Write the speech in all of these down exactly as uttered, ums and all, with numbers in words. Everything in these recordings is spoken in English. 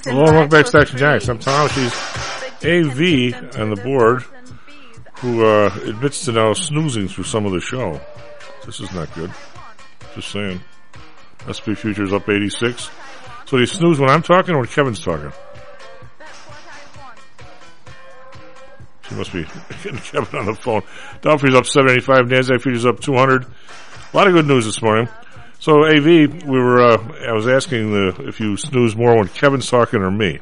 Hello, welcome back to Station Jax. I'm Tom. She's A V on the board, who uh, admits to now snoozing through some of the show. This is not good. Just saying. S and P futures up eighty-six. So do you snooze when I'm talking or when Kevin's talking? She must be getting Kevin on the phone. Dow futures up seven eighty-five. NASDAQ futures up two hundred. A lot of good news this morning. So, A V, we were, uh, I was asking the, if you snooze more when Kevin's talking or me.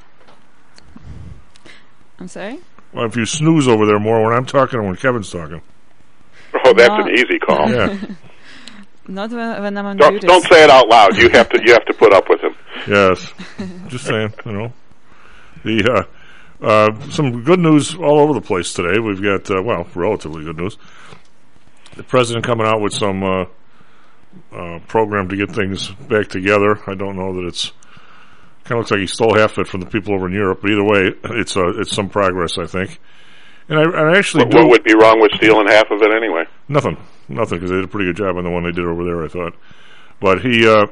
I'm sorry? Well, if you snooze over there more when I'm talking or when Kevin's talking. Oh, that's No. an easy call. Yeah. Not when, when I'm on Don't, duty. don't say it out loud. You have to. You have to put up with him. Yes. Just saying, you know. The, uh, uh, some good news all over the place today. We've got, uh, well, relatively good news. The president coming out with some, uh, Uh, program to get things back together. I don't know that it's kind of looks like he stole half of it from the people over in Europe, but either way, it's uh, it's some progress, I think. And I, I actually What, do, what would be wrong with stealing half of it anyway? nothing, nothing, because they did a pretty good job on the one they did over there, I thought. But he, uh,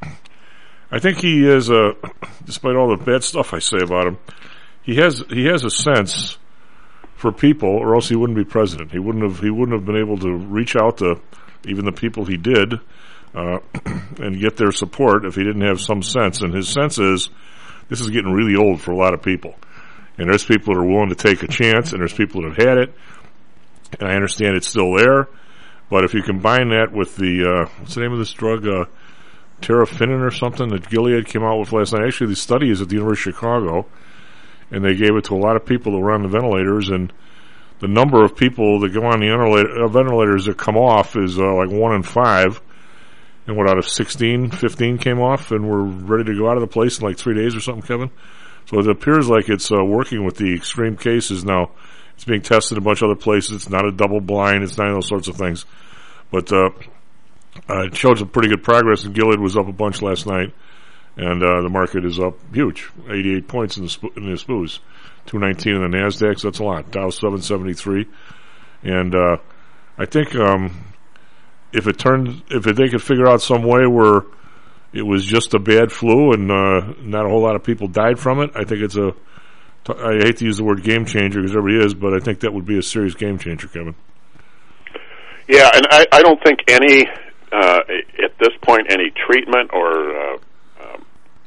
I think he is, uh, despite all the bad stuff I say about him, he has he has a sense for people, or else he wouldn't be president. He wouldn't have he wouldn't have been able to reach out to even the people he did, uh, and get their support if he didn't have some sense. And his sense is, this is getting really old for a lot of people. And there's people that are willing to take a chance, and there's people that have had it, and I understand it's still there. But if you combine that with the, uh, what's the name of this drug, uh, Terafinin or something that Gilead came out with last night. Actually, the study is at the University of Chicago, and they gave it to a lot of people that were on the ventilators, and the number of people that go on the uh, ventilators that come off is uh, like one in five. And what, out of sixteen, fifteen came off and were ready to go out of the place in like three days or something, Kevin? So it appears like it's uh, working with the extreme cases now. It's being tested in a bunch of other places. It's not a double blind. It's none of those sorts of things. But uh, uh, it showed some pretty good progress, and Gilead was up a bunch last night. And uh, the market is up huge, eighty-eight points in the, sp- in the S P Ys. two nineteen in the NASDAQ, so that's a lot. Dow seven seventy-three. And uh, I think um, if it turned, if it, they could figure out some way where it was just a bad flu and uh, not a whole lot of people died from it, I think it's a, I hate to use the word game changer because it really is, but I think that would be a serious game changer, Kevin. Yeah, and I, I don't think any, uh, at this point, any treatment or, uh, um,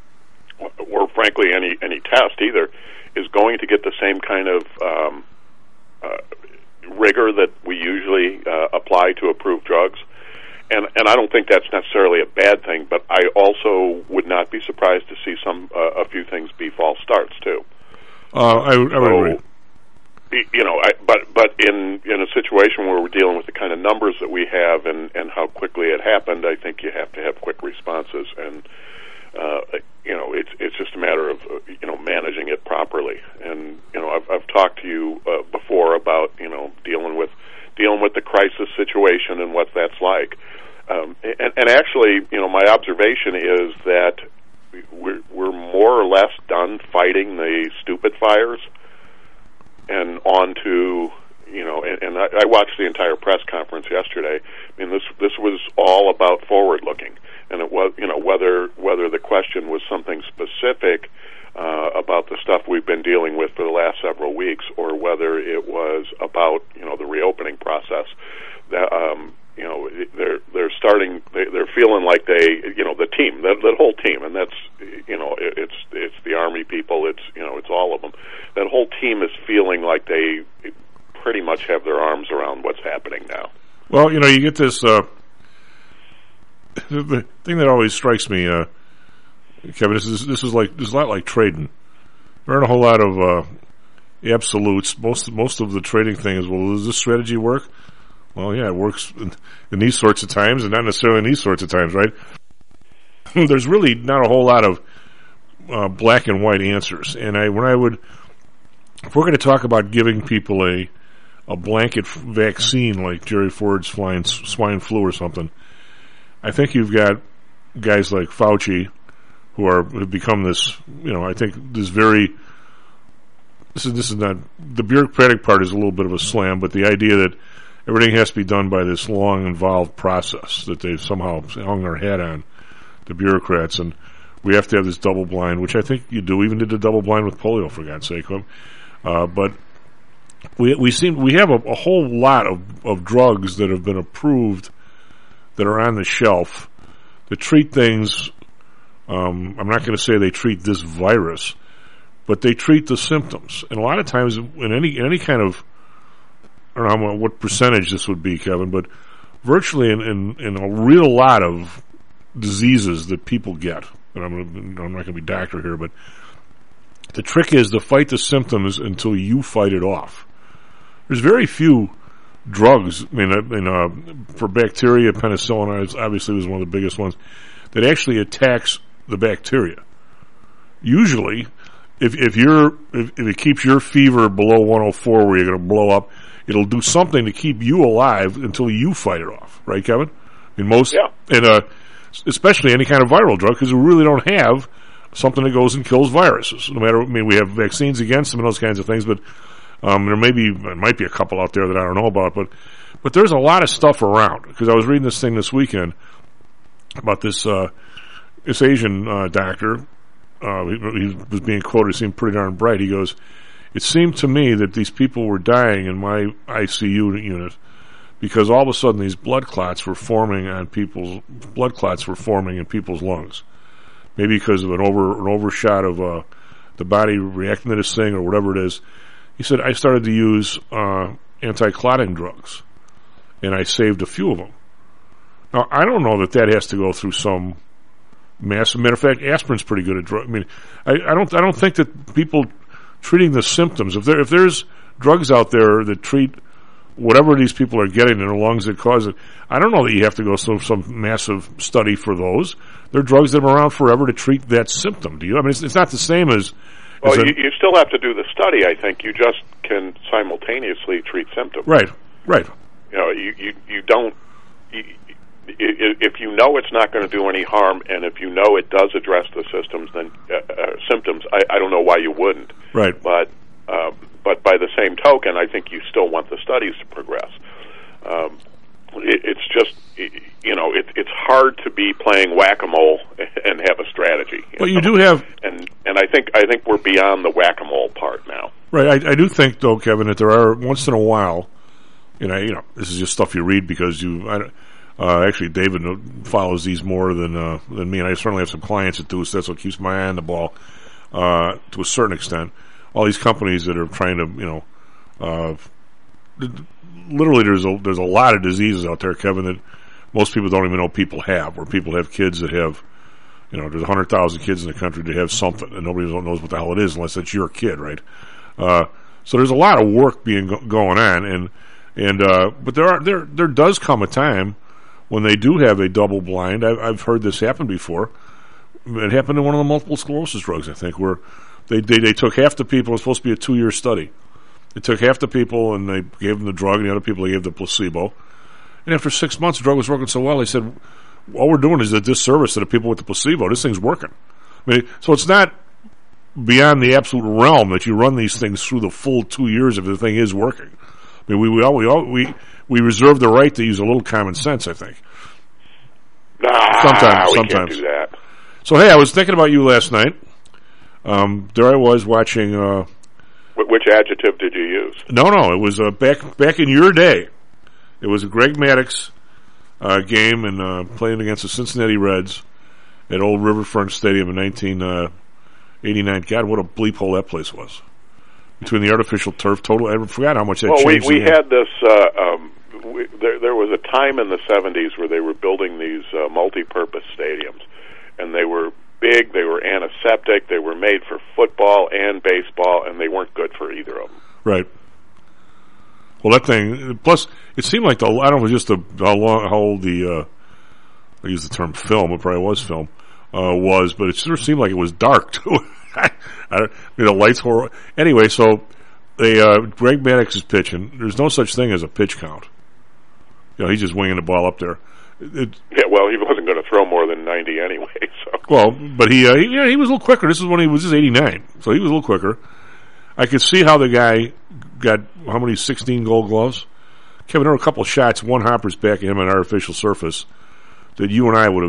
or frankly, any, any test either, is going to get the same kind of um, uh, rigor that we usually uh, apply to approved drugs. And and I don't think that's necessarily a bad thing, but I also would not be surprised to see some uh, a few things be false starts too. Uh, I, I would so, agree. You know, I, but but in in a situation where we're dealing with the kind of numbers that we have and, and how quickly it happened, I think you have to have quick responses, and uh, you know, it's it's just a matter of uh, you know managing it properly. And you know, I've I've talked to you uh, before about you know dealing with dealing with the crisis situation and what that's like. Um, and, and actually, you know, my observation is that we're, we're more or less done fighting the stupid fires and on to, you know, and, and I, I watched the entire press conference yesterday. I mean, this this was all about forward looking, and it was, you know, whether whether the question was something specific uh, about the stuff we've been dealing with for the last several weeks, or whether it was about, you know, the reopening process. That, um, you know, they're they're starting. They, they're feeling like they, you know, the team, that, that whole team, and that's, you know, it, it's it's the Army people. It's you know, it's all of them. That whole team is feeling like they pretty much have their arms around what's happening now. Well, you know, you get this. Uh, the thing that always strikes me, uh, Kevin, this is this is like this is a lot like trading. There aren't a whole lot of uh, absolutes. Most most of the trading thing is, well, does this strategy work? Well, yeah, it works in, in these sorts of times, and not necessarily in these sorts of times, right? There's really not a whole lot of uh, black and white answers. And I, when I would, if we're going to talk about giving people a a blanket vaccine like Jerry Ford's flying swine flu or something, I think you've got guys like Fauci who are have become this. You know, I think this very. This is this is not the bureaucratic part is a little bit of a slam, but the idea that everything has to be done by this long, involved process that they've somehow hung their hat on, the bureaucrats. And we have to have this double blind, which I think you do. We even did the double blind with polio, for God's sake. Uh, but we we seem we have a, a whole lot of, of drugs that have been approved that are on the shelf that treat things. Um, I'm not going to say they treat this virus, but they treat the symptoms. And a lot of times, in any in any kind of, I don't know what percentage this would be, Kevin, but virtually in, in, in a real lot of diseases that people get, and I'm, I'm not going to be doctor here, but the trick is to fight the symptoms until you fight it off. There's very few drugs, I mean, I mean uh, for bacteria, penicillin obviously was one of the biggest ones, that actually attacks the bacteria. Usually, if if you're if, if it keeps your fever below one oh four where you're going to blow up, it'll do something to keep you alive until you fight it off, right, Kevin? I mean, most, yeah. and uh, especially any kind of viral drug, because we really don't have something that goes and kills viruses. No matter, I mean, we have vaccines against them and those kinds of things, but um, there may be, there might be a couple out there that I don't know about, but but there's a lot of stuff around. Because I was reading this thing this weekend about this uh, this Asian uh, doctor. Uh, he, he was being quoted. He seemed pretty darn bright. He goes, "It seemed to me that these people were dying in my I C U unit because all of a sudden these blood clots were forming on people's blood clots were forming in people's lungs. Maybe because of an over an overshot of uh, the body reacting to this thing or whatever it is." He said, "I started to use uh, anti-clotting drugs, and I saved a few of them." Now, I don't know that that has to go through some massive. Matter of fact, aspirin's pretty good at drug. I mean, I, I don't. I don't think that people treating the symptoms. If there, if there's drugs out there that treat whatever these people are getting in their lungs that cause it, I don't know that you have to go through some massive study for those. They're drugs that have been around forever to treat that symptom. Do you? I mean, it's, it's not the same as. Well, as you, a, you still have to do the study. I think you just can simultaneously treat symptoms. Right. Right. You know, you you, you don't. You, if you know it's not going to do any harm, and if you know it does address the symptoms, then uh, uh, symptoms, I, I don't know why you wouldn't. Right. But uh, but by the same token, I think you still want the studies to progress. Um, it, it's just you know it, it's hard to be playing whack-a-mole and have a strategy. You well, know? you do have, and and I think I think we're beyond the whack-a-mole part now. Right. I, I do think though, Kevin, that there are once in a while. You know, you know, this is just stuff you read because you. I, Uh, actually, David follows these more than uh, than me, and I certainly have some clients that do, so that's what keeps my eye on the ball uh, to a certain extent. All these companies that are trying to, you know, uh, literally there's a there's a lot of diseases out there, Kevin, that most people don't even know people have, where people have kids that have, you know, there's one hundred thousand kids in the country that have something, and nobody knows what the hell it is unless it's your kid, right? Uh, so there's a lot of work being go- going on, and and uh, but there are there there does come a time when they do have a double blind. I, I've heard this happen before. It happened in one of the multiple sclerosis drugs, I think, where they, they, they took half the people. It was supposed to be a two-year study. They took half the people and they gave them the drug, and the other people they gave the placebo. And after six months, the drug was working so well, they said, all we're doing is a disservice to the people with the placebo. This thing's working. I mean, so it's not beyond the absolute realm that you run these things through the full two years if the thing is working. I mean, we we all, we all, we we reserve the right to use a little common sense, I think. Nah, sometimes, we sometimes. can't do that. So, hey, I was thinking about you last night. Um, there I was watching. Uh, Wh- which adjective did you use? no, no, it was uh, back back in your day. It was a Greg Maddux uh, game and uh, playing against the Cincinnati Reds at Old Riverfront Stadium in nineteen eighty-nine. God, what a bleep hole that place was. Between the artificial turf, total, I forgot how much that well, changed. we, we the game. had this, uh, um, we, there, there was a time in the seventies where they were building these uh, multi-purpose stadiums, and they were big, they were antiseptic, they were made for football and baseball, and they weren't good for either of them. Right. Well, that thing, plus, it seemed like the, I don't know just the, how long, how old the, uh, I use the term film, it probably was film, uh, was, but it sort of seemed like it was dark, too. I don't, you know, the lights were, anyway, so, they, uh, Greg Maddux is pitching. There's no such thing as a pitch count. You know, he's just winging the ball up there. It, Yeah, well, he wasn't going to throw more than ninety anyway, so. well, but he, uh, he, yeah, he was a little quicker. This is when he was just eighty-nine, so he was a little quicker. I could see how the guy got, how many, sixteen gold gloves? Kevin, there were a couple of shots, one hopper's back at him on an artificial surface, that you and I would have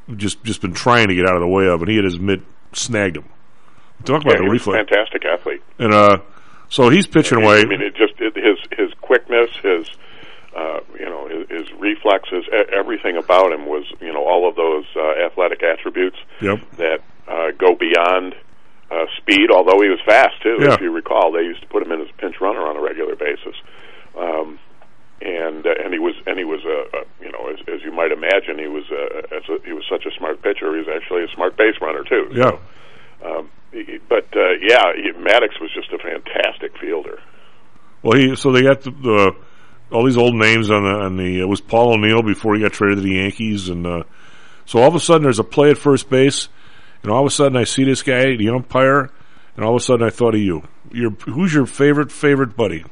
just just been trying to get out of the way of, and he had his mitt snagged him. Talk about yeah, the he reflex. was a fantastic athlete. And uh, so he's pitching I mean, away. I mean, it just it, his his quickness, his uh, you know, his, his reflexes, everything about him was, you know, all of those uh, athletic attributes Yep. that uh, go beyond uh, speed. Although he was fast too, Yeah. if you recall, they used to put him in as a pinch runner on a regular basis. Um, and uh, and he was and he was a, a you know, as, as you might imagine, he was a, as a, he was such a smart pitcher. He was actually a smart base runner too. Yeah. So, um, but uh, yeah, he, Maddox was just a fantastic fielder. Well, he so they got the, the all these old names on the on the. It was Paul O'Neill before he got traded to the Yankees, and uh, so all of a sudden there's a play at first base, and all of a sudden I see this guy, the umpire, and all of a sudden I thought of you. Your who's your favorite favorite buddy?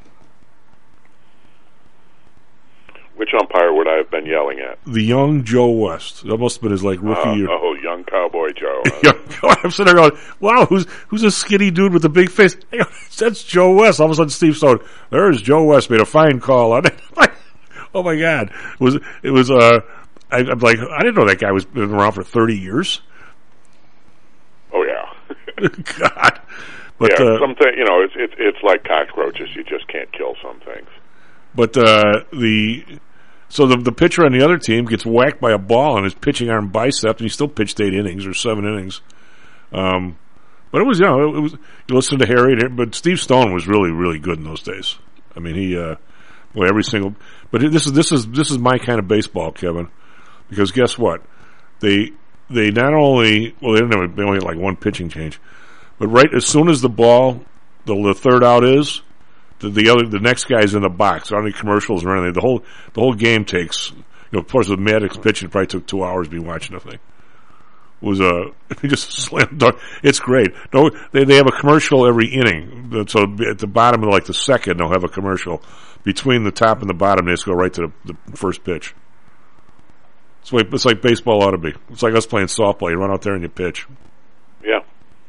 Which umpire would I have been yelling at? The young Joe West. That must have been his like rookie Uh, year. oh, young Cowboy Joe. Young Joe. I'm sitting there going, "Wow, who's who's a skinny dude with a big face?" That's Joe West. All of a sudden, Steve Stone. There's Joe West made a fine call on it. Oh my God! It was it was? Uh, I, I'm like, I didn't know that guy was been around for thirty years. Oh yeah. God. But yeah, uh, something, you know, it's it's it's like cockroaches. You just can't kill some things. But uh, the so the the pitcher on the other team gets whacked by a ball on his pitching arm bicep, and he still pitched eight innings or seven innings. Um, but it was, you know, it was. You listen to Harry, but Steve Stone was really really good in those days. I mean, he uh, boy every single. But this is this is this is my kind of baseball, Kevin, because guess what? They they not only well they didn't have, they only had like one pitching change, but right as soon as the ball the, the third out is. The, the other, the next guy's in the box. Not any commercials or anything. The whole, the whole game takes. You know, of course, with Maddox pitching, it probably took two hours to be watching the thing. It was a he just slammed dunk. It's great. No, they they have a commercial every inning. So at the bottom of like the second, they'll have a commercial. Between the top and the bottom, they just go right to the, the first pitch. It's like it's like baseball ought to be. It's like us playing softball. You run out there and you pitch. Yeah.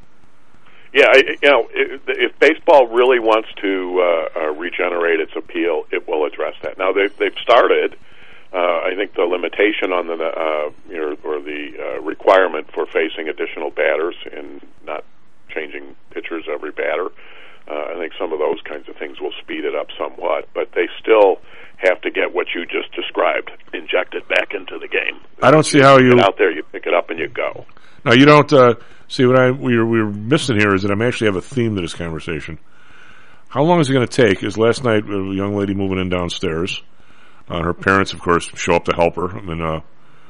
Yeah, I, you know, if, if baseball really wants to uh, uh, regenerate its appeal, it will address that. Now they've they've started. Uh, I think the limitation on the uh, you know, or the uh, requirement for facing additional batters and not changing pitchers every batter. Uh, I think some of those kinds of things will speed it up somewhat, but they still have to get what you just described injected back into the game. I don't see how you get out there, you pick it up and you go. Now you don't uh, see what I we were, we were missing here is that I'm actually have a theme to this conversation. How long is it going to take? Is last night a young lady moving in downstairs? Uh, her parents, of course, show up to help her, and uh,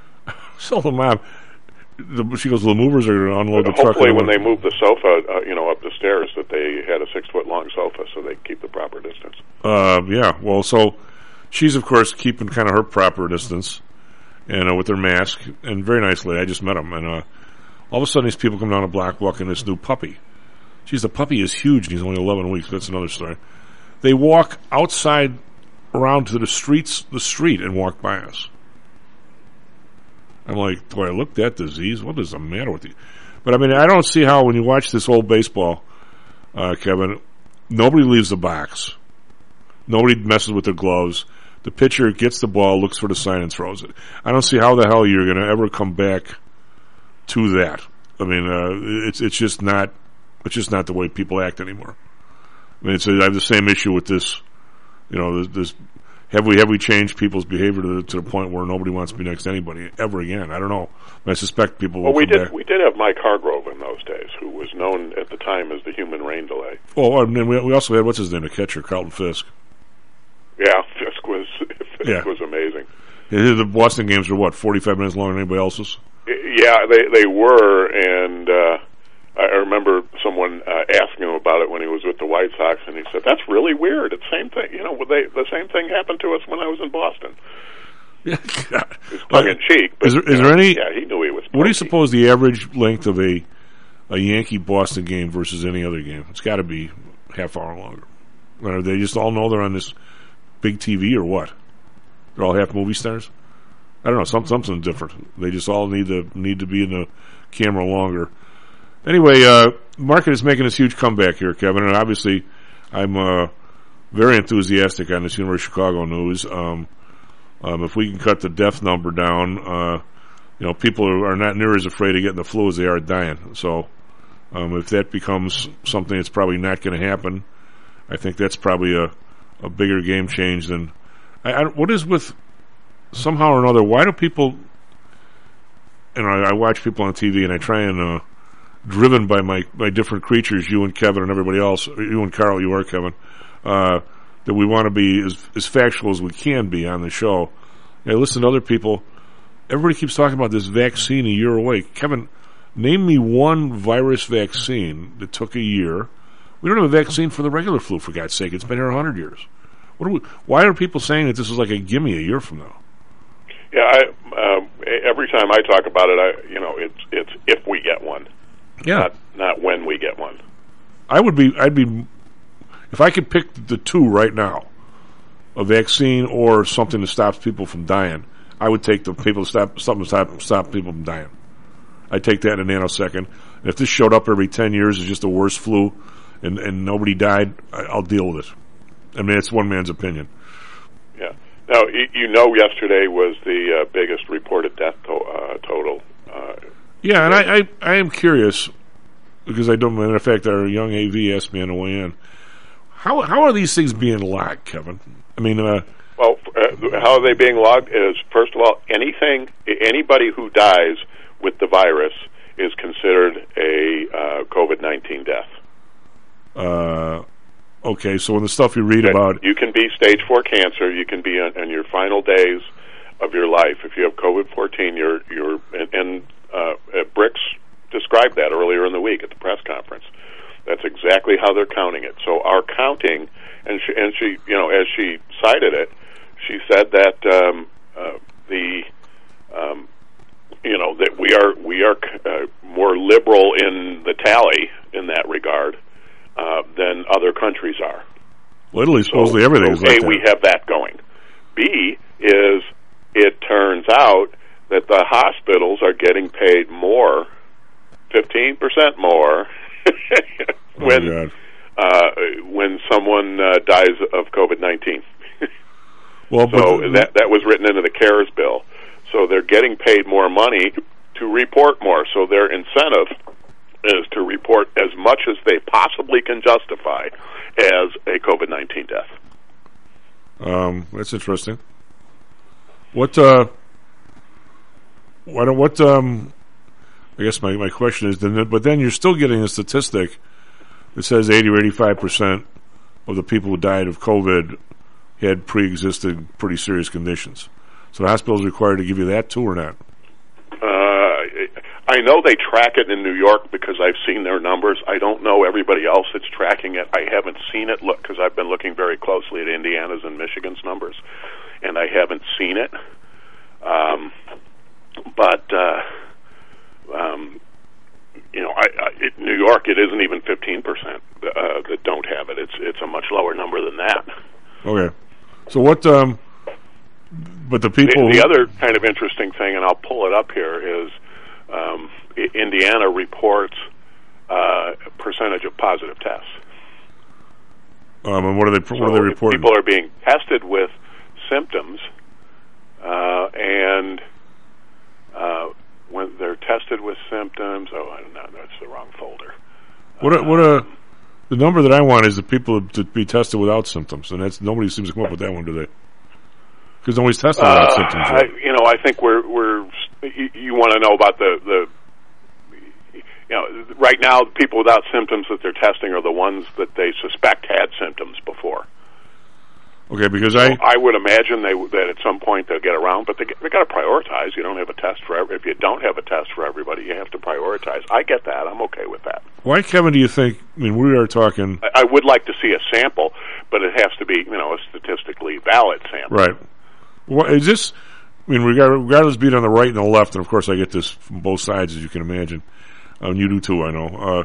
so the mom, the, she goes, "The movers are going to unload the truck." Hopefully, when they move the sofa, uh, you know, up the stairs, that they had a six foot long sofa, so they keep the proper distance. Uh, yeah. Well, so she's of course keeping kind of her proper distance, and uh, with her mask, and very nice lady. I just met him, and uh, all of a sudden, these people come down the block walking this new puppy. Geez, the puppy is huge, and he's only eleven weeks. That's another story. They walk outside around to the streets, the street, and walk by us. I'm like, do I look that disease? What is the matter with you? But I mean, I don't see how when you watch this old baseball, uh, Kevin, nobody leaves the box. Nobody messes with their gloves. The pitcher gets the ball, looks for the sign, and throws it. I don't see how the hell you're going to ever come back to that. I mean, uh, it's it's just not it's just not the way people act anymore. I mean, it's a, I have the same issue with this. You know, this, this have we have we changed people's behavior to the, to the point where nobody wants to be next to anybody ever again? I don't know. But I suspect people will well, we come did back. we did have Mike Hargrove in those days, who was known at the time as the human rain delay. Oh, and then we, we also had what's his name, the catcher, Carlton Fisk. Yeah, Fisk was Fisk Yeah. was amazing. The Boston games were what, forty-five minutes longer than anybody else's? Yeah, they they were, and uh, I remember someone uh, asking him about it when he was with the White Sox, and he said, "That's really weird. It's the same thing. You know, they, the same thing happened to us when I was in Boston." Yeah, It's tongue in cheek. But, is there, is you there know, any? Yeah, he knew he was. What do you punky. suppose the average length of a a Yankee Boston game versus any other game? It's got to be half hour longer. Or they just all know they're on this big T V or what? They're all half movie stars. I don't know. Some something different. They just all need to need to be in the camera longer. Anyway, uh, market is making this huge comeback here, Kevin, and obviously, I'm uh, very enthusiastic on this University of Chicago news. Um, um, if we can cut the death number down, uh, you know, people are not near as afraid of getting the flu as they are dying. So um, if that becomes something that's probably not going to happen, I think that's probably a, a bigger game change than I, I, what is with somehow or another. Why do people? And I, I watch people on T V, and I try and uh, driven by my by different creatures, you and Kevin and everybody else, you and Carl, you are Kevin, uh, that we want to be as, as factual as we can be on the show. And I listen to other people. Everybody keeps talking about this vaccine a year away. Kevin, name me one virus vaccine that took a year. We don't have a vaccine for the regular flu, for God's sake. It's been here a hundred years. What are we, why are people saying that this is like a gimme a year from now? Yeah, I, um, every time I talk about it, I you know it's it's if we get one, yeah, not not when we get one. I would be, I'd be, if I could pick the two right now, a vaccine or something that stops people from dying, I would take the people to stop something to stop stop people from dying. I'd take that in a nanosecond. And if this showed up every ten years as just a worse flu, and and nobody died, I, I'll deal with it. I mean, it's one man's opinion. Yeah. Now, you know, yesterday was the uh, biggest reported death to- uh, total. Uh, yeah, and I, I, I am curious, because I don't, matter of fact, our young A V asked me on the way in, how how are these things being logged, Kevin? I mean, uh, well, uh, how are they being logged is, first of all, anything, anybody who dies with the virus is considered a uh, COVID nineteen death. Uh, okay, so when the stuff you read okay. about... You can be stage four cancer, you can be on, on your final days of your life. If you have COVID fourteen, you're, you're and, and uh, Bricks described that earlier in the week at the press conference. That's exactly how they're counting it. So our counting, and she, and she you know, as she cited it, she said that um, uh, the... Um, you know, that we are we are uh, more liberal in the tally in that regard uh, than other countries are. Well, Italy, supposedly so, everything is so, A, like that. we have that going. B is, it turns out that the hospitals are getting paid more, fifteen percent more, when oh, uh, when someone uh, dies of COVID nineteen. Well, so but, that that was written into the CARES bill. So they're getting paid more money to report more. So their incentive is to report as much as they possibly can justify as a COVID nineteen death. Um, that's interesting. What, uh, what, what, um, I guess my, my question is, but then you're still getting a statistic that says eighty or eighty-five percent of the people who died of COVID had pre-existing pretty serious conditions. So the hospital is required to give you that too, or not? Uh, I know they track it in New York because I've seen their numbers. I don't know everybody else that's tracking it. I haven't seen it look because I've been looking very closely at Indiana's and Michigan's numbers, and I haven't seen it. Um, but uh, um, you know, I, I, it, New York, it isn't even fifteen percent uh, that don't have it. It's it's a much lower number than that. Okay, so what? Um, But the people... The, the who other kind of interesting thing, and I'll pull it up here, is um, I- Indiana reports uh, a percentage of positive tests. Um, and what are they? So what are they reporting? People are being tested with symptoms, uh, and uh, when they're tested with symptoms, oh, I don't know, that's the wrong folder. What? A, what a the number that I want is the people to be tested without symptoms, and that's nobody seems to come up with that one, do they? Because nobody's tested without uh, symptoms. Right? I, you know, I think we're we're. You, you want to know about the the. You know, right now, people without symptoms that they're testing are the ones that they suspect had symptoms before. Okay, because so I I would imagine they that at some point they'll get around, but they they got to prioritize. You don't have a test for every, if you don't have a test for everybody, you have to prioritize. I get that. I'm okay with that. Why, Kevin, do you think? I mean, we are talking. I, I would like to see a sample, but it has to be you know a statistically valid sample. Right. What is this? I mean, regardless being on the right and the left, and of course I get this from both sides, as you can imagine. Um, you do too, I know. Uh,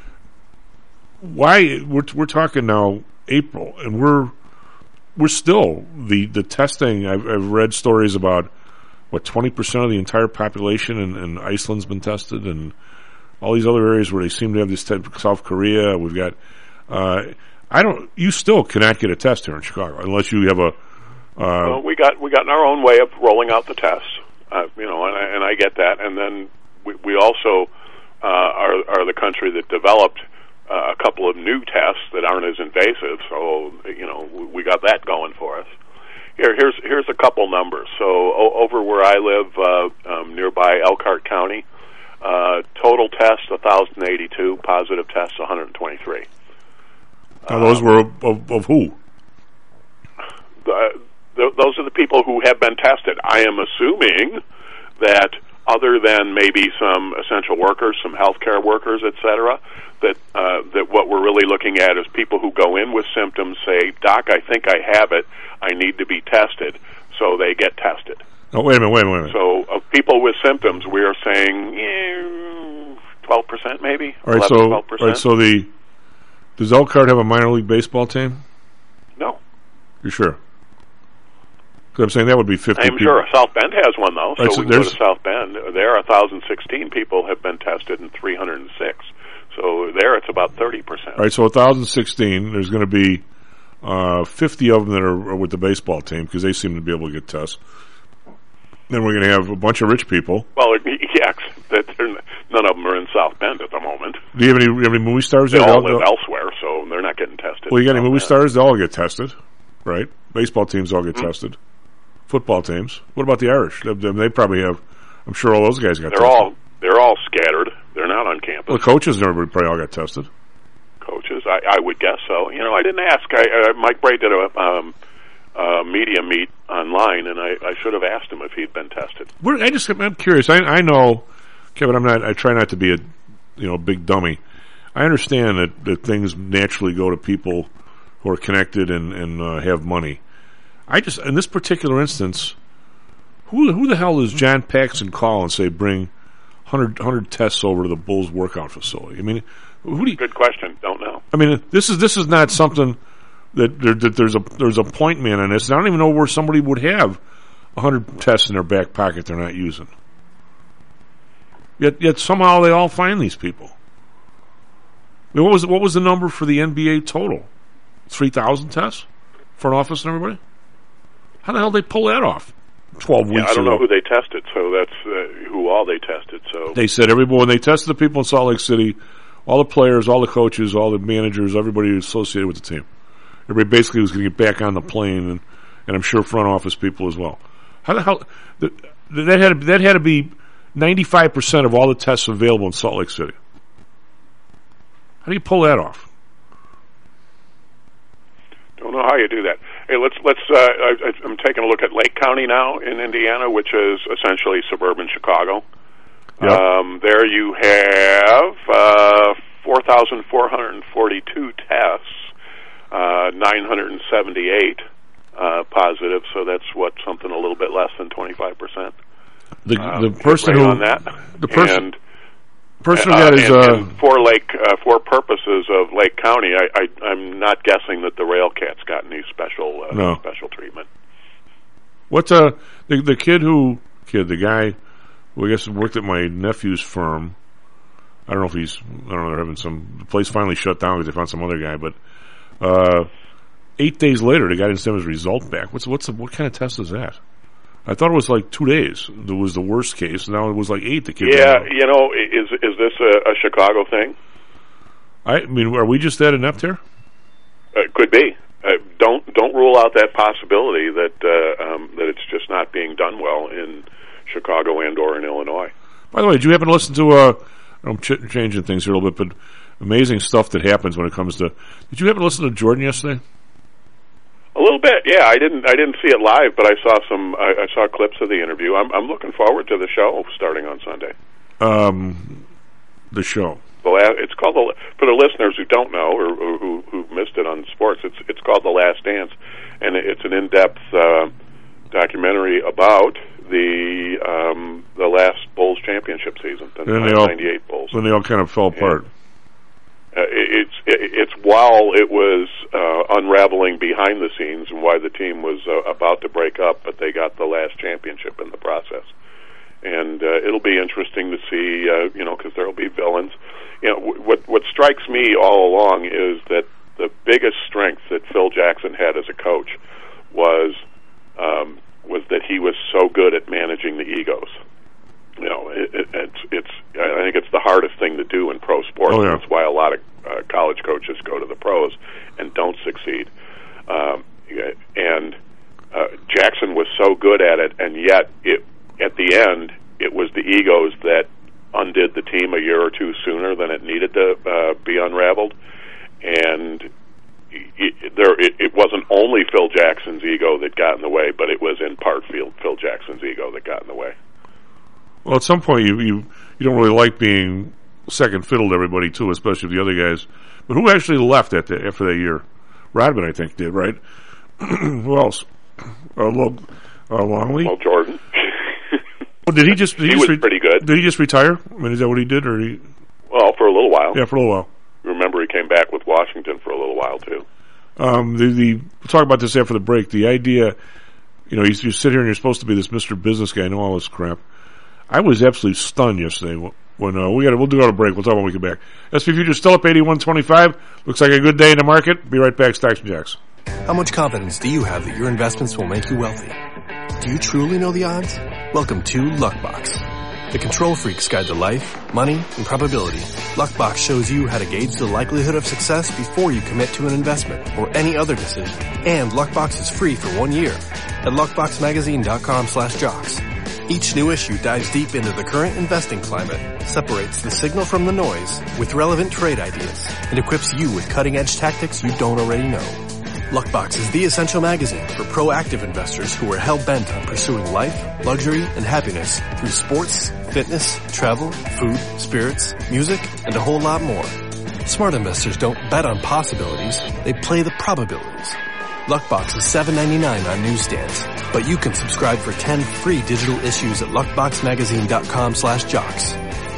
why we're we're talking now April, and we're we're still the the testing. I've, I've read stories about what twenty percent of the entire population in, in Iceland's been tested, and all these other areas where they seem to have this type. South Korea, we've got. Uh, I don't. You still cannot get a test here in Chicago unless you have a. Uh, well, we got we got our own way of rolling out the tests. uh, you know, and I, and I get that. And then we, we also uh, are, are the country that developed uh, a couple of new tests that aren't as invasive. So, you know, we got that going for us. Here, here's here's a couple numbers. So o- over where I live, uh, um, nearby Elkhart County, uh, total tests one thousand eighty-two, positive tests one hundred twenty-three. Now, those were of, of, of who? The, the, those are the people who have been tested. I am assuming that other than maybe some essential workers, some healthcare workers, et cetera, that uh, that what we're really looking at is people who go in with symptoms, say, "Doc, I think I have it. I need to be tested," so they get tested. Oh, wait a minute, wait a minute. So of people with symptoms, we are saying yeah, twelve percent maybe. All right, eleven, so twelve percent. all right, so the does Elkhart have a minor league baseball team? No. You're sure? Because I'm saying that would be fifty. I'm people. sure South Bend has one though. Right, so so we can go there's- to South Bend. There, one thousand sixteen people have been tested, and three hundred six. So there, it's about thirty percent. All right, so one thousand sixteen. There's going to be uh, fifty of them that are, are with the baseball team because they seem to be able to get tests. Then we're going to have a bunch of rich people. Well, yes, that they're, none of them are in South Bend at the moment. Do you have any, you have any movie stars They there? all They'll- live elsewhere, so they're not getting tested. Well, you got any in movie South Bend. stars? They all get tested, right? Baseball teams all get Mm-hmm. tested. Football teams. What about the Irish? They, they probably have. I'm sure all those guys got They're tested. all they're all scattered. They're not on campus. Well, the coaches and everybody probably all got tested. Coaches, I, I would guess so. You know, I didn't ask. I, uh, Mike Bray did a um, uh, media meet online, and I, I should have asked him if he'd been tested. Where, I just I'm curious. I, I know, Kevin. I'm not. I try not to be a you know big dummy. I understand that, that things naturally go to people who are connected and and uh, have money. I just in this particular instance, who who the hell does John Paxson call and say bring one hundred tests over to the Bulls workout facility? I mean, who do you, Good question. Don't know. I mean, this is this is not something that, there, that there's a there's a point man on this. I don't even know where somebody would have one hundred tests in their back pocket they're not using. Yet yet somehow they all find these people. I mean, what was what was the number for the N B A total? Three thousand tests, front office and everybody. How the hell did they pull that off? Twelve Yeah, weeks I don't ago. know who they tested, so that's uh, who all they tested. So They said everybody when they tested the people in Salt Lake City, all the players, all the coaches, all the managers, everybody associated with the team. Everybody basically was going to get back on the plane, and, and I'm sure front office people as well. How the hell that, that had to, that had to be ninety-five percent of all the tests available in Salt Lake City. How do you pull that off? don't know how you do that. Hey, let's let's. Uh, I, I'm taking a look at Lake County now in Indiana, which is essentially suburban Chicago. Yep. Um, there you have uh, four thousand four hundred forty-two tests, uh, nine hundred seventy-eight uh, positive. So that's what something a little bit less than twenty-five percent. The Uh, the person right who on that. the person and, person uh, who got his and, uh, and for Lake uh, for purposes of Lake County, I, I, I'm not guessing that the Railcats got any special uh, No. special treatment. what's uh the the kid who kid the guy who I guess worked at my nephew's firm. I don't know if he's I don't know they're having some the place finally shut down because they found some other guy, but uh, eight days later the guy didn't send his result back. What's what's the, what kind of test is that? I thought it was like two days. It was the worst case. Now it was like eight. The kid. Yeah, didn't know. you know, i- is is this a, a Chicago thing? I mean, are we just that inept here? Uh, it could be. Uh, don't don't rule out that possibility that uh, um, that it's just not being done well in Chicago and or in Illinois. By the way, did you happen to listen to? Uh, I'm ch- changing things here a little bit, but amazing stuff that happens when it comes to. Did you happen to listen to Jordan yesterday? A little bit, yeah. I didn't I didn't see it live, but I saw some. I, I saw clips of the interview. I'm I'm looking forward to the show starting on Sunday. Um, the show. The la- it's called the for the listeners who don't know or, or who who missed it on sports. It's it's called The Last Dance, and it's an in-depth uh, documentary about the um, the last Bulls championship season, the And they all- ninety-eight Bulls. When they all kind of fell apart. Uh, it- it's it, it's while it was uh, unraveling behind the scenes and why the team was uh, about to break up, but they got the last championship in the process. And uh, it'll be interesting to see, uh, you know, because there'll be villains. You know, w- what what strikes me all along is that the biggest strength that Phil Jackson had as a coach was um, was that he he was so good at managing the egos. You know, it, it, it's it's. I think it's the hardest thing to do in pro sports. Oh, yeah. That's why a lot of uh, college coaches go to the pros and don't succeed. Um, and uh, Jackson was so good at it, and yet it at the end it was the egos that undid the team a year or two sooner than it needed to uh, be unraveled. And it, there, it, it wasn't only Phil Jackson's ego that got in the way, but it was in part Phil, Phil Jackson's ego that got in the way. Well, at some point, you, you you don't really like being second fiddle to everybody, too, especially the other guys. But who actually left at the, after that year? Rodman, I think, did, right? Who else? Uh, Lo- uh, Longley? Well, Jordan. Well, did he just? Did he, he just was re- pretty good. Did he just retire? I mean, is that what he did, or he? Well, for a little while. Yeah, for a little while. Remember, he came back with Washington for a little while too. Um, the the we'll talk about this after the break. The idea, you know, you, you sit here and you're supposed to be this Mister Business guy, know all this crap. I was absolutely stunned yesterday when uh, we got. We'll do our break. We'll talk when we get back. S and P futures still up eighty-one twenty-five. Looks like a good day in the market. Be right back. Stocks and Jacks. How much confidence do you have that your investments will make you wealthy? Do you truly know the odds? Welcome to Luckbox, the control freak's guide to life, money, and probability. Luckbox shows you how to gauge the likelihood of success before you commit to an investment or any other decision. And Luckbox is free for one year at luckboxmagazine.com slash jocks. Each new issue dives deep into the current investing climate, separates the signal from the noise with relevant trade ideas, and equips you with cutting-edge tactics you don't already know. Luckbox is the essential magazine for proactive investors who are hell-bent on pursuing life, luxury, and happiness through sports, fitness, travel, food, spirits, music, and a whole lot more. Smart investors don't bet on possibilities, they play the probabilities. Luckbox is seven ninety-nine on newsstands, but you can subscribe for ten free digital issues at luckboxmagazine.com slash jocks.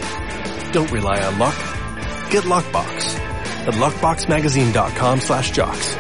Don't rely on luck. Get Luckbox at luckboxmagazine.com slash jocks.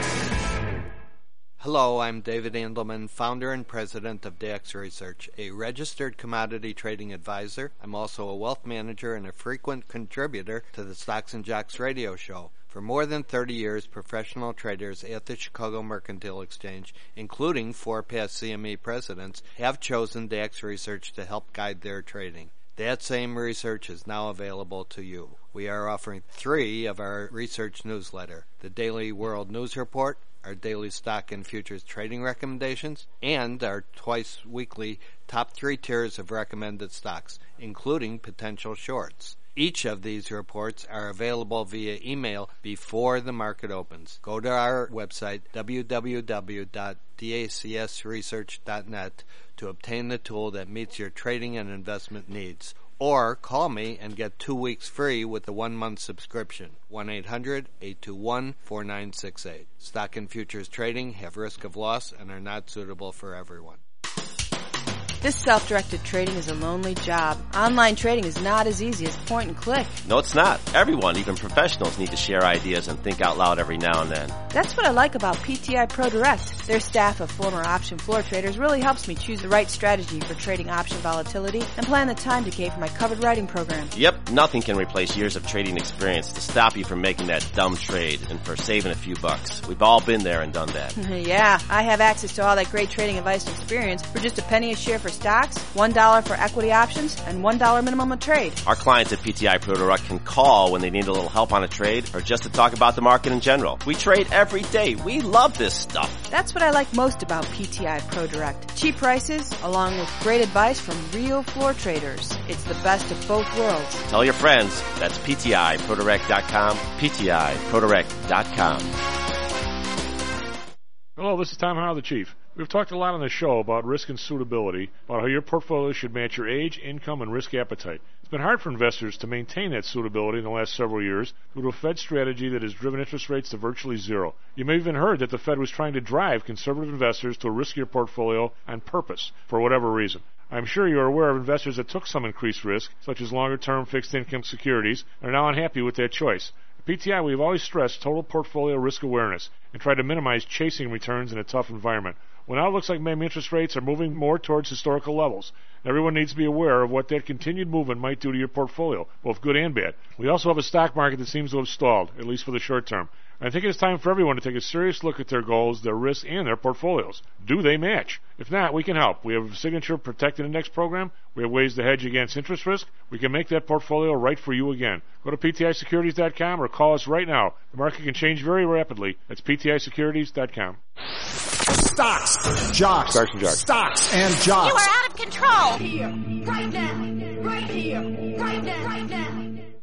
Hello, I'm David Andelman, founder and president of D A X Research, a registered commodity trading advisor. I'm also a wealth manager and a frequent contributor to the Stocks and Jocks radio show. For more than thirty years, professional traders at the Chicago Mercantile Exchange, including four past C M E presidents, have chosen D A X Research to help guide their trading. That same research is now available to you. We are offering three of our research newsletter, the Daily World News Report, our daily stock and futures trading recommendations, and our twice-weekly top three tiers of recommended stocks, including potential shorts. Each of these reports are available via email before the market opens. Go to our website, w w w dot d a c s research dot net, to obtain the tool that meets your trading and investment needs. Or call me and get two weeks free with a one-month subscription. one eight hundred eight two one four nine six eight. Stock and futures trading have risk of loss and are not suitable for everyone. This self-directed trading is a lonely job. Online trading is not as easy as point and click. No, it's not. Everyone, even professionals, need to share ideas and think out loud every now and then. That's what I like about P T I Pro Direct. Their staff of former option floor traders really helps me choose the right strategy for trading option volatility and plan the time decay for my covered writing program. Yep, nothing can replace years of trading experience to stop you from making that dumb trade and for saving a few bucks. We've all been there and done that. Yeah, I have access to all that great trading advice and experience for just a penny a share for stocks, one dollar for equity options, and one dollar minimum a trade. Our clients at P T I Pro Direct can call when they need a little help on a trade or just to talk about the market in general. We trade every day. We love this stuff. That's what I like most about P T I Pro Direct. Cheap prices, along with great advice from real floor traders. It's the best of both worlds. Tell your friends. That's P T I Pro Direct dot com, P T I Pro Direct dot com. Hello, this is Tom Howell, the Chief. We've talked a lot on the show about risk and suitability, about how your portfolio should match your age, income, and risk appetite. It's been hard for investors to maintain that suitability in the last several years due to a Fed strategy that has driven interest rates to virtually zero. You may have even heard that the Fed was trying to drive conservative investors to a riskier portfolio on purpose, for whatever reason. I'm sure you're aware of investors that took some increased risk, such as longer-term fixed-income securities, and are now unhappy with that choice. At P T I, we've always stressed total portfolio risk awareness and tried to minimize chasing returns in a tough environment. Well, now it looks like maybe interest rates are moving more towards historical levels. Everyone needs to be aware of what that continued movement might do to your portfolio, both good and bad. We also have a stock market that seems to have stalled, at least for the short term. I think it's time for everyone to take a serious look at their goals, their risks, and their portfolios. Do they match? If not, we can help. We have a Signature Protected Index program. We have ways to hedge against interest risk. We can make that portfolio right for you again. Go to P T I securities dot com or call us right now. The market can change very rapidly. That's P T I securities dot com. Stocks, jocks, Stocks and jocks. Stocks and jocks. You are out of control. Here, right now, right here, right now, right now.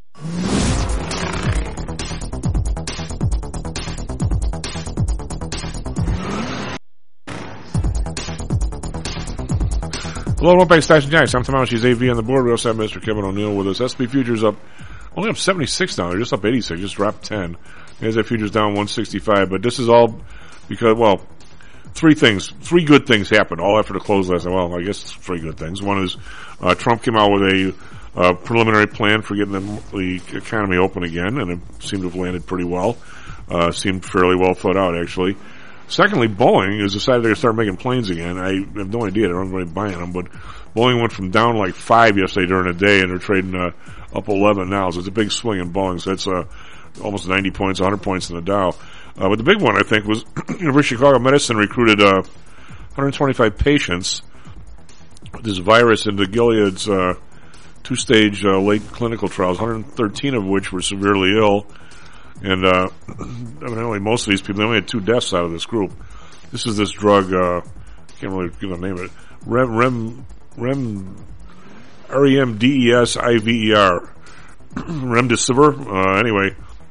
Hello, welcome back to Stocks and Jocks. I'm Tom Allen. She's A V on the board. We also have Mister Kevin O'Neill with us. S and P futures up, only up seventy-six now. They're just up eighty-six, just dropped ten. NASDAQ futures down one sixty-five. But this is all because, well, three things, three good things happened all after the close last night. Well, I guess it's three good things. One is uh, Trump came out with a uh, preliminary plan for getting the, the economy open again, and it seemed to have landed pretty well. Uh, seemed fairly well thought out, actually. Secondly, Boeing has decided they're going to start making planes again. I have no idea. I don't know anybody buying them, but Boeing went from down like five yesterday during the day, and they're trading uh, up eleven now. So it's a big swing in Boeing. So it's uh, almost ninety points, one hundred points in the Dow. Uh, but the big one, I think, was University of Chicago Medicine recruited uh, one hundred twenty-five patients with this virus into Gilead's uh, two-stage uh, late clinical trials, one hundred thirteen of which were severely ill. And, uh, evidently most of these people, they only had two deaths out of this group. This is this drug, uh, I can't really give the name of it. Rem, Rem, Rem, R E M D E S I V E R. Remdesivir. Uh, anyway,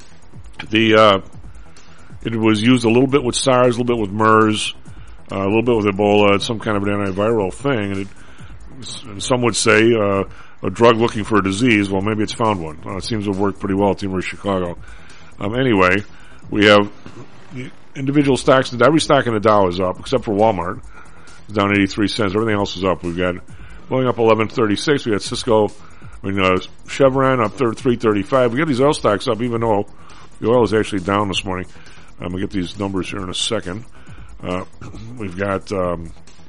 the, uh, it was used a little bit with SARS, a little bit with MERS, uh, a little bit with Ebola. It's some kind of an antiviral thing. And, it, and some would say, uh, a drug looking for a disease. Well, maybe it's found one. Uh, it seems to have worked pretty well at the University of Chicago. Um, anyway, we have individual stocks. Every stock in the Dow is up, except for Walmart. It's down eighty-three cents. Everything else is up. We've got going up eleven thirty-six. We got Cisco, I mean, uh, Chevron up three thirty-five. We got these oil stocks up, even though the oil is actually down this morning. I'm going to get these numbers here in a second. Uh, we've got, um,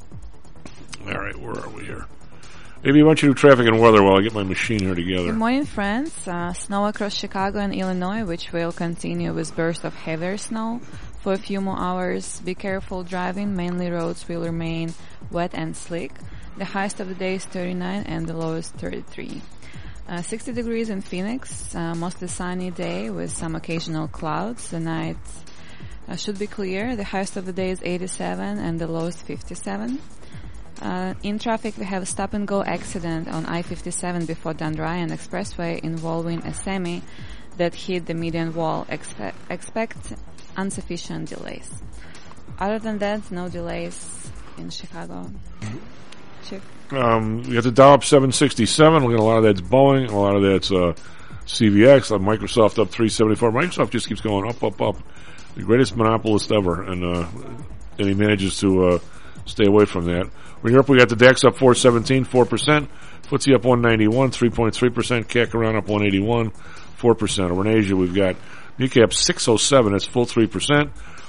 all right, where are we here? Maybe you want you to do traffic and weather while I get my machine here together. Good morning, friends. Uh, snow across Chicago and Illinois, which will continue with bursts of heavier snow for a few more hours. Be careful driving. Mainly roads will remain wet and slick. The highest of the day is thirty-nine and the lowest thirty-three. Uh, sixty degrees in Phoenix. Uh, mostly sunny day with some occasional clouds. The night uh, should be clear. The highest of the day is eighty-seven and the lowest fifty-seven. Uh, in traffic, we have a stop-and-go accident on I fifty-seven before Dandarayan Expressway involving a semi that hit the median wall. Expe- expect insufficient delays. Other than that, no delays in Chicago. Chief? Um, we got the Dow up seven sixty-seven. Look at a lot of that's Boeing. A lot of that's uh, C V X. Uh, Microsoft up three seventy-four. Microsoft just keeps going up, up, up. The greatest monopolist ever, and uh, and he manages to uh, stay away from that. In Europe, we got the DAX up four seventeen, four percent. F T S E up one ninety-one, three point three percent. C A C around up one eighty-one, four percent. Over in Asia, we've got Nikkei up six oh seven, that's full three percent.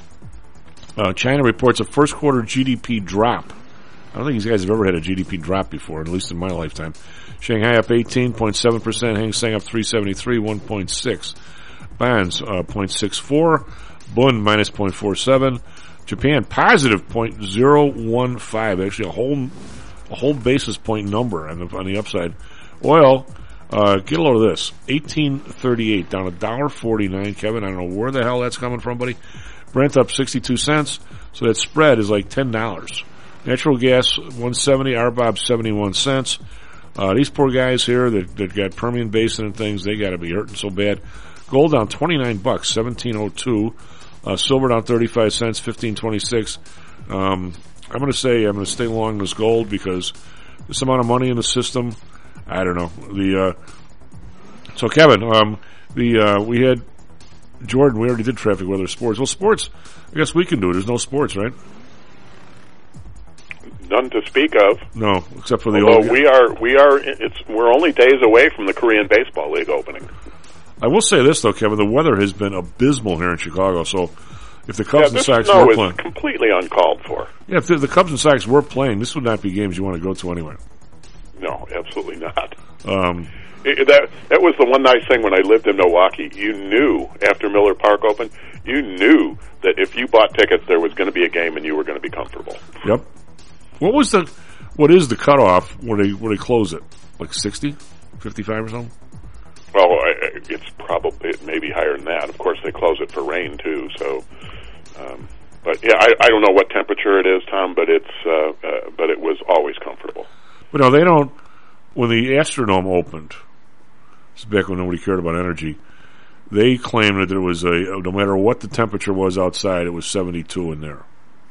Uh, China reports a first quarter G D P drop. I don't think these guys have ever had a G D P drop before, at least in my lifetime. Shanghai up eighteen point seven percent. Hang Seng up three seventy-three, one point six. Bonds, uh, zero point six four. Bund, minus zero point four seven. Japan, positive zero point zero one five. Actually, a whole, a whole basis point number on the, on the upside. Oil, uh, get a load of this. eighteen thirty-eight, down one dollar forty-nine. Kevin, I don't know where the hell that's coming from, buddy. Brent up sixty-two cents. So that spread is like ten dollars. Natural gas, one seventy. R B O B, seventy-one cents. Uh, these poor guys here that, that got Permian Basin and things, they gotta be hurting so bad. Gold down twenty-nine bucks, seventeen oh two. Uh, silver down thirty-five cents, fifteen twenty-six. Um, I'm going to say I'm going to stay long this gold because this amount of money in the system, I don't know. The uh, so Kevin, um, the uh, we had Jordan. We already did traffic, weather, sports. Well, sports, I guess we can do it. There's no sports, right? None to speak of. No, except for the Although old. we are we are it's we're only days away from the Korean Baseball League opening. I will say this, though, Kevin. The weather has been abysmal here in Chicago. So, if the Cubs yeah, and this Sox snow were is playing, completely uncalled for. Yeah, if the, the Cubs and Sox were playing, this would not be games you want to go to anyway. No, absolutely not. Um, it, that that was the one nice thing when I lived in Milwaukee. You knew after Miller Park opened, you knew that if you bought tickets, there was going to be a game and you were going to be comfortable. Yep. What was the, what is the cutoff where they, where they close it? Like sixty? fifty-five or something? Well, I, it's probably maybe higher than that. Of course, they close it for rain too. So, um, but yeah, I, I don't know what temperature it is, Tom, but it's uh, uh, but it was always comfortable. But no, they don't. When the Astrodome opened, it's back when nobody cared about energy. They claimed that there was a no matter what the temperature was outside, it was seventy-two in there.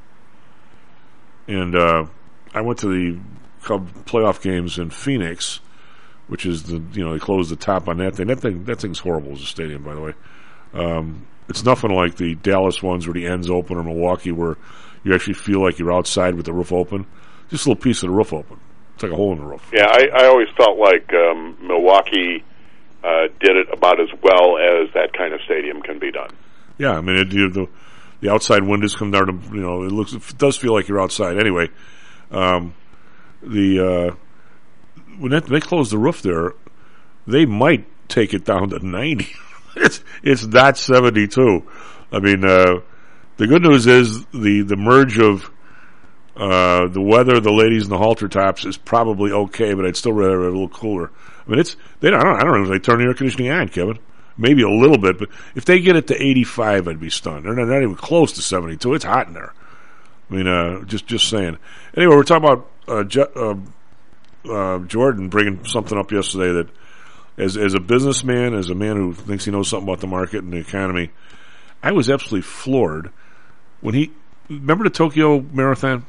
And uh, I went to the Cub playoff games in Phoenix, which is the you know they closed the top on that thing. That thing that thing's horrible as a stadium, by the way. Um, it's nothing like the Dallas ones where the ends open, or Milwaukee where you actually feel like you're outside with the roof open. Just a little piece of the roof open. It's like a hole in the roof. Yeah, I, I always felt like um, Milwaukee uh, did it about as well as that kind of stadium can be done. Yeah, I mean it, you, the the outside windows come down to you know it looks it does feel like you're outside anyway. Um, the uh, when that, they close the roof there, they might take it down to ninety. it's it's not seventy-two. I mean, uh, the good news is the the merge of uh, the weather, the ladies, and the halter tops is probably okay, but I'd still rather have it a little cooler. I mean, it's they don't I don't, I don't know if they turn the air conditioning on, Kevin. Maybe a little bit, but if they get it to eighty-five, I'd be stunned. They're not, not even close to seventy-two. It's hot in there. I mean, uh, just just saying. Anyway, we're talking about uh, Je- uh, uh, Jordan bringing something up yesterday that, as as a businessman, as a man who thinks he knows something about the market and the economy, I was absolutely floored when he remember the Tokyo Marathon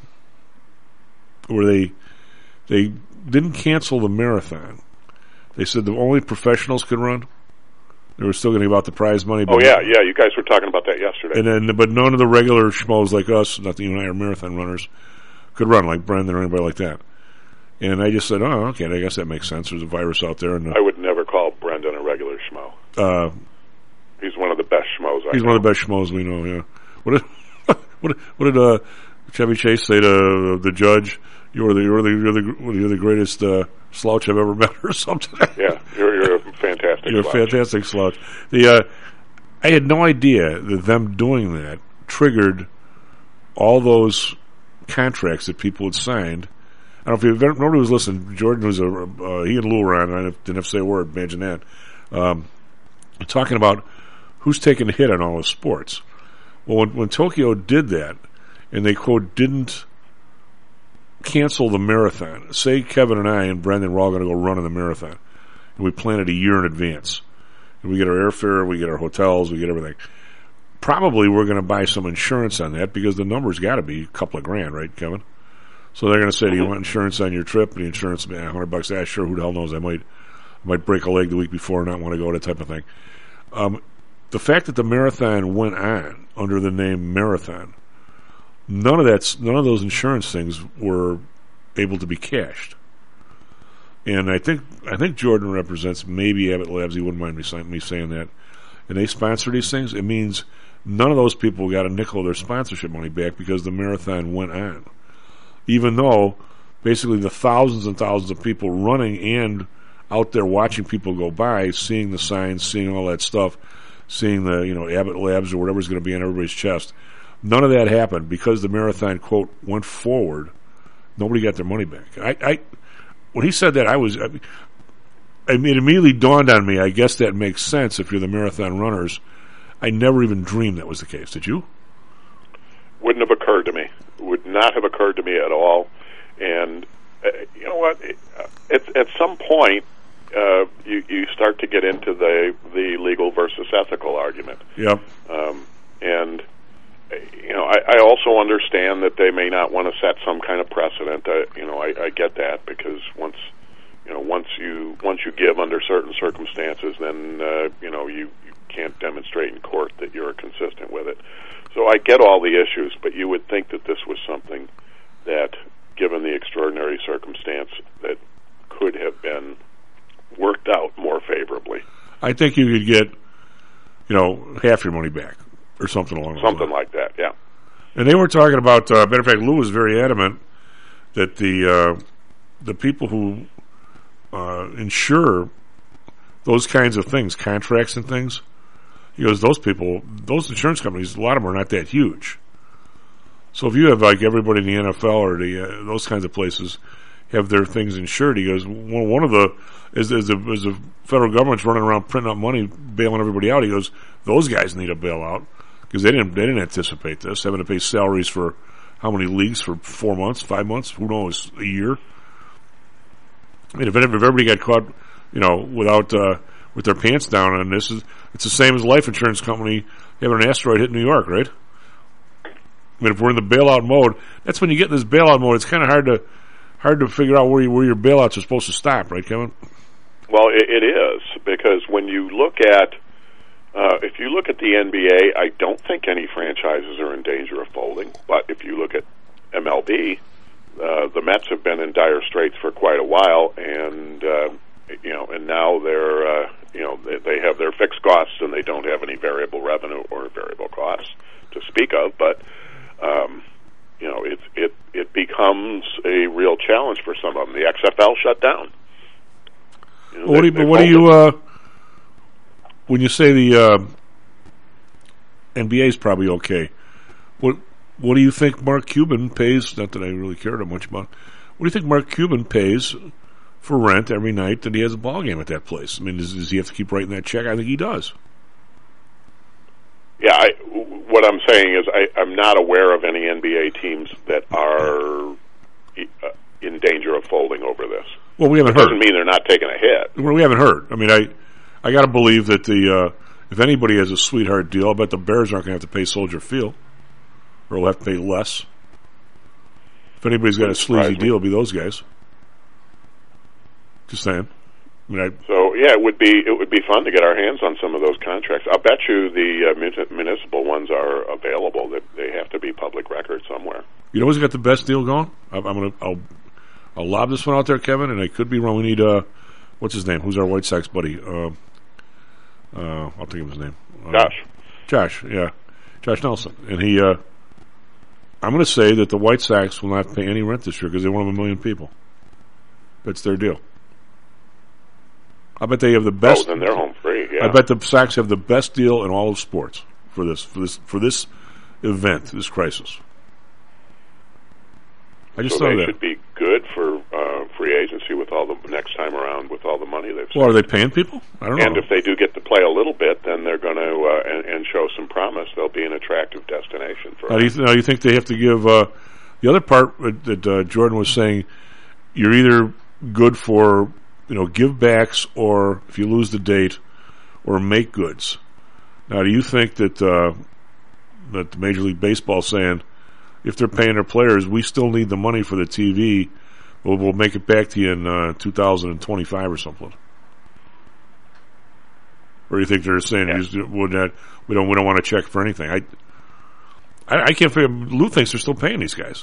where they they didn't cancel the marathon. They said the only professionals could run. They were still going to give out the prize money. Oh, yeah, yeah. You guys were talking about that yesterday. And then, but none of the regular schmoes like us, not that you and I are marathon runners, could run, like Brendan or anybody like that. And I just said, oh, okay, I guess that makes sense. There's a virus out there. And uh, I would never call Brendan a regular schmo. Uh, he's one of the best schmoes I He's know. one of the best schmoes we know, yeah. What did, what did, what did uh, Chevy Chase say to the judge? You're the, you're the, you're the, you're the greatest uh, slouch I've ever met, or something. Yeah, you're, you're a fantastic You're slouch. a fantastic slouch. The, uh, I had no idea that them doing that triggered all those contracts that people had signed. I don't know if you, nobody was listening. Jordan was a, uh, he and Lou were on, and I didn't have to say a word, imagine that. Um, talking about who's taking the hit on all the sports. Well, when, when Tokyo did that, and they, quote, didn't cancel the marathon. Say Kevin and I and Brendan were all going to go run in the marathon. And we plan it a year in advance. And we get our airfare, we get our hotels, we get everything. Probably we're going to buy some insurance on that because the number's got to be a couple of grand, right, Kevin? So they're going to say, do you want insurance on your trip? And the insurance, man, one hundred bucks. Ah, sure, who the hell knows? I might, I might break a leg the week before and not want to go, that type of thing. Um, the fact that the marathon went on under the name Marathon, None of that's none of those insurance things were able to be cashed, and I think I think Jordan represents maybe Abbott Labs. He wouldn't mind me saying, me saying that, and they sponsor these things. It means none of those people got a nickel of their sponsorship money back because the marathon went on, even though basically the thousands and thousands of people running and out there watching people go by, seeing the signs, seeing all that stuff, seeing the you know Abbott Labs or whatever's going to be on everybody's chest. None of that happened because the marathon, quote, went forward. Nobody got their money back. I, I when he said that, I was, I, I mean, it immediately dawned on me, I guess that makes sense if you're the marathon runners. I never even dreamed that was the case. Did you? Wouldn't have occurred to me. Would not have occurred to me at all. And, uh, you know what, at, at some point, uh, you, you start to get into the, the legal versus ethical argument. Yep. Um, and... You know, I, I also understand that they may not want to set some kind of precedent. I, you know, I, I get that because once, you know, once you once you give under certain circumstances, then uh, you know you, you can't demonstrate in court that you're consistent with it. So I get all the issues, but you would think that this was something that, given the extraordinary circumstance, that could have been worked out more favorably. I think you could get, you know, half your money back. Or something along those lines. Something like that, yeah. And they were talking about, uh, matter of fact, Lou was very adamant that the uh, the people who uh, insure those kinds of things, contracts and things, He goes, those people, those insurance companies, a lot of them are not that huge. So if you have like everybody in the N F L or the uh, those kinds of places have their things insured, he goes, well, one of the is is the, is the federal government's running around printing up money, bailing everybody out. He goes, those guys need a bailout because they didn't they didn't anticipate this, having to pay salaries for how many leagues for four months, five months, who knows, a year. I mean, if, if everybody got caught, you know, without uh, with their pants down on this, is it's the same as a life insurance company having an asteroid hit New York, right? I mean, if we're in the bailout mode, that's when you get in this bailout mode. It's kind of hard to hard to figure out where you, where your bailouts are supposed to stop, right, Kevin? Well, it, it is, because when you look at uh, if you look at the N B A, I don't think any franchises are in danger of folding. But if you look at M L B, uh, the Mets have been in dire straits for quite a while, and uh, you know, and now they're uh, you know they, they have their fixed costs and they don't have any variable revenue or variable costs to speak of, but. Um, you know, it it it becomes a real challenge for some of them. The X F L shut down. You know, what they, do you, what do you uh, when you say the uh, N B A is probably okay? What what do you think Mark Cuban pays? Not that I really care that much about. What do you think Mark Cuban pays for rent every night that he has a ball game at that place? I mean, does, does he have to keep writing that check? I think he does. Yeah, I, what I'm saying is I, I'm not aware of any N B A teams that are uh, in danger of folding over this. Well, we haven't it heard. Doesn't mean they're not taking a hit. Well, we haven't heard. I mean, I I got to believe that the uh, if anybody has a sweetheart deal, I bet the Bears aren't going to have to pay Soldier Field, or they'll have to pay less. If anybody's got a sleazy deal, it'll be those guys. Just saying. I mean, I, so yeah, it would be it would be fun to get our hands on some of those contracts. I'll bet you the uh, municipal ones are available. That they have to be public record somewhere. You know who's got the best deal going? I'm, I'm gonna I'll I'll lob this one out there, Kevin, and I could be wrong. We need uh, what's his name? Who's our White Sox buddy? Uh, uh, I'll think of his name. Uh, Josh. Josh, yeah, Josh Nelson, and he. Uh, I'm going to say that the White Sox will not pay any rent this year because they won't have a million people. That's their deal. I bet they have the best. Oh, then they're home free. Yeah. I bet the Sox have the best deal in all of sports for this for this for this event, this crisis. I just so thought they that should be good for uh, free agency with all the next time around with all the money they've. Well, are they paying people? I don't know. And if they do get to play a little bit, then they're going to uh, and, and show some promise. They'll be an attractive destination for. Now, do you, th- now, you think they have to give uh, the other part that uh, Jordan was saying? You're either good for. You know, give backs, or if you lose the date, or make goods. Now, do you think that uh, that the Major League Baseball is saying, if they're paying their players, we still need the money for the T V, we'll, we'll make it back to you in uh, two thousand twenty-five or something? Or do you think they're saying yeah. just, we're not, we don't we don't want to check for anything? I, I I can't figure. Lou thinks they're still paying these guys.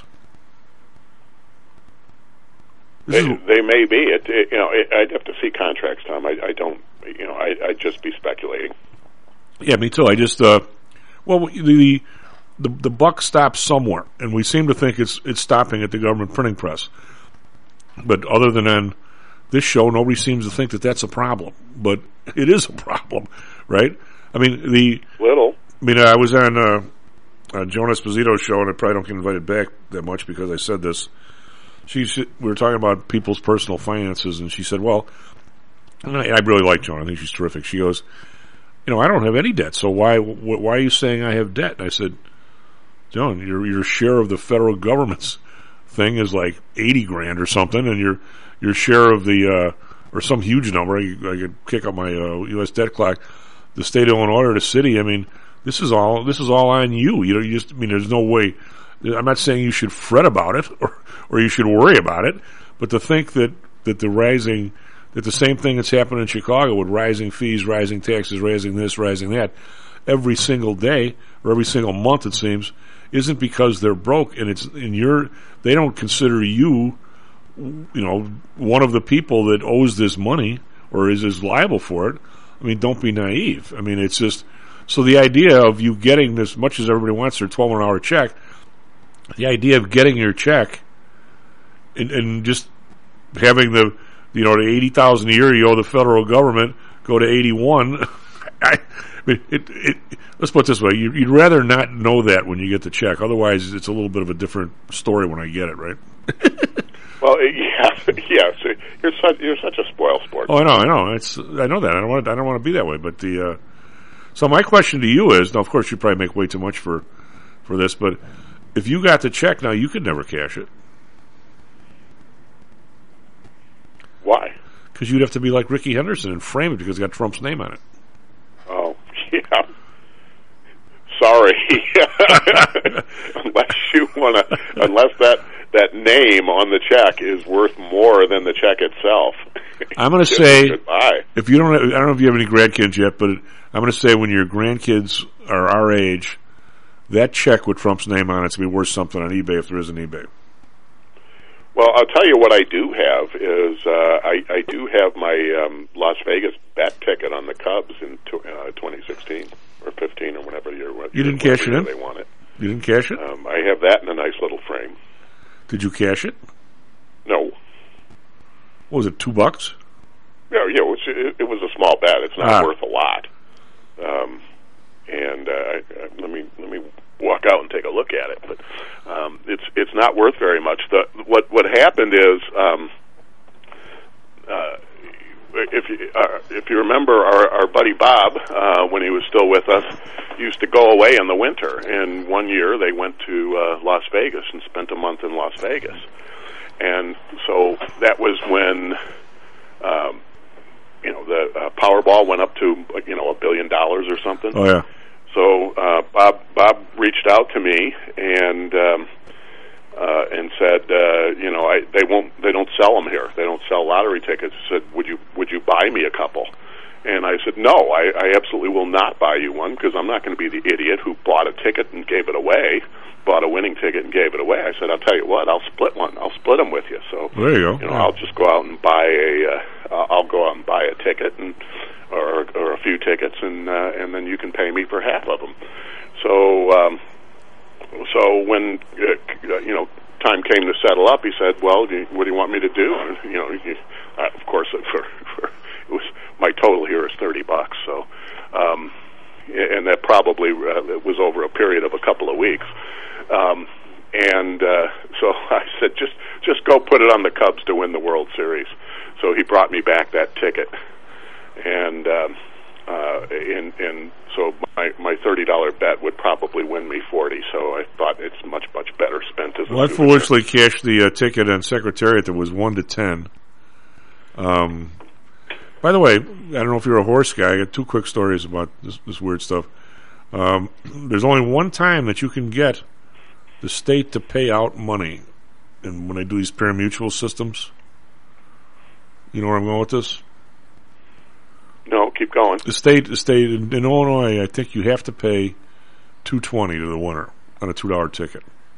They, they may be. It, it, you know, it, I'd have to see contracts, Tom. I, I don't. You know, I, I'd just be speculating. Yeah, me too. I just. Uh, well, the the the buck stops somewhere, and we seem to think it's it's stopping at the government printing press. But other than on this show, nobody seems to think that that's a problem. But it is a problem, right? I mean, the little. I mean, I was on uh, uh, Joan Esposito's show, and I probably don't get invited back that much because I said this. She, she, we were talking about people's personal finances, and she said, well, and I, I really like Joan. I think she's terrific. She goes, you know, I don't have any debt, so why wh- why are you saying I have debt? And I said, Joan, your your share of the federal government's thing is like eighty grand or something, and your your share of the, uh, or some huge number, I, I could kick up my uh, U S debt clock, the state of Illinois or the city, I mean, this is all, this is all on you. You know, you just, I mean, there's no way. I'm not saying you should fret about it or, or you should worry about it, but to think that, that the rising, that the same thing that's happened in Chicago with rising fees, rising taxes, rising this, rising that, every single day or every single month it seems, isn't because they're broke and it's in your, they don't consider you, you know, one of the people that owes this money or is, is liable for it. I mean, don't be naive. I mean, it's just, so the idea of you getting as much as everybody wants their twelve hundred hour check, the idea of getting your check and, and just having the, you know, the eighty thousand a year you owe the federal government go to eighty-one, I, mean, it, it, let's put it this way: you, you'd rather not know that when you get the check. Otherwise, it's a little bit of a different story when I get it, right? Well, yeah, yeah. So you're such you're such a spoil sport. Oh, I know, I know. It's I know that. I don't want. I don't want to be that way. But the uh, so my question to you is: now, of course, you probably make way too much for for this, but if you got the check now, you could never cash it. Why? Because you'd have to be like Ricky Henderson and frame it because it's got Trump's name on it. Oh, yeah. Sorry. Unless you want to, unless that, that name on the check is worth more than the check itself. I'm going to say, goodbye. If you don't, I don't know if you have any grandkids yet, but I'm going to say when your grandkids are our age, that check with Trump's name on it's going to be worth something on eBay if there is an eBay. Well, I'll tell you what I do have is uh, I, I do have my um, Las Vegas bet ticket on the Cubs in to, uh, twenty sixteen or fifteen or whatever year. What, you didn't cash it in? They want it. You didn't cash it? Um, I have that in a nice little frame. Did you cash it? No. What was it, two bucks? Yeah, yeah. It was, it, it was a small bet. It's not ah. worth a lot. Um, and uh, I, I, let me let me. walk out and take a look at it, but um, it's it's not worth very much. The what what happened is, um, uh, if you uh, if you remember, our, our buddy Bob, uh, when he was still with us, used to go away in the winter. And one year they went to uh, Las Vegas and spent a month in Las Vegas, and so that was when. Um, you know the uh, Powerball went up to you know a billion dollars or something. Oh yeah. So uh, Bob Bob reached out to me and um, uh, and said, uh, you know, I, they won't, they don't sell them here. They don't sell lottery tickets. He said, would you would you buy me a couple? And I said, no, I, I absolutely will not buy you one because I'm not going to be the idiot who bought a ticket and gave it away, bought a winning ticket and gave it away. I said, I'll tell you what, I'll split one. I'll split them with you. So there you go. You know, yeah. I'll just go out and buy a. Uh, I'll go out and buy a ticket and. Or, or a few tickets, and uh, and then you can pay me for half of them. So, um, so when uh, you know time came to settle up, he said, "Well, do you, what do you want me to do?" And, you know, he, uh, of course, for, for it was my total here is thirty bucks. So, um, and that probably uh, was over a period of a couple of weeks. Um, and uh, so I said, just just go put it on the Cubs to win the World Series. So he brought me back that ticket. And um, uh, and and so my my thirty dollar bet would probably win me forty. So I thought it's much much better spent as. Well, a I foolishly cashed the uh, ticket on Secretariat that was one to ten. Um, by the way, I don't know if you're a horse guy. I got two quick stories about this, this weird stuff. Um, there's only one time that you can get the state to pay out money, and when they do these pari-mutuel systems, you know where I'm going with this. No, keep going. The state, the state in, in Illinois, I think you have to pay two twenty to the winner on a two dollar ticket.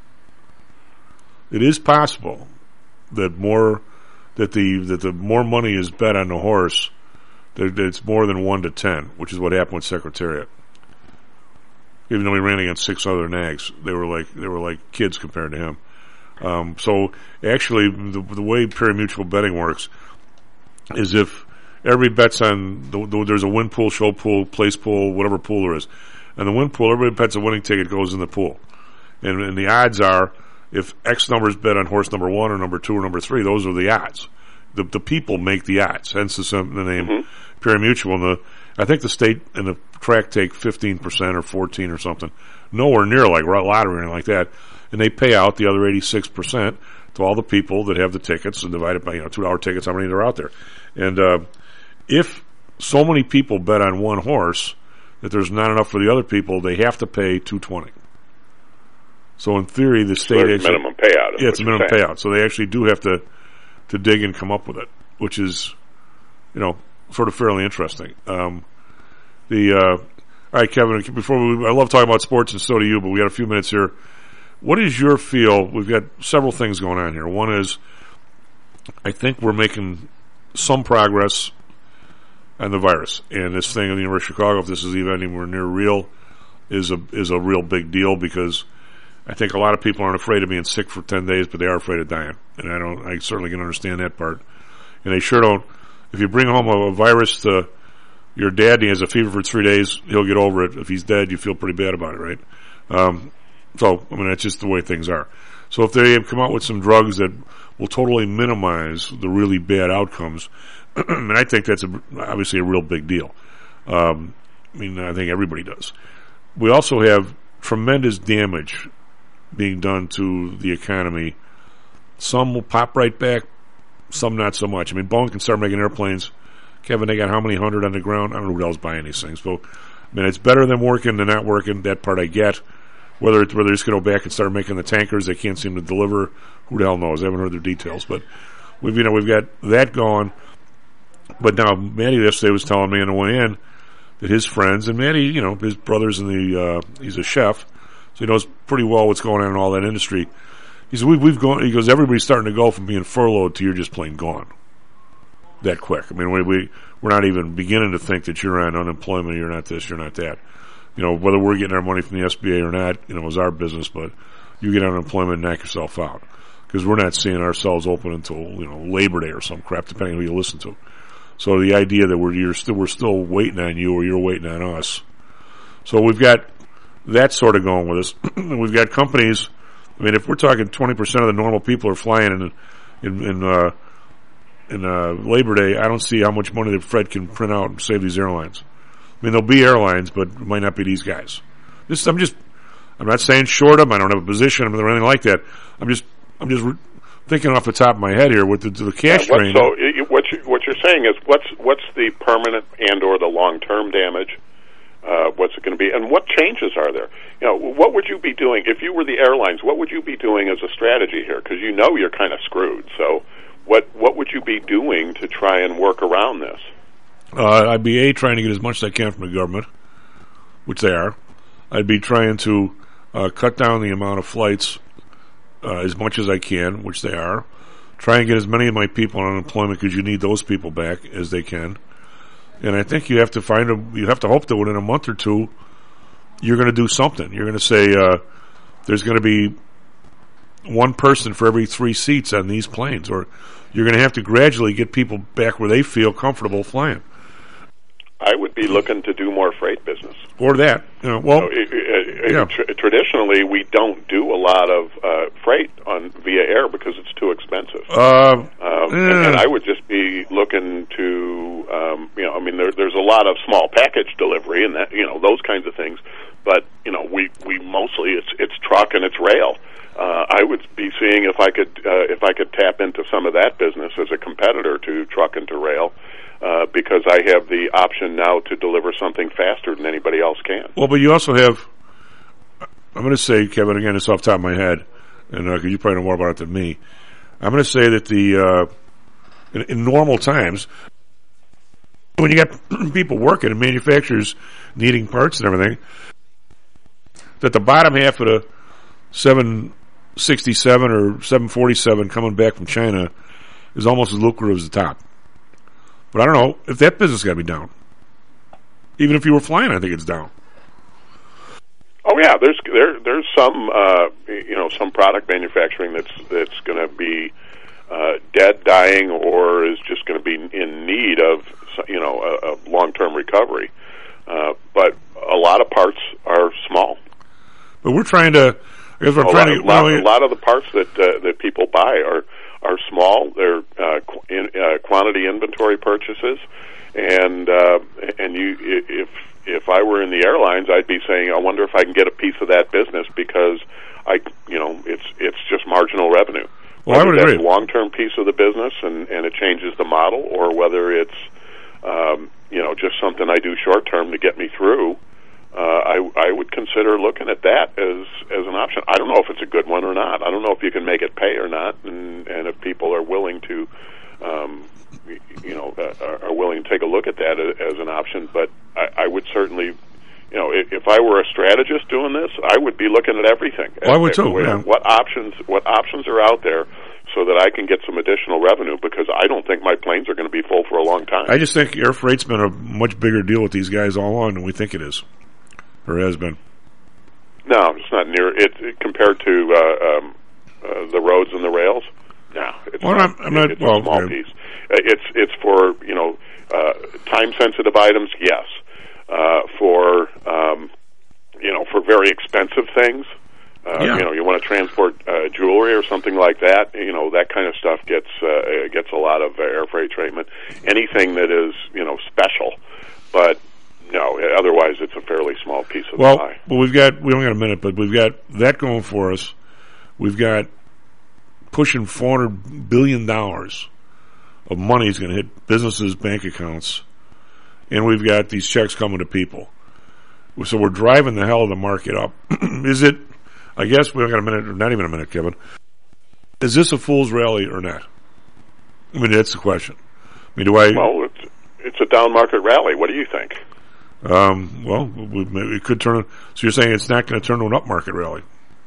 It is possible that more that the that the more money is bet on the horse, that it's more than one to ten, which is what happened with Secretariat. Even though he ran against six other nags, they were like they were like kids compared to him. Um, so actually, the, the way pari-mutuel betting works is if everybody bets on, the, the, there's a win pool, show pool, place pool, whatever pool there is. And the win pool, everybody bets a winning ticket goes in the pool. And, and the odds are, if X numbers bet on horse number one or number two or number three, those are the odds. The the people make the odds, hence the, the name mm-hmm. pari-mutuel. And the, I think the state and the track take fifteen percent or fourteen or something. Nowhere near like lottery or anything like that. And they pay out the other eighty-six percent to all the people that have the tickets and divide it by, you know, two dollar tickets, how many are out there. And, uh, if so many people bet on one horse that there's not enough for the other people, they have to pay two twenty. So in theory, the state so it's actually, minimum payout. Yeah, it's a minimum saying. payout. So they actually do have to to dig and come up with it, which is, you know, sort of fairly interesting. Um, the uh, all right, Kevin. Before we, I love talking about sports, and so do you. But we got a few minutes here. What is your feel? We've got several things going on here. One is, I think we're making some progress on the virus, and this thing in the University of Chicago, if this is even anywhere near real, is a is a real big deal because I think a lot of people aren't afraid of being sick for ten days, but they are afraid of dying, and I don't. I certainly can understand that part, and they sure don't. If you bring home a, a virus to your dad and he has a fever for three days, he'll get over it. If he's dead, you feel pretty bad about it, right? Um, so, I mean, that's just the way things are. So if they have come out with some drugs that will totally minimize the really bad outcomes, and I think that's a, obviously a real big deal. Um, I mean, I think everybody does. We also have tremendous damage being done to the economy. Some will pop right back, some not so much. I mean, Boeing can start making airplanes. Kevin, they got how many hundred on the ground? I don't know who else buying these things. So, I mean, it's better than working than not working. That part I get. Whether it's, whether they're just going to go back and start making the tankers, they can't seem to deliver. Who the hell knows? I haven't heard their details, but we've you know we've got that going. But now Matty yesterday was telling me on the way in that his friends and Matty, you know, his brother's in the uh, he's a chef, so he knows pretty well what's going on in all that industry. He said, we've, we've gone, he goes, everybody's starting to go from being furloughed to you're just plain gone. That quick. I mean, we, we, we're not even beginning to think that you're on unemployment, you're not this, you're not that. You know, whether we're getting our money from the S B A or not, you know, is our business, but you get unemployment and knock yourself out. Because we're not seeing ourselves open until, you know, Labor Day or some crap, depending on who you listen to. So the idea that we're, you're still, we're still waiting on you or you're waiting on us. So we've got that sort of going with us. We've got companies. I mean, if we're talking twenty percent of the normal people are flying in in in, uh, in uh, Labor Day, I don't see how much money that Fred can print out and save these airlines. I mean, there'll be airlines, but it might not be these guys. This, I'm just, I'm not saying short them. I don't have a position or anything like that. I'm just, I'm just re- thinking off the top of my head here with the, the cash yeah, drain. So it, what you, what you're saying is what's what's the permanent and or the long term damage? Uh, what's it going to be, and what changes are there? You know, what would you be doing if you were the airlines? What would you be doing as a strategy here? Because you know you're kind of screwed. So, what what would you be doing to try and work around this? Uh, I'd be a trying to get as much as I can from the government, which they are. I'd be trying to uh, cut down the amount of flights uh, as much as I can, which they are. Try and get as many of my people on unemployment because you need those people back as they can. And I think you have to find a, you have to hope that within a month or two, you're going to do something. You're going to say, uh, there's going to be one person for every three seats on these planes, or you're going to have to gradually get people back where they feel comfortable flying. I would be looking to do more freight business. Or that. You know, well, so it, it, yeah. tr- traditionally, we don't do a lot of uh, freight on via air because it's too expensive. Uh, um, yeah. and, and I would just be looking to, um, you know, I mean, there, there's a lot of small package delivery and that, you know, those kinds of things. But you know, we, we mostly it's it's truck and it's rail. Uh, I would be seeing if I could uh, if I could tap into some of that business as a competitor to truck and to rail. Uh, because I have the option now to deliver something faster than anybody else can. Well, but you also have, I'm going to say, Kevin, again, it's off the top of my head, and because uh, you probably know more about it than me, I'm going to say that the uh, in, in normal times, when you got people working and manufacturers needing parts and everything, that the bottom half of the seven sixty-seven or seven forty-seven coming back from China is almost as lucrative as the top. But I don't know if that business got to be down. Even if you were flying, I think it's down. Oh yeah, there's there there's some uh, you know some product manufacturing that's that's going to be uh, dead, dying, or is just going to be in need of you know a, a long-term recovery. Uh, but a lot of parts are small. But we're trying to. I guess we're a trying lot, to. Lot, Well, a lot of the parts that uh, that people buy are. are small. They're uh, qu- in, uh, quantity inventory purchases, and uh, and you if if I were in the airlines, I'd be saying, I wonder if I can get a piece of that business because I you know it's it's just marginal revenue. Well, whether I would that's agree. a long-term piece of the business and, and it changes the model, or whether it's um, you know just something I do short-term to get me through. Uh, I, I would consider looking at that as as an option. I don't know if it's a good one or not. I don't know if you can make it pay or not, and, and if people are willing to, um, you know, uh, are willing to take a look at that as an option. But I, I would certainly, you know, if, if I were a strategist doing this, I would be looking at everything. Well, I would too. What, Yeah. what options? What options are out there? So that I can get some additional revenue, because I don't think my planes are going to be full for a long time. I just think air freight's been a much bigger deal with these guys all along than we think it is. Or has been. No, it's not near it, it compared to uh, um, uh, the roads and the rails. No, it's well, not. I'm, I'm not it's well, a small okay. piece. Uh, it's it's for you know uh, time sensitive items. Yes, uh, for um, you know for very expensive things. Uh, yeah. You know, you want to transport uh, jewelry or something like that. You know, that kind of stuff gets uh, gets a lot of uh, air freight treatment. Anything that is you know special, but no, otherwise it's a fairly small piece of well, the pie. Well, we've got we only got a minute, but we've got that going for us. We've got pushing four hundred billion dollars of money is going to hit businesses' bank accounts, and we've got these checks coming to people. So we're driving the hell of the market up. Is it? I guess we've got a minute, or not even a minute, Kevin. Is this a fool's rally or not? I mean, that's the question. I mean, do I? Well, it's it's a down market rally. What do you think? Um, well, we, it could turn. So you're saying it's not going to turn to an up market rally?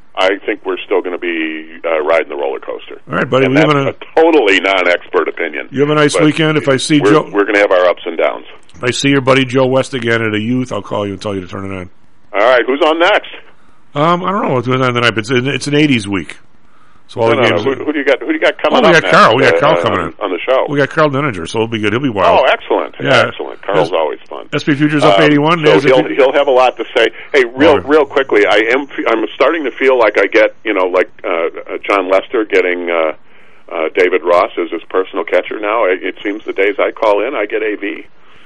I think we're still going to be uh, riding the roller coaster. All right, buddy. And we that's have a, a totally non-expert opinion. You have a nice but weekend. If I see we're, Joe, we're going to have our ups and downs. If I see your buddy Joe West again at a youth, I'll call you and tell you to turn it on. All right, who's on next? Um, I don't know what's going on tonight, but it's, it's an eighties week. So all no, the no, games. no. Who, who do you got? Who do you got coming oh, we up? got Carl. We got next, Carl uh, coming on, in on the show. We got Carl Denninger, so he'll be good. He'll be wild. Oh, excellent! Yeah, excellent. Carl's S- always fun. S P Futures up um, eighty-one. So he'll F- he'll have a lot to say. Hey, real Right. real quickly, I am I'm starting to feel like I get you know like uh, uh, John Lester getting uh, uh, David Ross as his personal catcher now. It, it seems the days I call in, I get A V.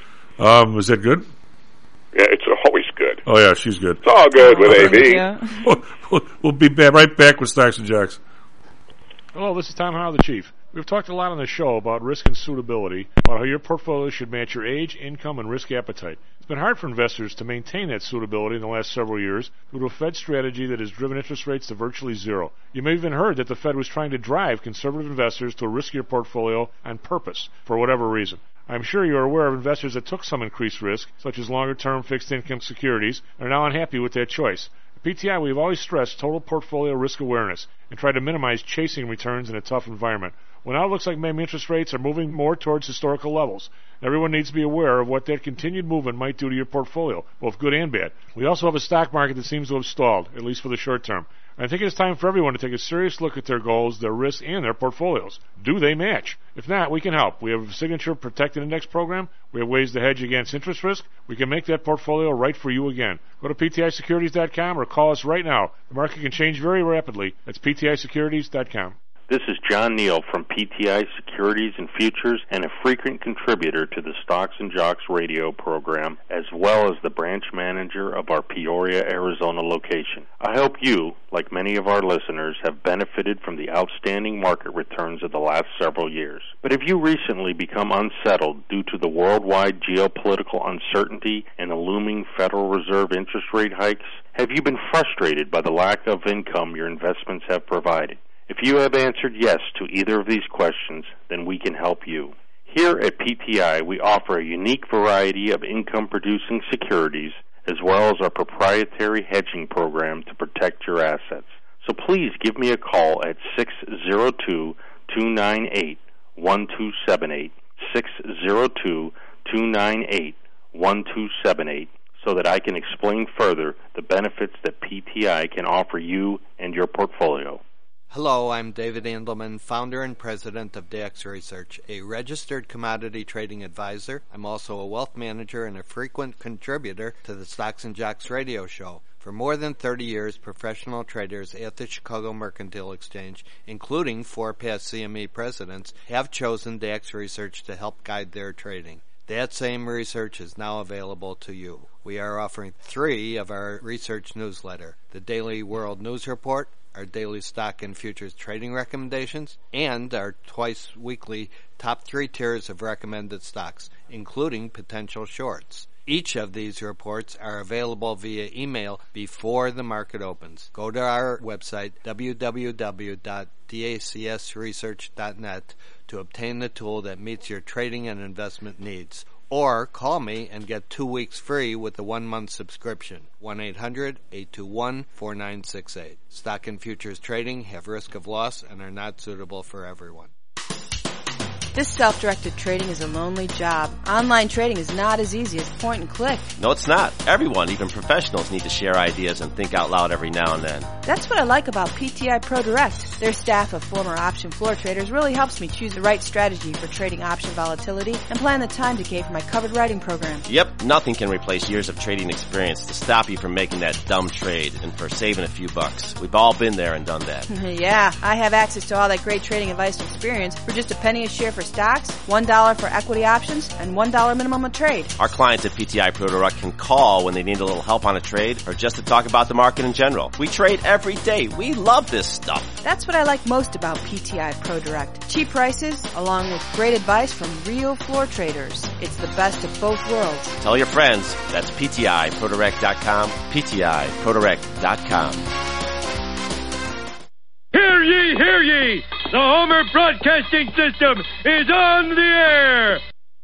Um, is that good? Yeah, it's always good. Oh yeah, she's good. It's all good with Oh, A V. yeah. We'll, we'll, we'll be back, right back with Stocks and Jocks. Hello, this is Tom Howell, the Chief. We've talked a lot on the show about risk and suitability, about how your portfolio should match your age, income, and risk appetite. It's been hard for investors to maintain that suitability in the last several years due to a Fed strategy that has driven interest rates to virtually zero. You may have even heard that the Fed was trying to drive conservative investors to a riskier portfolio on purpose, for whatever reason. I'm sure you are aware of investors that took some increased risk, such as longer-term fixed-income securities, and are now unhappy with that choice. At P T I, we have always stressed total portfolio risk awareness and tried to minimize chasing returns in a tough environment. Well, now it looks like maybe interest rates are moving more towards historical levels. Everyone needs to be aware of what that continued movement might do to your portfolio, both good and bad. We also have a stock market that seems to have stalled, at least for the short term. I think it's time for everyone to take a serious look at their goals, their risks, and their portfolios. Do they match? If not, we can help. We have a Signature Protected Index program. We have ways to hedge against interest risk. We can make that portfolio right for you again. Go to P T I securities dot com or call us right now. The market can change very rapidly. That's P T I securities dot com. This is John Neal from P T I Securities and Futures and a frequent contributor to the Stocks and Jocks radio program, as well as the branch manager of our Peoria, Arizona location. I hope you, like many of our listeners, have benefited from the outstanding market returns of the last several years. But have you recently become unsettled due to the worldwide geopolitical uncertainty and the looming Federal Reserve interest rate hikes? Have you been frustrated by the lack of income your investments have provided? If you have answered yes to either of these questions, then we can help you. Here at P T I, we offer a unique variety of income-producing securities, as well as our proprietary hedging program to protect your assets. So please give me a call at six zero two, two nine eight, one two seven eight, six zero two, two nine eight, one two seven eight, so that I can explain further the benefits that P T I can offer you and your portfolio. Hello, I'm David Andelman, founder and president of D A X Research, a registered commodity trading advisor. I'm also a wealth manager and a frequent contributor to the Stocks and Jocks radio show. For more than thirty years, professional traders at the Chicago Mercantile Exchange, including four past C M E presidents, have chosen D A X Research to help guide their trading. That same research is now available to you. We are offering three of our research newsletter, the Daily World News Report, our daily stock and futures trading recommendations, and our twice-weekly top three tiers of recommended stocks, including potential shorts. Each of these reports are available via email before the market opens. Go to our website, w w w dot d a c s research dot net, to obtain the tool that meets your trading and investment needs. Or call me and get two weeks free with a one-month subscription. one eight hundred, eight two one, four nine six eight. Stock and futures trading have risk of loss and are not suitable for everyone. This self-directed trading is a lonely job. Online trading is not as easy as point and click. No, it's not. Everyone, even professionals, need to share ideas and think out loud every now and then. That's what I like about P T I Pro Direct. Their staff of former option floor traders really helps me choose the right strategy for trading option volatility and plan the time decay for my covered writing program. Yep, nothing can replace years of trading experience to stop you from making that dumb trade and for saving a few bucks. We've all been there and done that. Yeah, I have access to all that great trading advice and experience for just a penny a share for stocks, one dollar for equity options, and one dollar minimum a trade. Our clients at P T I Pro Direct can call when they need a little help on a trade or just to talk about the market in general. We trade every day. We love this stuff. That's what I like most about P T I Pro Direct. Cheap prices, along with great advice from real floor traders. It's the best of both worlds. Tell your friends. That's P T I Pro Direct dot com, P T I Pro Direct dot com. Hear ye, hear ye! The Homer Broadcasting System is on the air!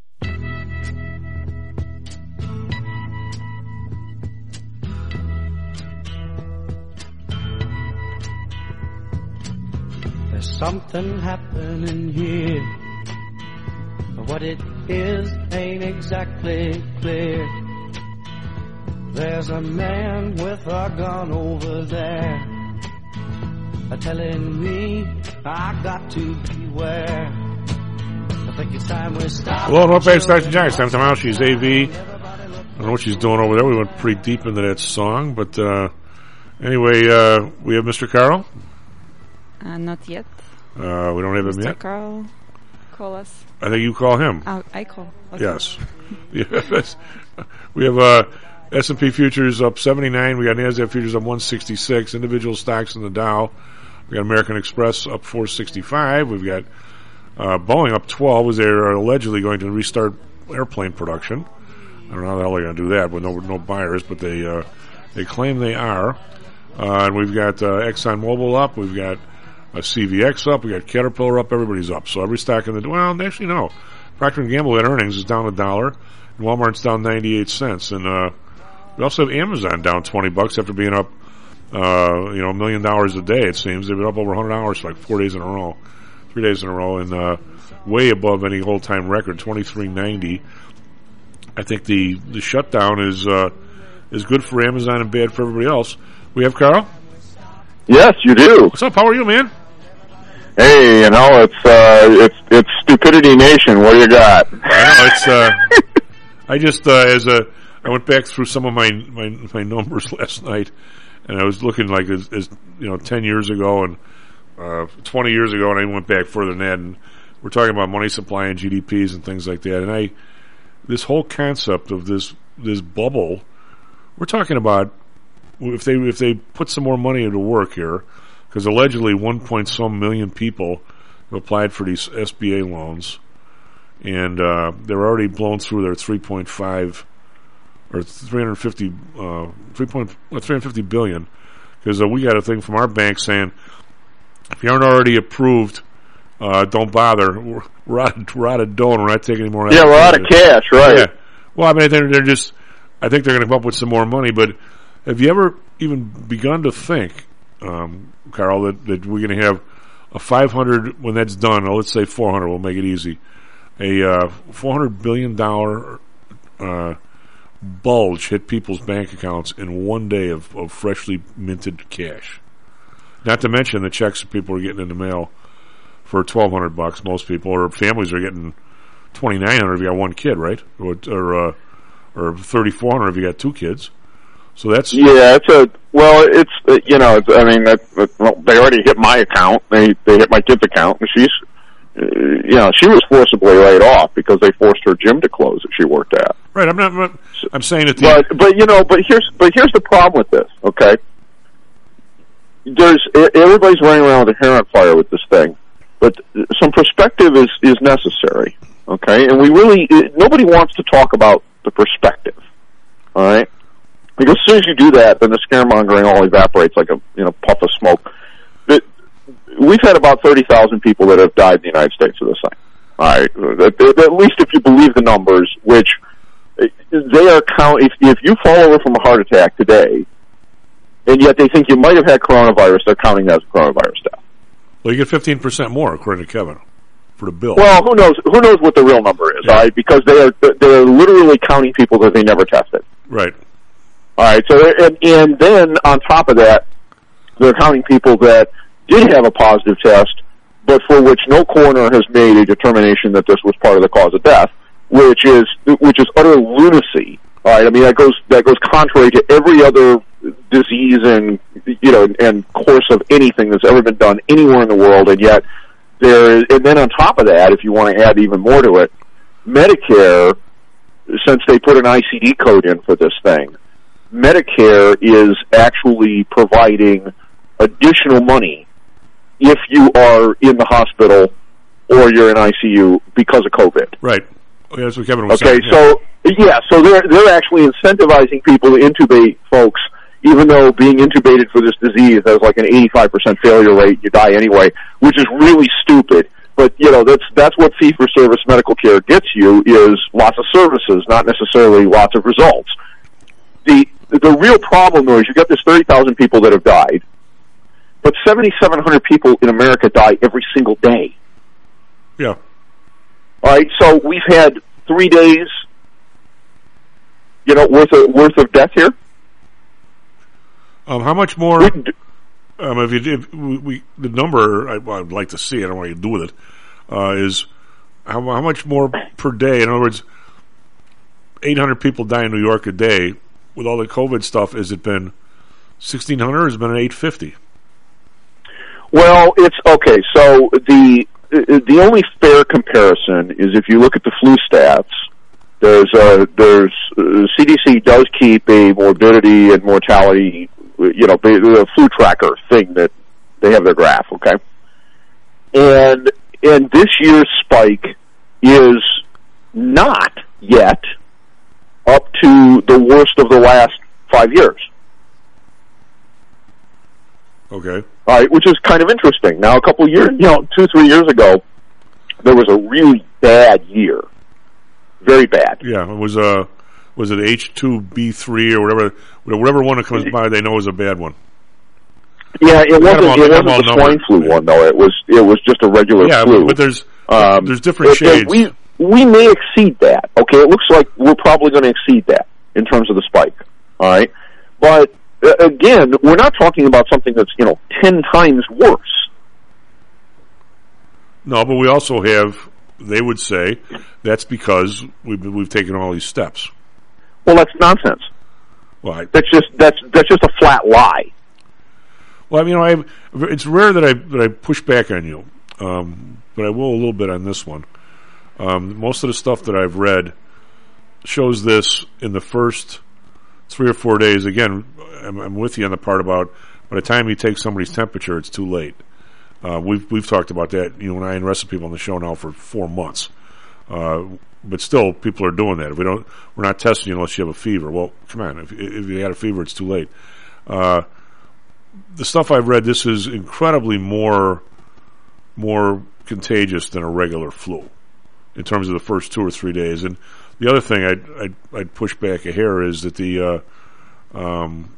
There's something happening here, but what it is ain't exactly clear. There's a man with a gun over there, telling me I got to beware. I think it's time we stop. Hello and welcome back to Stocks and Jocks. I'm Tom House. She's A V. I don't know what she's doing over there. We went pretty deep into that song, but uh, anyway, uh, we have Mister Carl. Uh, not yet. Uh, we don't have him Mister yet. Carl, call us. I think you call him. Oh, I call. Okay. Yes. Yes. We have uh, S and P futures up seventy-nine. We got NASDAQ futures up one sixty-six. Individual stocks in the Dow. We got American Express up four sixty-five. We've got uh, Boeing up twelve as they're allegedly going to restart airplane production. I don't know how the hell they're going to do that with no no buyers, but they uh, they claim they are. Uh, and we've got uh, ExxonMobil up. We've got uh, C V X up. We've got Caterpillar up. Everybody's up. So every stock in the well, actually no. Procter and Gamble at earnings is down a dollar. And Walmart's down ninety-eight cents. And uh, we also have Amazon down twenty bucks after being up. Uh, you know, a million dollars a day, it seems. They've been up over one hundred dollars for like four days in a row, three days in a row, and uh, way above any whole-time record, twenty-three ninety. I think the, the shutdown is uh, is good for Amazon and bad for everybody else. We have Carl? Yes, you do. What's up? How are you, man? Hey, you know, it's uh, it's it's Stupidity Nation. What do you got? I know, it's, uh, I just, uh, as a, I went back through some of my, my, my numbers last night. And I was looking like as, as you know, ten years ago and uh, twenty years ago, and I went back further than that. And we're talking about money supply and G D Ps and things like that. And I, this whole concept of this this bubble, we're talking about if they if they put some more money into work here, because allegedly one point some million people have applied for these S B A loans, and uh, they're already blown through their three point five. Or three hundred fifty, uh, three point, uh, three hundred fifty billion, because uh, we got a thing from our bank saying if you aren't already approved, uh, don't bother. We're, we're out, we're out of dough. We're not taking any more. Yeah, we're out of cash, right? Yeah. Well, I mean, they're, they're just. I think they're going to come up with some more money. But have you ever even begun to think, um, Carl, that, that we're going to have a five hundred when that's done? Or let's say four hundred. We'll make it easy. A uh, four hundred billion dollar. Uh, bulge hit people's bank accounts in one day of, of freshly minted cash. Not to mention the checks that people are getting in the mail for twelve hundred bucks. Most people or families are getting twenty nine hundred if you got one kid, right? Or or, uh, or thirty four hundred if you got two kids. So that's yeah. It's a well. It's uh, you know. It's, I mean, that, that, well, they already hit my account. They they hit my kid's account, and she's. You know, she was forcibly laid off because they forced her gym to close that she worked at. Right. I'm not. I'm, not, I'm saying that. The but but you know, but here's but here's the problem with this. Okay. There's everybody's running around with a hair on fire with this thing, but some perspective is is necessary. Okay, and we really nobody wants to talk about the perspective. All right, because as soon as you do that, then the scaremongering all evaporates like a you know puff of smoke. It, We've had about thirty thousand people that have died in the United States of this thing. All right, at, at least if you believe the numbers, which they are count. If, if you fall over from a heart attack today, and yet they think you might have had coronavirus, they're counting that as a coronavirus death. Well, you get fifteen percent more, according to Kevin. for the bill. Well, who knows? Who knows what the real number is? Yeah. All right, because they are they're literally counting people that they never tested. Right. All right. So and, and then on top of that, they're counting people that did have a positive test, but for which no coroner has made a determination that this was part of the cause of death, which is which is utter lunacy. All right. I mean that goes that goes contrary to every other disease and you know and course of anything that's ever been done anywhere in the world, and yet there is, and then on top of that, if you want to add even more to it, Medicare, since they put an I C D code in for this thing, Medicare is actually providing additional money if you are in the hospital or you're in I C U because of COVID. Right. Okay, that's what Kevin was okay, saying. Okay, so yeah, so they're they're actually incentivizing people to intubate folks, even though being intubated for this disease has like an eighty-five percent failure rate, you die anyway, which is really stupid. But you know that's that's what fee-for-service medical care gets you is lots of services, not necessarily lots of results. The the real problem though is you got this thirty thousand people that have died, but seventy-seven hundred people in America die every single day. Yeah. All right, so we've had three days, you know, worth of worth of death here. Um, how much more? Um, if you if we, we the number I, well, I'd like to see. I don't know what you do with it. Uh, is how how much more per day? In other words, eight hundred people die in New York a day. With all the COVID stuff, has it been sixteen hundred? Or has it been an eight fifty? Well, it's okay. So the the only fair comparison is if you look at the flu stats. There's a, there's uh, C D C does keep a morbidity and mortality, you know, the flu tracker thing that they have their graph, okay? And and this year's spike is not yet up to the worst of the last five years. Okay. All right, which is kind of interesting. Now, a couple of years, you know, two, three years ago, there was a really bad year. Very bad. Yeah, it was uh, was it H two B three or whatever, whatever one that comes by, they know is a bad one. Yeah, it wasn't. all, it wasn't the swine flu one though. It was. It was just a regular yeah, flu. but there's um, there's different it, shades. We we may exceed that. Okay, it looks like we're probably going to exceed that in terms of the spike. All right, but uh, again, we're not talking about something that's you know ten times worse. No, but we also have. They would say that's because we've we've taken all these steps. Well, that's nonsense. Well, I, that's just that's that's just a flat lie. Well, I mean, I it's rare that I that I push back on you, um, but I will a little bit on this one. Um, most of the stuff that I've read shows this in the first three or four days. Again, I'm, I'm with you on the part about by the time you take somebody's temperature, it's too late. Uh, we've we've talked about that, you and I, and the rest of people on the show now for four months. Uh, but still, people are doing that. If we don't, we're not testing you unless you have a fever. Well, come on, if, if you had a fever, it's too late. Uh, the stuff I've read, this is incredibly more more contagious than a regular flu in terms of the first two or three days. And the other thing I'd I'd, I'd push back a hair is that the uh, um,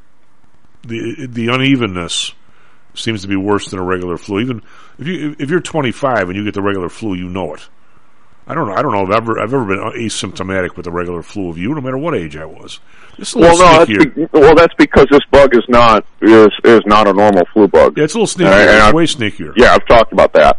the the unevenness seems to be worse than a regular flu. Even if you if you're twenty-five and you get the regular flu, you know it. I don't know. I don't know if I've ever I've ever been asymptomatic with the regular flu of you, no matter what age I was. It's a little well, no, sneakier. That's be, well, that's because this bug is not is is not a normal flu bug. Yeah, it's a little sneakier. Uh, it's I've, way sneakier. Yeah, I've talked about that.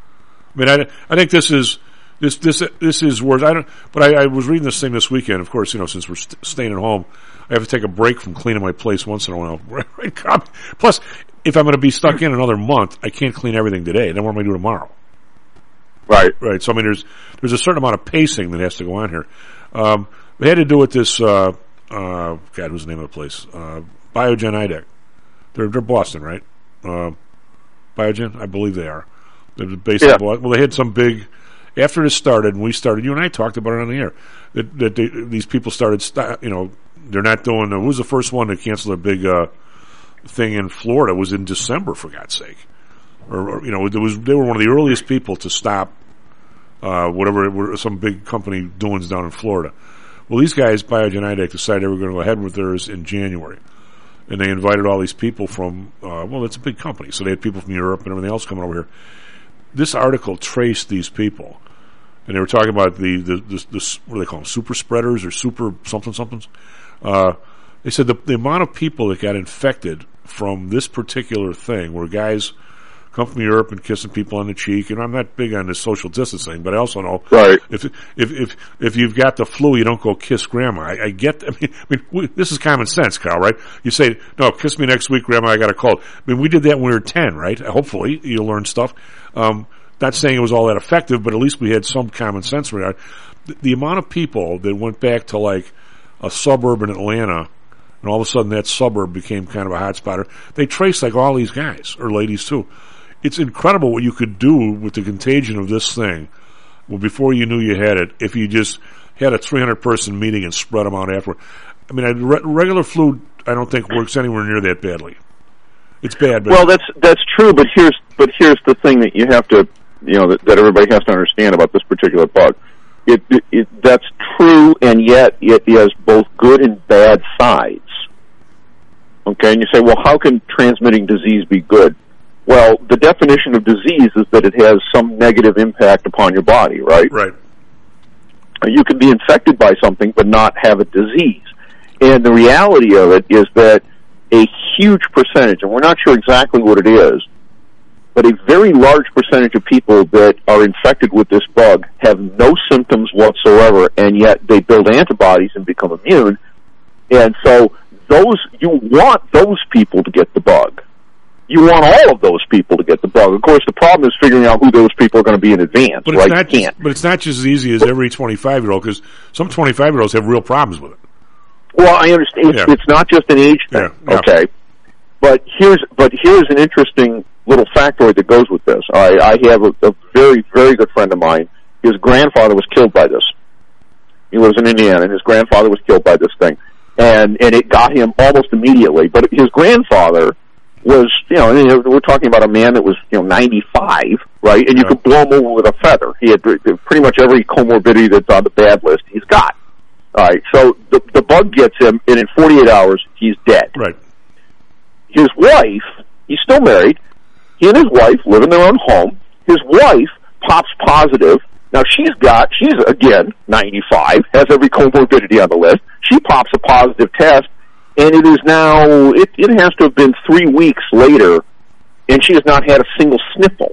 I mean, I, I think this is this this this is worse. I don't. But I, I was reading this thing this weekend. Of course, you know, since we're st- staying at home, I have to take a break from cleaning my place once in a while. Right? Plus, if I'm going to be stuck in another month, I can't clean everything today. Then what am I doing tomorrow? Right. Right. So I mean, there's there's a certain amount of pacing that has to go on here. Um, it had to do with this. Uh, uh, God, who's the name of the place? Uh, Biogen I D E C. They're they're Boston, right? Uh, Biogen, I believe they are. They're based yeah. in Boston. Well, they had some big. After this started, and we started, you and I talked about it on the air. That, that they, these people started, st- you know, they're not doing. Uh, who was the first one to cancel a big uh, thing in Florida? It was in December, for God's sake. Or, or you know, there was they were one of the earliest people to stop uh, whatever some big company doings down in Florida. Well, these guys, Biogen I D E C, decided they were going to go ahead with theirs in January, and they invited all these people from. Uh, well, it's a big company, so they had people from Europe and everything else coming over here. this article traced these people, and they were talking about the the, the, the what do they call them, super spreaders or super something somethings. Uh, they said the, the amount of people that got infected from this particular thing, where guys come from Europe and kissing people on the cheek, and I'm not big on this social distancing, but I also know right. if if if if you've got the flu, you don't go kiss grandma. I, I get. I mean, I mean we, this is common sense, Carl. Right? You say, no, kiss me next week, grandma. I got a cold. I mean, we did that when we were ten, right? Hopefully, you'll learn stuff. Um, not saying it was all that effective, but at least we had some common sense for that. The, the amount of people that went back to like a suburb in Atlanta, and all of a sudden that suburb became kind of a hot spot. They traced like all these guys or ladies too. It's incredible what you could do with the contagion of this thing. Well, before you knew you had it, if you just had a three hundred person meeting and spread them out afterward. I mean, a re- regular flu, I don't think works anywhere near that badly. It's bad, but well, that's that's true. But here's but here's the thing that you have to, you know, that, that everybody has to understand about this particular bug. It, it, it that's true, and yet it has both good and bad sides. Okay, and you say, well, how can transmitting disease be good? Well, the definition of disease is that it has some negative impact upon your body, right? Right. You can be infected by something but not have a disease. And the reality of it is that a huge percentage, and we're not sure exactly what it is, but a very large percentage of people that are infected with this bug have no symptoms whatsoever, and yet they build antibodies and become immune. And so those, you want those people to get the bug. You want all of those people to get the bug. Of course, the problem is figuring out who those people are going to be in advance, but right? It's not you can't. Just, but it's not just as easy as every twenty-five-year-old, because some twenty-five-year-olds have real problems with it. Well, I understand. It's, Yeah. it's not just an age thing, Yeah, yeah. okay? But here's but here's an interesting little factoid that goes with this. I, I have a, a very, very good friend of mine. His grandfather was killed by this. He lives in Indiana, and his grandfather was killed by this thing. And, and it got him almost immediately. But his grandfather was, you know, we're talking about a man that was, you know, ninety-five, right? And you Yeah. could blow him over with a feather. He had pretty much every comorbidity that's on the bad list he's got. All right, so the, the bug gets him, and in forty-eight hours, he's dead. Right. His wife, he's still married. He and his wife live in their own home. His wife pops positive. Now, she's got, she's, again, ninety-five, has every comorbidity on the list. She pops a positive test, and it is now, it, it has to have been three weeks later, and she has not had a single sniffle.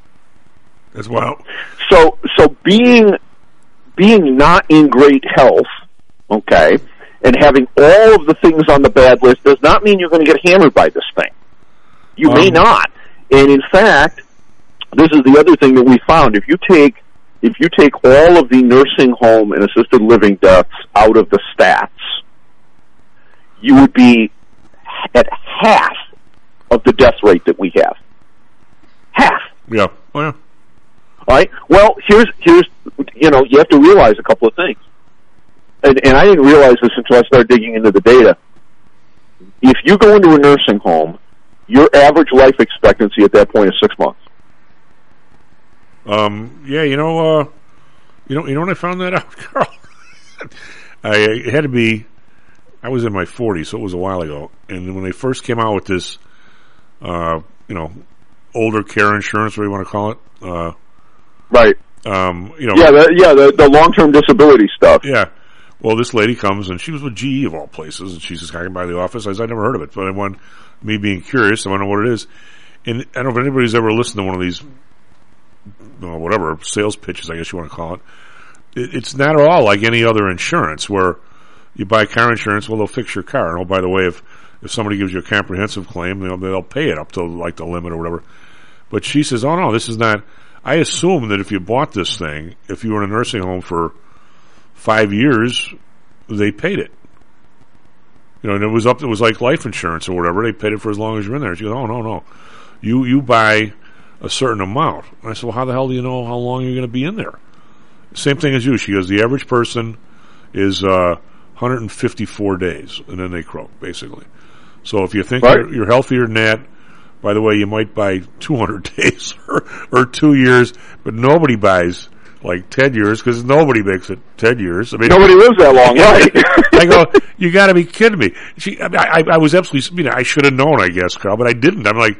As well. So, so being, being not in great health, okay, and having all of the things on the bad list does not mean you're going to get hammered by this thing. You may Um, not. And in fact, this is the other thing that we found. If you take, if you take all of the nursing home and assisted living deaths out of the stats, you would be at half of the death rate that we have. Half. Yeah. Oh, yeah. All right. Well, here's here's you know you have to realize a couple of things, and, and I didn't realize this until I started digging into the data. If you go into a nursing home, your average life expectancy at that point is six months. Um, yeah, you know, uh, you know, you know when I found that out, Carl? I it had to be, I was in my forties, so it was a while ago. And when they first came out with this, uh, you know, older care insurance, what do you want to call it? Uh, right. Um, you know. Yeah, the, yeah, the, the long-term disability stuff. Yeah. Well, this lady comes, and she was with G E of all places, and she's just walking by the office. I said, I'd never heard of it, but I want, me being curious, I want to know what it is. And I don't know if anybody's ever listened to one of these, you know, whatever, sales pitches, I guess you want to call it. it. It's not at all like any other insurance where you buy car insurance, well, they'll fix your car. And oh, by the way, if, if somebody gives you a comprehensive claim, they'll, they'll pay it up to like the limit or whatever. But she says, oh no, this is not, I assume that if you bought this thing, if you were in a nursing home for five years, they paid it. You know, and it was up, it was like life insurance or whatever. They paid it for as long as you're in there. She goes, oh, no, no. You, you buy a certain amount. And I said, well, how the hell do you know how long you're going to be in there? Same thing as you. She goes, the average person is, uh, one hundred fifty-four days, and then they croak, basically. So if you think right. you're, you're healthier than that, by the way, you might buy two hundred days or, or two years, but nobody buys like ten years because nobody makes it ten years. I mean, nobody lives that long, right? I go, you got to be kidding me. She, I, I, I was absolutely, you know, I should have known, I guess, Carl, but I didn't. I'm like,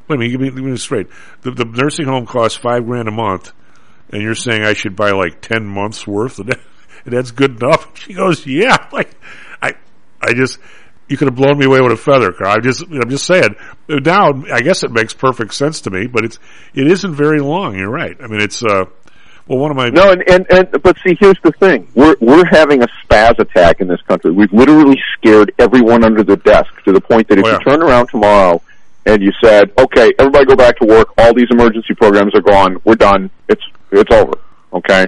Wait a minute, give me, give me this straight. The, the nursing home costs five grand a month, and you're saying I should buy like ten months worth, and, that, and that's good enough? She goes, yeah. Like, I, I just, you could have blown me away with a feather, Carl. I'm just, I'm just saying. Now, I guess it makes perfect sense to me, but it's, it isn't very long. You're right. I mean, it's, uh, well, one of my no, and, and and but see, here's the thing: we're we're having a spaz attack in this country. We've literally scared everyone under the desk to the point that if oh, yeah. you turn around tomorrow and you said, "Okay, everybody go back to work. All these emergency programs are gone. We're done. It's it's over." Okay,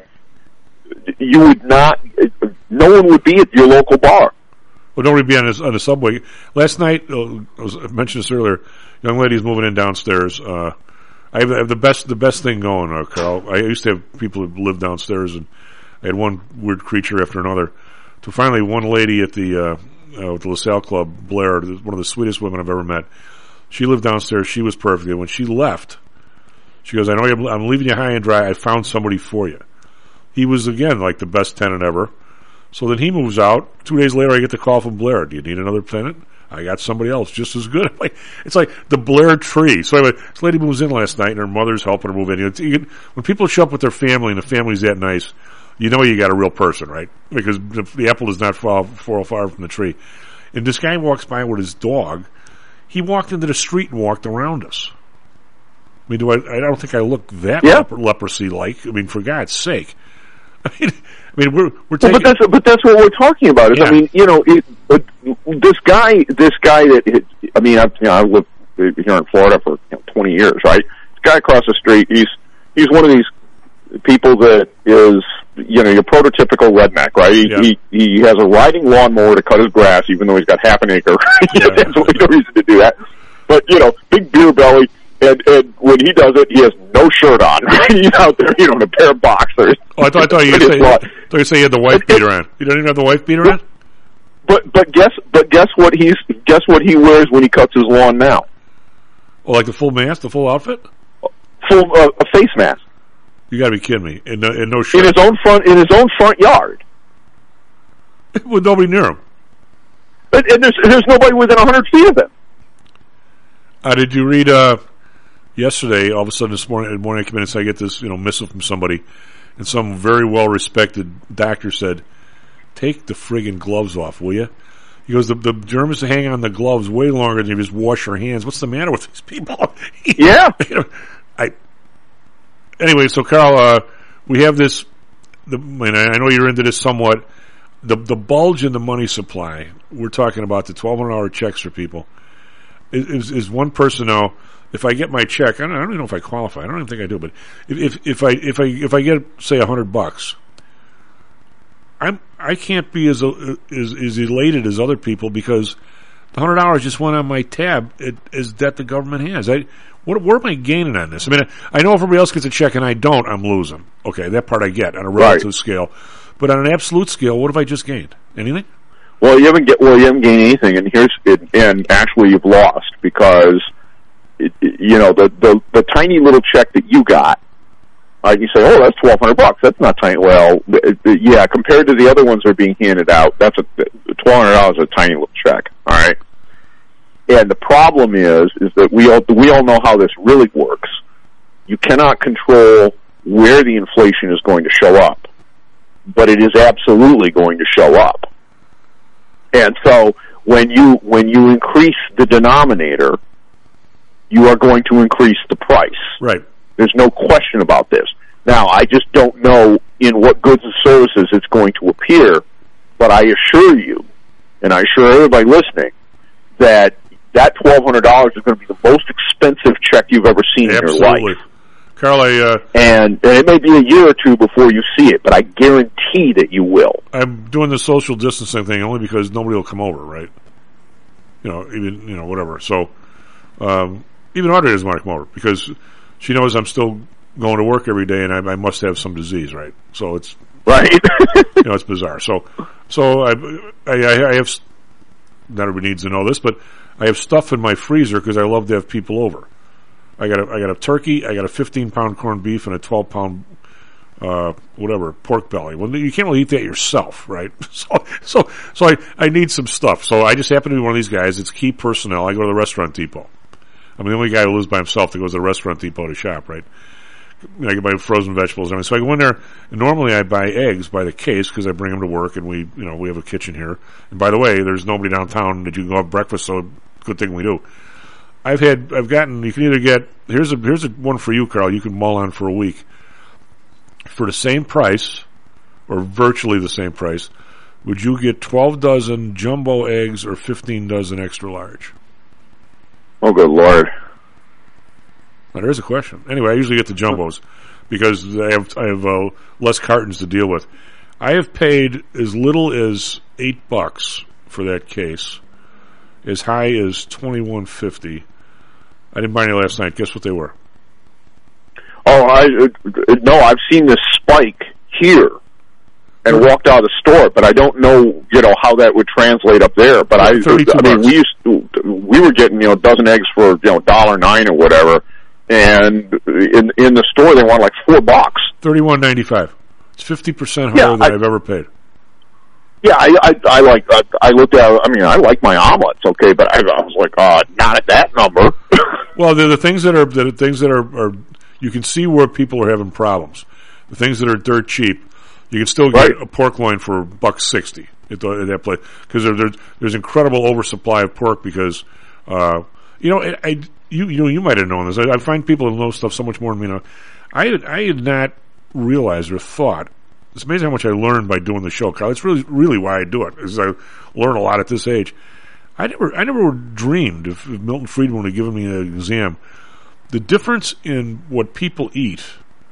you would not. No one would be at your local bar. Well, nobody would be on, this, on the subway. Last night, uh, I, was, I mentioned this earlier. Young lady's moving in downstairs. Uh, I have, I have the best the best thing going, uh, Carl. I used to have people who live downstairs, and I had one weird creature after another. To finally, one lady at the uh, uh, at the LaSalle Club, Blair, one of the sweetest women I've ever met. She lived downstairs. She was perfect. And when she left, she goes, "I know you're, I'm leaving you high and dry. I found somebody for you." He was again like the best tenant ever. So then he moves out. Two days later, I get the call from Blair. Do you need another tenant? I got somebody else just as good. It's like the Blair tree. So anyway, this lady moves in last night, and her mother's helping her move in. You know, you can, when people show up with their family, and the family's that nice, you know you got a real person, right? Because the, the apple does not fall far, far from the tree. And this guy walks by with his dog. He walked into the street and walked around us. I mean, do I? I don't think I look that yeah. leper, leprosy-like. I mean, for God's sake. I mean, I mean, we're we're taking. Well, but that's but that's what we're talking about. Is, yeah. I mean, you know, it, but this guy, this guy that it, I mean, I've you know, I've lived here in Florida for you know, twenty years, right? This guy across the street, he's he's one of these people that is, you know, your prototypical redneck, right? He yeah. he, he has a riding lawnmower to cut his grass, even though he's got half an acre. Yeah. There's no reason to do that. But you know, big beer belly. And, and when he does it, he has no shirt on. Right? He's out there, you know, in a pair of boxers. Oh, I thought, I thought you say, I thought you say he had the wife beater on. You don't even have the wife beater on? But but guess but guess what he's guess what he wears when he cuts his lawn now? Oh, like the full mask, the full outfit, full uh, a face mask. You got to be kidding me! And no, and no shirt in his own front in his own front yard, with nobody near him. And, and there's there's nobody within a hundred feet of him. Uh, did you read? Uh, Yesterday, all of a sudden this morning, morning I came in and said, I get this, you know, missive from somebody, and some very well-respected doctor said, "Take the friggin' gloves off, will you?" He goes, the, the germs hang on the gloves way longer than you just wash your hands. What's the matter with these people? Yeah. you know, I. Anyway, so Carl, uh, we have this, the, and I know you're into this somewhat, the the bulge in the money supply. We're talking about the twelve hundred dollars checks for people. Is, is one person now, if I get my check, I don't, I don't even know if I qualify. I don't even think I do, but if if, if I if I if I get say a hundred bucks, I'm I can't be as as as elated as other people because the hundred dollars just went on my tab it, as that the government has. I what where am I gaining on this? I mean, I, I know if everybody else gets a check and I don't, I'm losing. Okay, that part I get on a relative right. scale, but on an absolute scale, what have I just gained? Anything? Well, you haven't get well, you haven't gained anything, and here's it, and actually you've lost because. It, it, you know, the, the, the tiny little check that you got, uh, you say, oh, that's twelve hundred bucks. That's not tiny. Well, it, it, yeah, compared to the other ones that are being handed out, that's a, twelve hundred dollars is a tiny little check. All right. And the problem is, is that we all, we all know how this really works. You cannot control where the inflation is going to show up, but it is absolutely going to show up. And so when you, when you increase the denominator, you are going to increase the price. Right. There's no question about this. Now, I just don't know in what goods and services it's going to appear, but I assure you, and I assure everybody listening, that that twelve hundred dollars is going to be the most expensive check you've ever seen Absolutely. in your life. Carl, I, uh, and, and it may be a year or two before you see it, but I guarantee that you will. I'm doing the social distancing thing only because nobody will come over, right? You know, even, you know, whatever. So, um, even Audrey doesn't want to come over because she knows I'm still going to work every day and I, I must have some disease, right? So it's right. you know, it's bizarre. So, so I, I, I have. Not everybody needs to know this, but I have stuff in my freezer because I love to have people over. I got a, I got a turkey, I got a fifteen pound corned beef, and a twelve pound uh, whatever pork belly. Well, you can't really eat that yourself, right? So, so, so I, I need some stuff. So I just happen to be one of these guys. It's key personnel. I go to the Restaurant Depot. I'm the only guy who lives by himself that goes to the restaurant depot to shop, right? You know, I can buy frozen vegetables. I mean, so I go in there, and normally I buy eggs by the case because I bring them to work, and we, you know, we have a kitchen here. And by the way, there's nobody downtown that you can go have breakfast, so good thing we do. I've had, I've gotten, you can either get, here's a, here's a one for you, Carl, you can mull on for a week. For the same price, or virtually the same price, would you get twelve dozen jumbo eggs or fifteen dozen extra large? Oh, good Lord. Now, there's a question. Anyway, I usually get the jumbos because I have I have uh, less cartons to deal with. I have paid as little as eight bucks for that case, as high as twenty-one fifty. I didn't buy any last night. Guess what they were? Oh, I uh, no, I've seen this spike here and walked out of the store, but I don't know, you know, how that would translate up there. But I, I mean, bucks. we used to, we were getting, you know, a dozen eggs for, you know, dollar nine or whatever. And in in the store, they want like four bucks. Thirty-one ninety-five. It's fifty percent higher yeah, than I, I've ever paid. Yeah, I I, I like. I, I looked at. I mean, I like my omelets, okay, but I, I was like, uh, not at that number. Well, they're the things that are the things that are, are. You can see where people are having problems. The things that are dirt cheap, you can still get right. a pork loin for buck sixty at, the, at that place because there, there's there's incredible oversupply of pork because, uh, you know, I. I You you know you might have known this. I, I find people who know stuff so much more than me. Know. I had, I had not realized or thought. It's amazing how much I learned by doing the show, Carl. It's really really why I do it. Because I learn a lot at this age. I never I never dreamed if, if Milton Friedman had given me an exam, the difference in what people eat,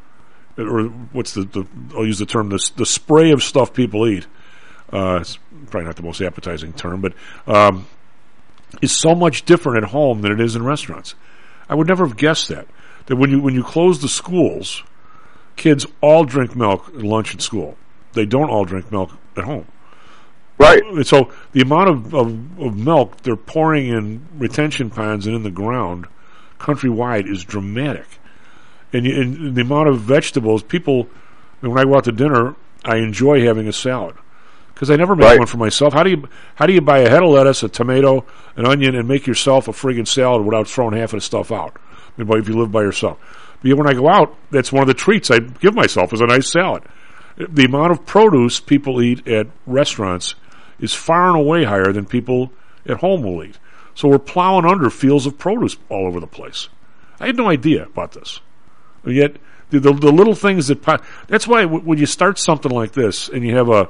or what's the, the I'll use the term the the spray of stuff people eat. Uh, it's probably not the most appetizing term, but. Um, is so much different at home than it is in restaurants. I would never have guessed that. That when you when you close the schools, kids all drink milk at lunch at school. They don't all drink milk at home. Right. And so the amount of, of, of milk they're pouring in retention ponds and in the ground countrywide is dramatic. And, you, and the amount of vegetables, people, when I go out to dinner, I enjoy having a salad. Because I never make right. one for myself. How do you how do you buy a head of lettuce, a tomato, an onion, and make yourself a friggin' salad without throwing half of the stuff out? I mean, if you live by yourself. But when I go out, that's one of the treats I give myself is a nice salad. The amount of produce people eat at restaurants is far and away higher than people at home will eat. So we're plowing under fields of produce all over the place. I had no idea about this. And yet, the, the, the little things that... That's why w- when you start something like this and you have a...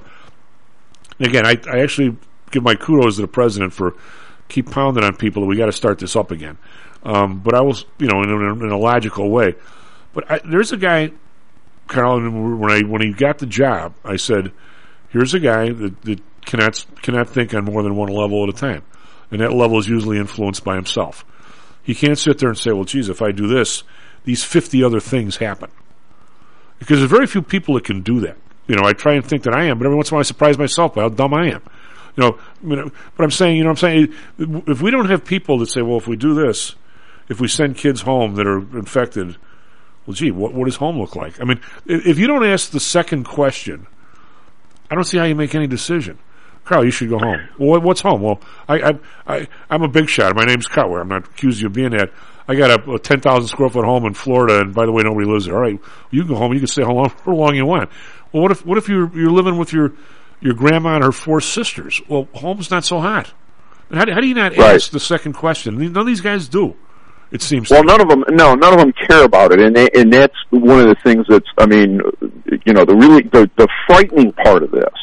Again, I, I actually give my kudos to the president for keep pounding on people that we got to start this up again. Um, but I was, you know, in, in, in a logical way. But I, there's a guy, Carl, when I when he got the job, I said, "Here's a guy that, that cannot cannot think on more than one level at a time, and that level is usually influenced by himself. He can't sit there and say, well, geez, if I do this, these fifty other things happen, because there's very few people that can do that." You know, I try and think that I am, but every once in a while I surprise myself by how dumb I am. You know, I mean, but I'm saying, you know, I'm saying, if we don't have people that say, well, if we do this, if we send kids home that are infected, well, gee, what, what does home look like? I mean, if you don't ask the second question, I don't see how you make any decision. Carl, you should go home. Well, what's home? Well, I, I, I, I'm a big shot. My name's Cutler. I'm not accusing you of being that. I got a, a ten thousand square foot home in Florida, and by the way, nobody lives there. All right, you can go home. You can stay how long, how long you want. Well, what if what if you're you're living with your your grandma and her four sisters? Well, home's not so hot. How do, how do you not right. ask the second question? None of these guys do. It seems. Well, to none of them. No, none of them care about it, and they, and that's one of the things that's. I mean, you know, the really the, the frightening part of this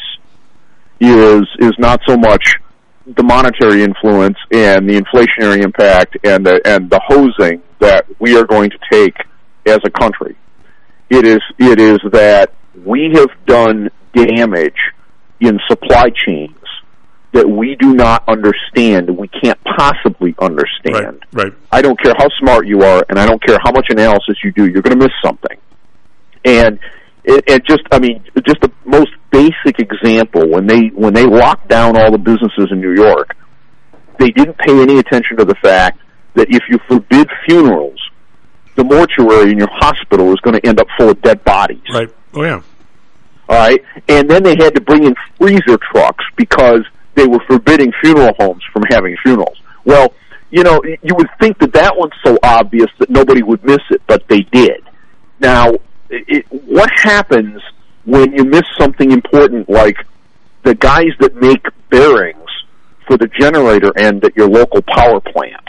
is is not so much the monetary influence and the inflationary impact and the and the hosing that we are going to take as a country. It is it is that we have done damage in supply chains that we do not understand and we can't possibly understand. Right, right. I don't care how smart you are, and I don't care how much analysis you do, you're going to miss something. And it, it just, I mean, just the most basic example, when they when they locked down all the businesses in New York, they didn't pay any attention to the fact that if you forbid funerals, the mortuary in your hospital is going to end up full of dead bodies. Right. Oh, yeah. All right? And then they had to bring in freezer trucks because they were forbidding funeral homes from having funerals. Well, you know, you would think that that one's so obvious that nobody would miss it, but they did. Now, it, what happens when you miss something important like the guys that make bearings for the generator end at your local power plant?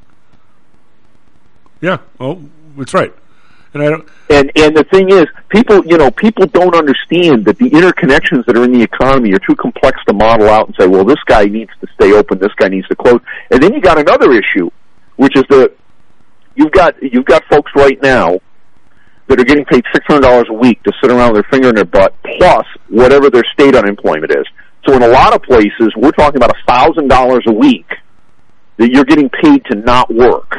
Yeah, well, that's right. And I don't. And and the thing is, people, you know, people don't understand that the interconnections that are in the economy are too complex to model out and say, well, this guy needs to stay open, this guy needs to close. And then you got another issue, which is that you've got you've got folks right now that are getting paid six hundred dollars a week to sit around with their finger in their butt, plus whatever their state unemployment is. So in a lot of places, we're talking about a thousand dollars a week that you're getting paid to not work.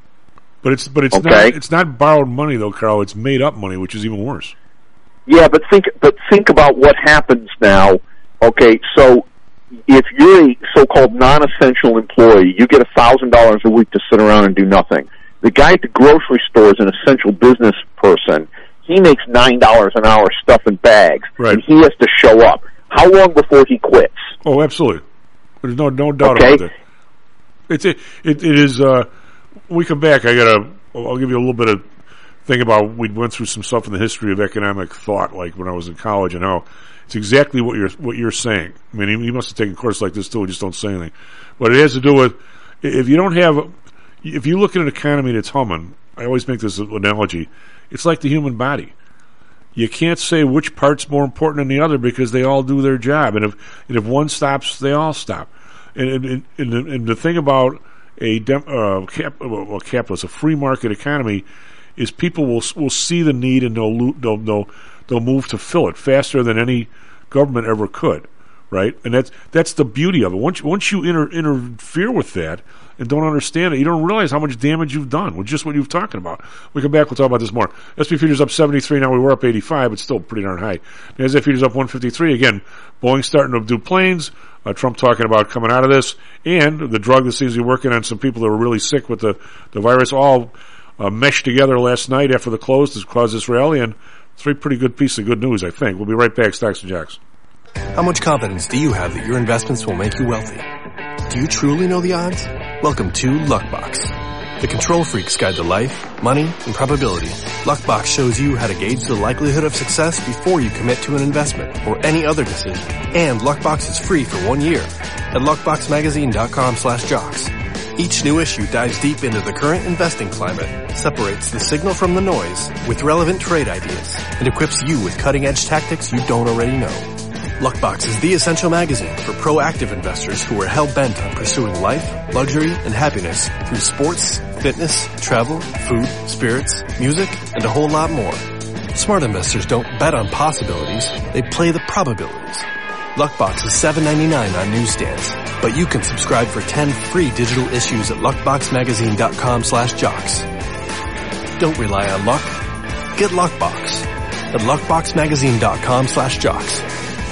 But it's but it's okay. not it's not borrowed money though, Carl. It's made up money, which is even worse. Yeah, but think but think about what happens now. Okay, so if you're a so-called non-essential employee, you get a thousand dollars a week to sit around and do nothing. The guy at the grocery store is an essential business person. He makes nine dollars an hour stuffing bags, right. and he has to show up. How long before he quits? Oh, absolutely. There's no no doubt okay. about that. It's it it, it is. Uh, when we come back, I gotta. I'll give you a little bit of thing about. We went through some stuff in the history of economic thought, like when I was in college, and how it's exactly what you're what you're saying. I mean, you must have taken a course like this too. Just don't say anything. But it has to do with if you don't have. If you look at an economy that's humming, I always make this analogy. It's like the human body. You can't say which part's more important than the other because they all do their job. And if and if one stops, they all stop. And, and, and, the, and the thing about a dem, uh, cap, well, capitalist, a free market economy, is people will will see the need and they'll they'll they'll, they'll move to fill it faster than any government ever could. Right, and that's that's the beauty of it. Once once you inter, interfere with that and don't understand it, you don't realize how much damage you've done with just what you've talking about. We come back, we'll talk about this more. S and P futures up seventy-three. Now we were up eighty-five, but still pretty darn high. The S and P futures up one fifty-three. Again, Boeing starting to do planes. Uh, Trump talking about coming out of this, and the drug that seems to be working on some people that were really sick with the the virus all uh, meshed together last night after the close to cause this rally. And three pretty good pieces of good news, I think. We'll be right back. Stocks and Jocks. How much confidence do you have that your investments will make you wealthy? Do you truly know the odds? Welcome to Luckbox, the control freak's guide to life, money, and probability. Luckbox shows you how to gauge the likelihood of success before you commit to an investment or any other decision. And Luckbox is free for one year at luckboxmagazine.com slash jocks. Each new issue dives deep into the current investing climate, separates the signal from the noise with relevant trade ideas, and equips you with cutting-edge tactics you don't already know. Luckbox is the essential magazine for proactive investors who are hell-bent on pursuing life, luxury, and happiness through sports, fitness, travel, food, spirits, music, and a whole lot more. Smart investors don't bet on possibilities, they play the probabilities. Luckbox is seven ninety-nine on newsstands, but you can subscribe for ten free digital issues at luckboxmagazine.com slash jocks. Don't rely on luck. Get Luckbox at luckboxmagazine.com slash jocks.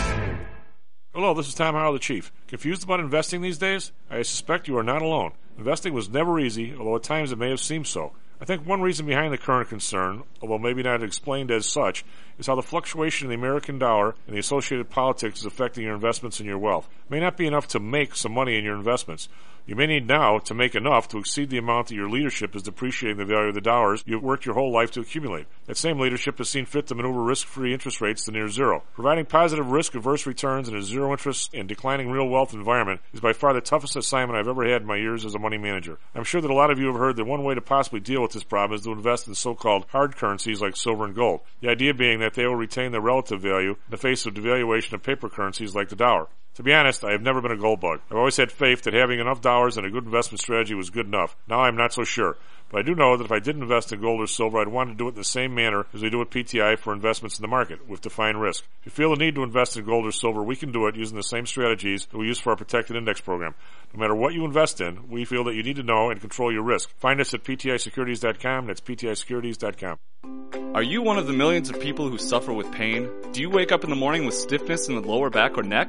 Hello, this is Tom Howell, the Chief. Confused about investing these days? I suspect you are not alone. Investing was never easy, although at times it may have seemed so. I think one reason behind the current concern, although maybe not explained as such, is how the fluctuation in the American dollar and the associated politics is affecting your investments and your wealth. It may not be enough to make some money in your investments. You may need now to make enough to exceed the amount that your leadership is depreciating the value of the dollars you've worked your whole life to accumulate. That same leadership has seen fit to maneuver risk-free interest rates to near zero. Providing positive risk-averse returns in a zero-interest and declining real wealth environment is by far the toughest assignment I've ever had in my years as a money manager. I'm sure that a lot of you have heard that one way to possibly deal with this problem is to invest in so-called hard currencies like silver and gold. The idea being that they will retain their relative value in the face of devaluation of paper currencies like the dollar. To be honest, I have never been a gold bug. I've always had faith that having enough dollars and a good investment strategy was good enough. Now I'm not so sure. But I do know that if I did invest in gold or silver, I'd want to do it in the same manner as we do at P T I for investments in the market, with defined risk. If you feel the need to invest in gold or silver, we can do it using the same strategies that we use for our protected index program. No matter what you invest in, we feel that you need to know and control your risk. Find us at P T I securities dot com. That's P T I securities dot com. Are you one of the millions of people who suffer with pain? Do you wake up in the morning with stiffness in the lower back or neck? Why are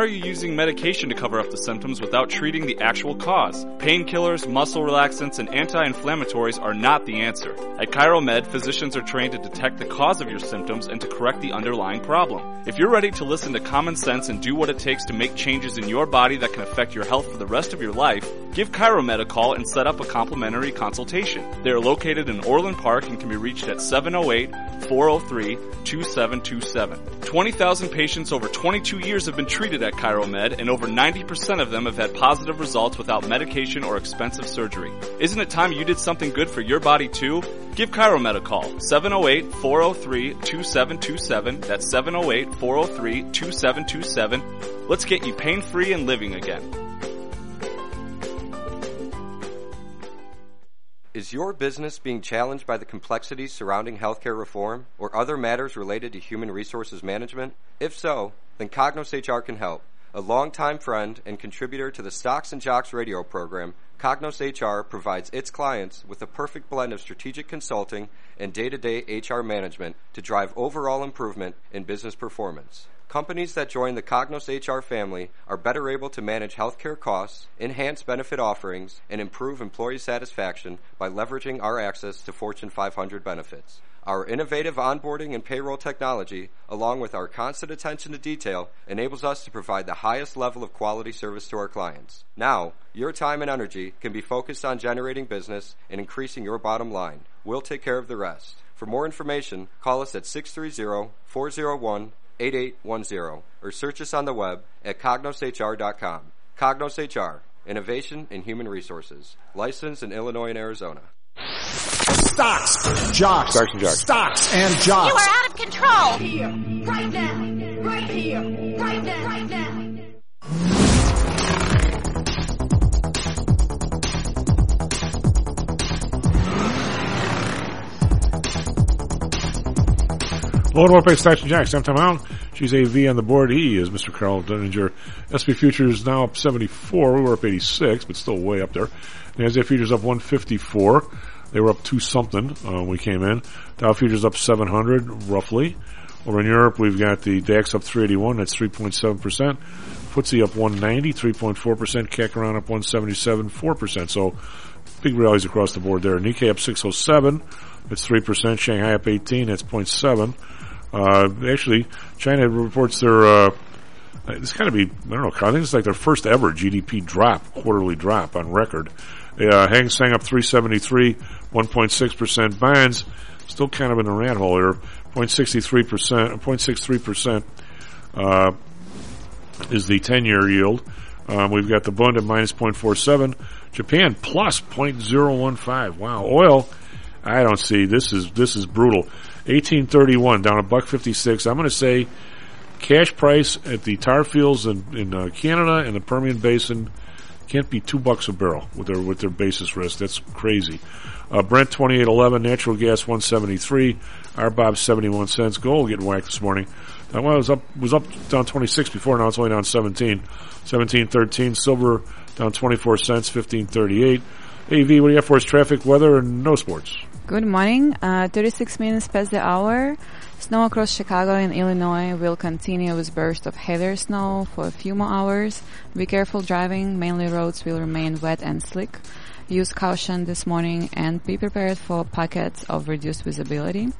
you using medication to cover up the symptoms without treating the actual cause? Painkillers, muscle relaxants, and anti-inflammatories are not the answer. At ChiroMed, physicians are trained to detect the cause of your symptoms and to correct the underlying problem. If you're ready to listen to common sense and do what it takes to make changes in your body that can affect your health for the rest of your life, give ChiroMed a call and set up a complimentary consultation. They are located in Orland Park and can be reached at seven oh eight, four oh three, two seven two seven. twenty thousand patients over twenty-two years have been treated at ChiroMed, and over ninety percent of them have had positive results without medication or expensive surgery. Isn't it time you did something good for your body too? Give ChiroMed a call, seven oh eight, four oh three, two seven two seven. That's seven oh eight, four oh three, two seven two seven. Let's get you pain-free and living again. Is your business being challenged by the complexities surrounding healthcare reform or other matters related to human resources management? If so, then Cognos H R can help. A longtime friend and contributor to the Stocks and Jocks radio program, Cognos H R provides its clients with a perfect blend of strategic consulting and day-to-day H R management to drive overall improvement in business performance. Companies that join the Cognos H R family are better able to manage healthcare costs, enhance benefit offerings, and improve employee satisfaction by leveraging our access to Fortune five hundred benefits. Our innovative onboarding and payroll technology, along with our constant attention to detail, enables us to provide the highest level of quality service to our clients. Now, your time and energy can be focused on generating business and increasing your bottom line. We'll take care of the rest. For more information, call us at six three zero, four zero one, eight eight one zero or search us on the web at cognos H R dot com. Cognos H R, Innovation in Human Resources. Licensed in Illinois and Arizona. Stocks, jocks, Stocks and jocks. Stocks and jocks. You are out of control. Here, right now, right here, right now, right now. Lord Warpay Stocks and Jocks. I'm Tom Allen. She's A V on the board. He is Mister Carl Dunninger. S and P futures now up seventy-four. We were up eighty-six, but still way up there. The NASDAQ futures up one fifty-four. They were up two something uh, when we came in. Dow futures up seven hundred, roughly. Over in Europe, we've got the DAX up three eighty-one. That's three point seven percent. F T S E up one ninety, three point four percent. C A C around up one seventy-seven, four percent. So big rallies across the board there. Nikkei up six oh seven. That's three percent. Shanghai up eighteen. That's zero point seven. Uh, actually, China reports their, uh, it's gotta be, I don't know, I think it's like their first ever G D P drop, quarterly drop on record. Uh, Hang Seng up three seventy-three, one point six percent. Bonds, still kind of in the rat hole here, zero point six three percent, zero point six three percent, uh, is the ten-year yield. Um, we've got the Bund at minus zero point four seven. Japan plus zero point zero one five. Wow. Oil, I don't see, this is, this is brutal. eighteen thirty-one, down a buck fifty-six. I'm going to say cash price at the tar fields in, in uh, Canada and the Permian Basin can't be two bucks a barrel with their with their basis risk. That's crazy. Uh, Brent twenty-eight eleven, natural gas one seventy-three, R B O B seventy-one cents. Gold getting whacked this morning. That one was up was up down twenty-six before. Now it's only down seventeen, seventeen thirteen. Silver down twenty-four cents, fifteen thirty-eight. A V, what do you have for us? Traffic, weather, and no sports. Good morning. Uh, thirty-six minutes past the hour. Snow across Chicago and Illinois will continue with bursts of heavier snow for a few more hours. Be careful driving. Mainly roads will remain wet and slick. Use caution this morning and be prepared for pockets of reduced visibility.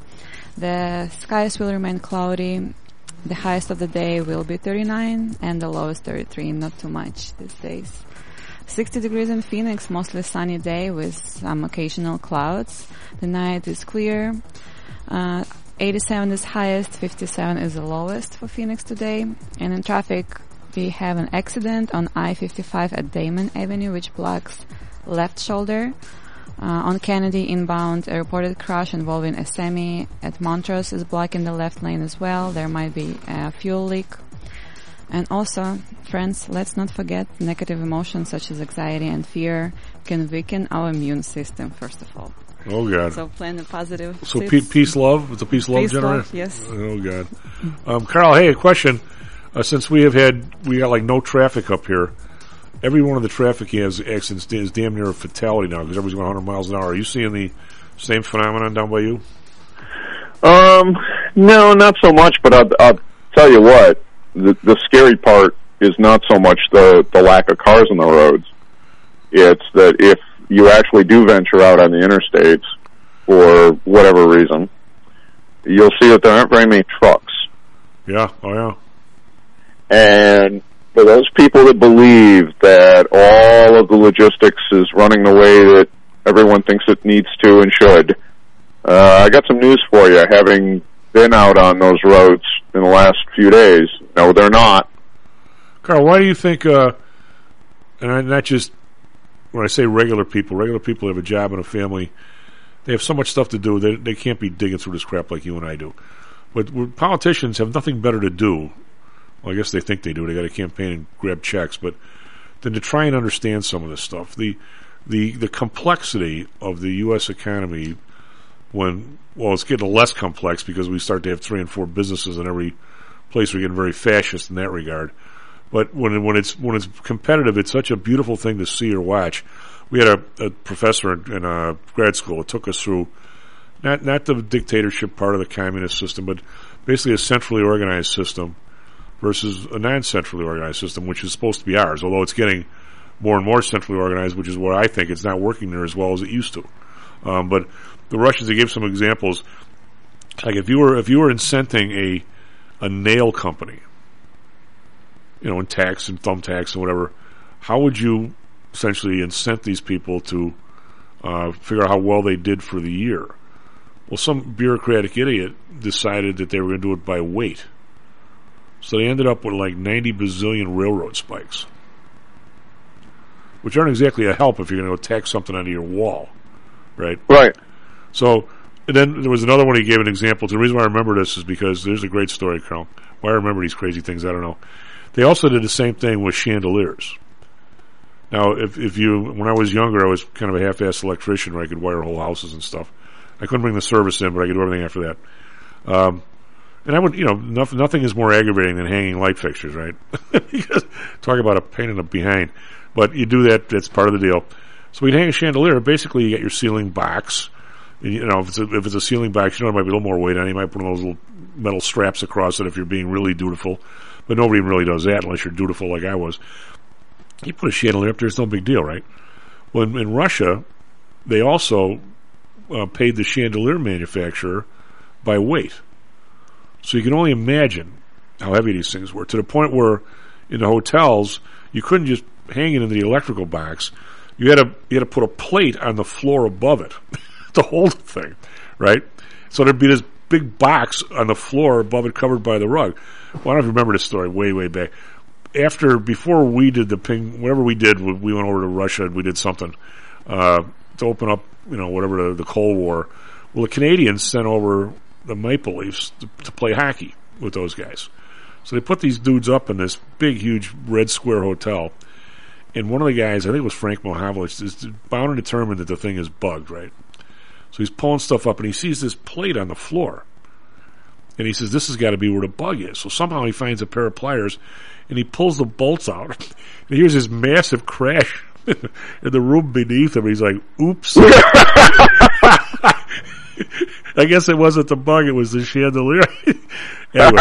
The skies will remain cloudy. The highest of the day will be thirty-nine and the lowest thirty-three. Not too much these days. sixty degrees in Phoenix, mostly sunny day with some occasional clouds. The night is clear. Uh, eighty-seven is highest, fifty-seven is the lowest for Phoenix today. And in traffic, we have an accident on I fifty-five at Damon Avenue, which blocks left shoulder. Uh, on Kennedy inbound, a reported crash involving a semi at Montrose is blocking the left lane as well. There might be a fuel leak. And also, friends, let's not forget negative emotions such as anxiety and fear can weaken our immune system, first of all. Oh, God. So plan the positive. So pe- peace, love? It's a peace, love peace, generator? Love, yes. Oh, God. Um, Carl, hey, a question. Uh, since we have had, we got like no traffic up here, every one of the traffic accidents is damn near a fatality now because everybody's going one hundred miles an hour. Are you seeing the same phenomenon down by you? Um, no, not so much, but I'll, I'll tell you what, the, the scary part is not so much the, the lack of cars on the roads. It's that if you actually do venture out on the interstates for whatever reason, you'll see that there aren't very many trucks. Yeah, oh yeah. And for those people that believe that all of the logistics is running the way that everyone thinks it needs to and should, uh, I got some news for you. Having been out on those roads in the last few days, no, they're not. Carl, why do you think, uh, and I, not just when I say regular people, regular people have a job and a family, they have so much stuff to do, they, they can't be digging through this crap like you and I do. But politicians have nothing better to do. Well, I guess they think they do. They got to campaign and grab checks, but than to try and understand some of this stuff. The the the complexity of the U S economy, when well, it's getting less complex because we start to have three and four businesses in every place. We're getting very fascist in that regard. But when when it's when it's competitive, it's such a beautiful thing to see or watch. We had a, a professor in, in a grad school that took us through not not the dictatorship part of the communist system, but basically a centrally organized system versus a non-centrally organized system, which is supposed to be ours, although it's getting more and more centrally organized, which is what I think it's not working there as well as it used to. Um, but the Russians, they gave some examples. Like if you were if you were incenting a a nail company, you know, in tax and thumbtacks and whatever, how would you essentially incent these people to uh, figure out how well they did for the year? Well, some bureaucratic idiot decided that they were going to do it by weight. So they ended up with like ninety bazillion railroad spikes, which aren't exactly a help if you're going to go tack something onto your wall, right? Right. So and then there was another one he gave an example. The reason why I remember this is because there's a great story, Carl. Why I remember these crazy things, I don't know. They also did the same thing with chandeliers. Now, if if you, when I was younger, I was kind of a half-assed electrician where I could wire whole houses and stuff. I couldn't bring the service in, but I could do everything after that. Um, and I would, you know, nothing, nothing is more aggravating than hanging light fixtures, right? Because talk about a pain in the behind. But you do that, that's part of the deal. So we'd hang a chandelier. Basically, you get your ceiling box. And, you know, if it's, a, if it's a ceiling box, you know, it might be a little more weight on it. You might put one of those little metal straps across it if you're being really dutiful. But nobody really does that unless you're dutiful like I was. You put a chandelier up there, it's no big deal, right? Well, in, in Russia, they also uh, paid the chandelier manufacturer by weight. So you can only imagine how heavy these things were, to the point where in the hotels, you couldn't just hang it in the electrical box. You had to you had to put a plate on the floor above it to hold the thing, right? So there'd be this big box on the floor above it covered by the rug. Well, I don't know if you remember this story way, way back. After, before we did the ping, whatever we did, we went over to Russia and we did something uh, to open up, you know, whatever, the, the Cold War. Well, the Canadians sent over the Maple Leafs to, to play hockey with those guys. So they put these dudes up in this big, huge red square hotel. And one of the guys, I think it was Frank Mohavlich, is bound and determined that the thing is bugged, right? So he's pulling stuff up and he sees this plate on the floor. And he says, this has got to be where the bug is. So somehow he finds a pair of pliers and he pulls the bolts out. And he hears this massive crash in the room beneath him. He's like, oops. I guess it wasn't the bug, it was the chandelier. Anyway.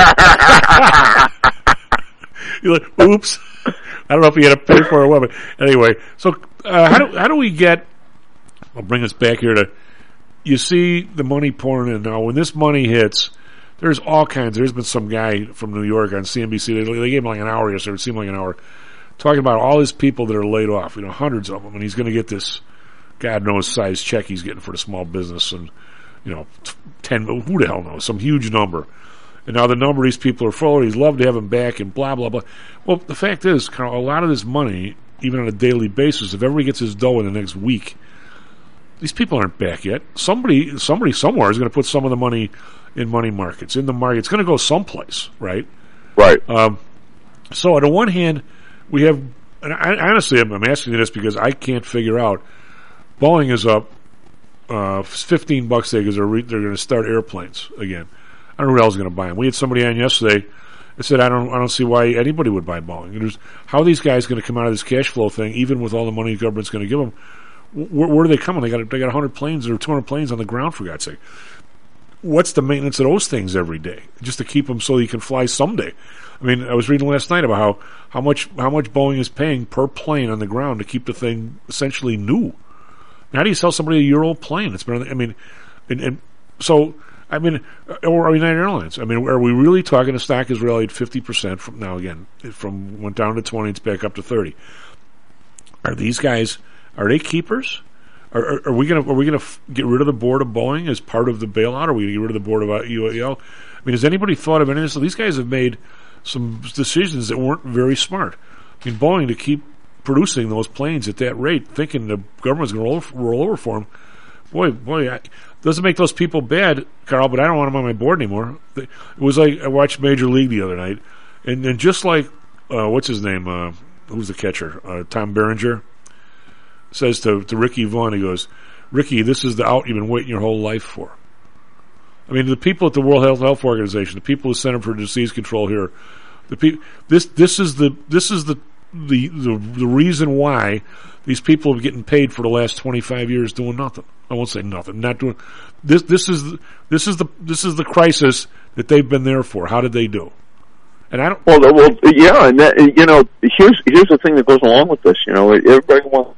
He's like, oops. I don't know if he had to pay for it or what, but anyway. So uh, how do how do we get, I'll bring us back here to, you see the money pouring in now. When this money hits, there's all kinds. There's been some guy from New York on C N B C. They, they gave him like an hour yesterday. It seemed like an hour, talking about all his people that are laid off. You know, hundreds of them, and he's going to get this, God knows, size check he's getting for the small business, and you know, ten. Who the hell knows? Some huge number. And now the number of these people are full. He's loved to have him back, and blah blah blah. Well, the fact is, kind of, a lot of this money, even on a daily basis, if everybody gets his dough in the next week, these people aren't back yet. Somebody, somebody somewhere is going to put some of the money in money markets, in the market. It's going to go someplace, right? Right. Um, so on the one hand, we have, and I, honestly, I'm, I'm asking you this because I can't figure out, Boeing is up uh, fifteen bucks today because they're, re- they're going to start airplanes again. I don't know who else is going to buy them. We had somebody on yesterday that said, I don't I don't see why anybody would buy Boeing. And there's, how are these guys going to come out of this cash flow thing, even with all the money the government's going to give them? Where, where are they coming? They got they got one hundred planes or two hundred planes on the ground, for God's sake. what's the maintenance of those things every day, just to keep them so you can fly someday? I mean, I was reading last night about how, how much how much Boeing is paying per plane on the ground to keep the thing essentially new. How do you sell somebody a year-old plane? It's been, I mean, and, and so, I mean, or United Airlines. I mean, are we really talking the stock has rallied fifty percent from now again, from went down to twenty, it's back up to thirty. Are these guys, are they keepers? Are, are, are we going to, are we going to f- get rid of the board of Boeing as part of the bailout? Are we going to get rid of the board of U A L? I mean, has anybody thought of any of this? So these guys have made some decisions that weren't very smart. I mean, Boeing to keep producing those planes at that rate, thinking the government's going to roll, roll over for them. Boy, boy, I, doesn't make those people bad, Carl, but I don't want them on my board anymore. It was like I watched Major League the other night, and, and just like, uh, what's his name? Uh, who's the catcher? Uh, Tom Berenger says to, to Ricky Vaughn, he goes, Ricky, this is the out you've been waiting your whole life for. I mean, the people at the World Health Health Organization, the people at the Center for Disease Control here, the pe- this this is the this is the, the the the reason why these people have been getting paid for the last twenty-five years doing nothing. I won't say nothing, not doing this. This is the, this is the this is the crisis that they've been there for. How did they do? And I don't. Well, well, yeah, and that, you know, here's here's the thing that goes along with this. You know, everybody wants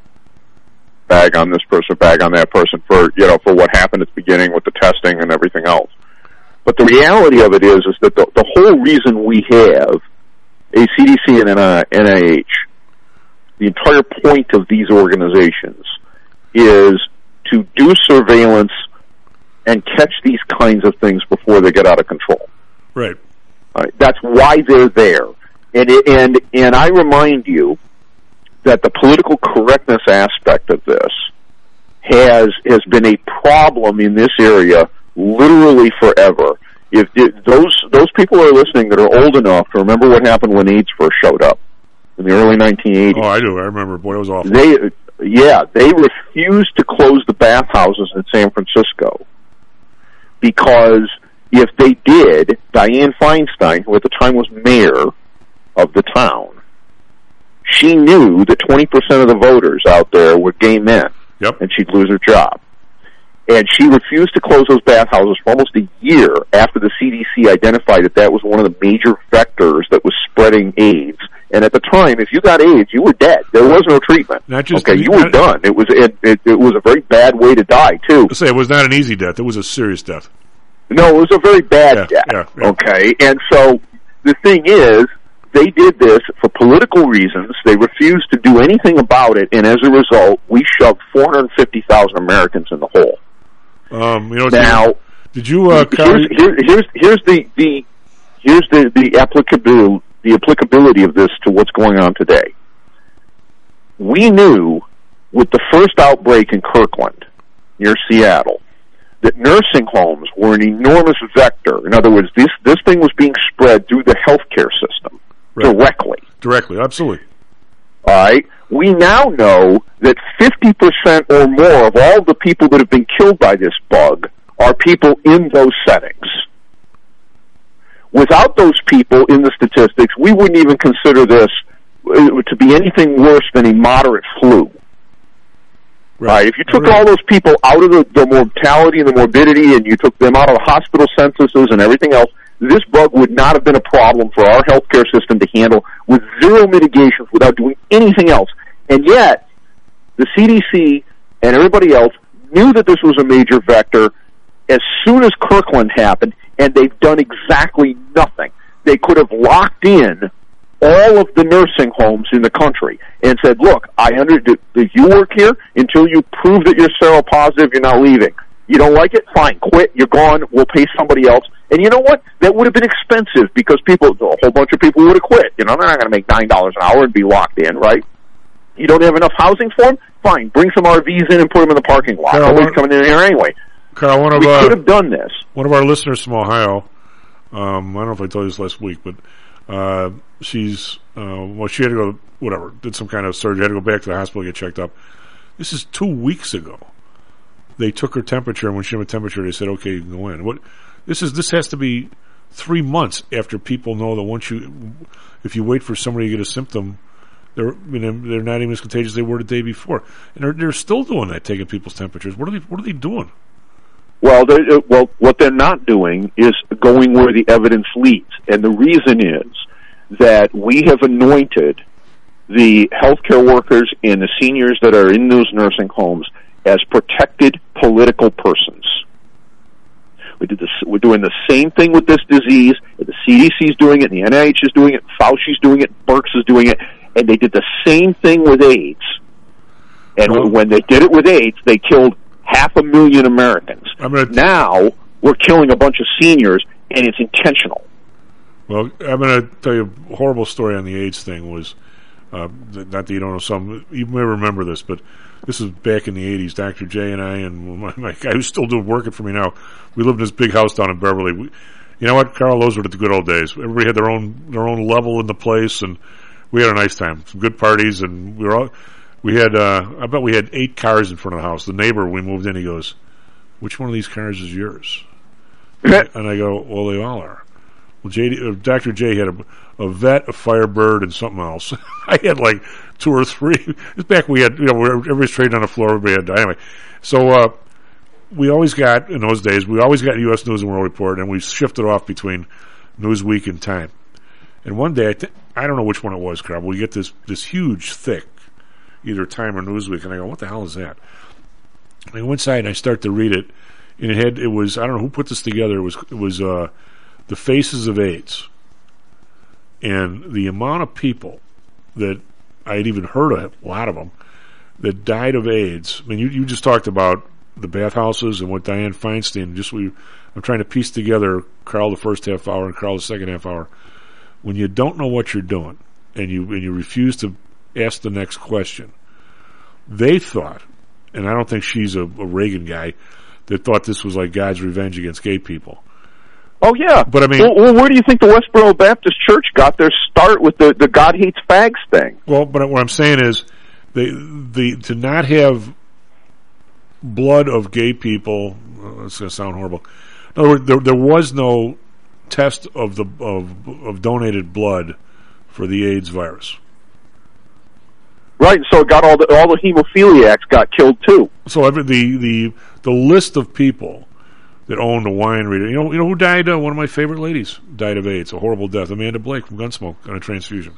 bag on this person, bag on that person for, you know, for what happened at the beginning with the testing and everything else. But the reality of it is, is that the, the whole reason we have a C D C and an N I H, the entire point of these organizations is to do surveillance and catch these kinds of things before they get out of control. Right. All right. That's why they're there. And, it, and, and I remind you that the political correctness aspect of this has has been a problem in this area literally forever. If it, those those people are listening that are old enough to remember what happened when AIDS first showed up in the early nineteen eighties. Oh, I do. I remember. Boy, it was awful. They, yeah, they refused to close the bathhouses in San Francisco because if they did, Dianne Feinstein, who at the time was mayor of the town, she knew that twenty percent of the voters out there were gay men, yep. and she'd lose her job. And she refused to close those bathhouses for almost a year after the C D C identified that that was one of the major vectors that was spreading AIDS. And at the time, if you got AIDS, you were dead. There was no treatment. Not just okay, you were not, done. It was it, it, it was a very bad way to die too. Let's say it was not an easy death. It was a serious death. No, it was a very bad yeah, death. Yeah, yeah. Okay, and so the thing is, they did this for political reasons. They refused to do anything about it, and as a result, we shoved four hundred fifty thousand Americans in the hole. Um, you know, now, did you? Uh, here's, here, here's here's the, the here's the the applicability the applicability of this to what's going on today. We knew with the first outbreak in Kirkland, near Seattle, that nursing homes were an enormous vector. In other words, this this thing was being spread through the healthcare system right. directly. Directly, absolutely. All right. We now know that fifty percent or more of all the people that have been killed by this bug are people in those settings. Without those people in the statistics, we wouldn't even consider this to be anything worse than a moderate flu. Right. Right. If you took right. all those people out of the, the mortality and the morbidity and you took them out of the hospital censuses and everything else, this bug would not have been a problem for our healthcare system to handle with zero mitigations without doing anything else. And yet, the C D C and everybody else knew that this was a major vector as soon as Kirkland happened, and they've done exactly nothing. They could have locked in all of the nursing homes in the country and said, look, I under do, do you work here until you prove that you're seropositive, you're not leaving. You don't like it? Fine, quit, you're gone, we'll pay somebody else. And you know what? That would have been expensive because people, a whole bunch of people would have quit. You know, they're not going to make nine dollars an hour and be locked in, right? You don't have enough housing for them? Fine, bring some R Vs in and put them in the parking lot. Carol, Nobody's coming in here anyway. Carol, one of, we uh, could have done this. One of our listeners from Ohio, um, I don't know if I told you this last week, but uh, she's, uh, well, she had to go, whatever, did some kind of surgery, had to go back to the hospital to get checked up. This is two weeks ago. They took her temperature, and when she had a temperature, they said, okay, you can go in. What? This is, this has to be three months after people know that once you, if you wait for somebody to get a symptom, they're, you know, they're not even as contagious as they were the day before. And they're, they're still doing that, taking people's temperatures. What are they, what are they doing? Well, well, what they're not doing is going where the evidence leads, and the reason is that we have anointed the healthcare workers and the seniors that are in those nursing homes as protected political persons. We did this, we're doing the same thing with this disease. The C D C is doing it, and the N I H is doing it, Fauci's doing it, Birx is doing it, and they did the same thing with AIDS. And well, when they did it with AIDS, they killed half a million Americans. I'm gonna now we're killing a bunch of seniors, and it's intentional. Well, I'm going to tell you a horrible story on the AIDS thing. Was uh, not that you don't know some, you may remember this, but this was back in the eighties. Doctor J and I and my, my guy who's still doing working for me now, we lived in this big house down in Beverly. We, you know what, Carl? Those were the good old days. Everybody had their own their own level in the place, and we had a nice time. Some good parties, and we were all. We had, uh, I bet we had eight cars in front of the house. The neighbor, when we moved in, he goes, "Which one of these cars is yours?" And I go, "Well, they all are." Well, J D, uh, Doctor J had a, a Vet, a Firebird, and something else. I had like two or three. It's back we had, you know, everybody's trading on the floor. Everybody had, anyway. So, uh, we always got, in those days, we always got U S News and World Report, and we shifted off between Newsweek and Time. And one day, I, th- I don't know which one it was, Carl, we get this, this huge, thick, either Time or Newsweek, and I go, what the hell is that? I go inside and I start to read it, and it had, it was, I don't know who put this together, it was, it was, uh, the faces of AIDS. And the amount of people that I had even heard of, a lot of them, that died of AIDS. I mean, you, you just talked about the bathhouses and what Dianne Feinstein, just we, I'm trying to piece together Carl the first half hour and Carl the second half hour. When you don't know what you're doing, and you, and you refuse to ask the next question, they thought, and I don't think she's a, a Reagan guy, that thought this was like God's revenge against gay people. Oh yeah, but I mean, well, well, where do you think the Westboro Baptist Church got their start with the, the God hates fags thing? Well, but what I'm saying is, the the to not have blood of gay people. Oh, it's going to sound horrible. In other words, there, there was no test of the of of donated blood for the AIDS virus. Right, so it got all the all the hemophiliacs got killed too. So every, the the the list of people that owned a winery, you know, you know who died? Uh, one of my favorite ladies died of AIDS, a horrible death. Amanda Blake from Gunsmoke on a transfusion.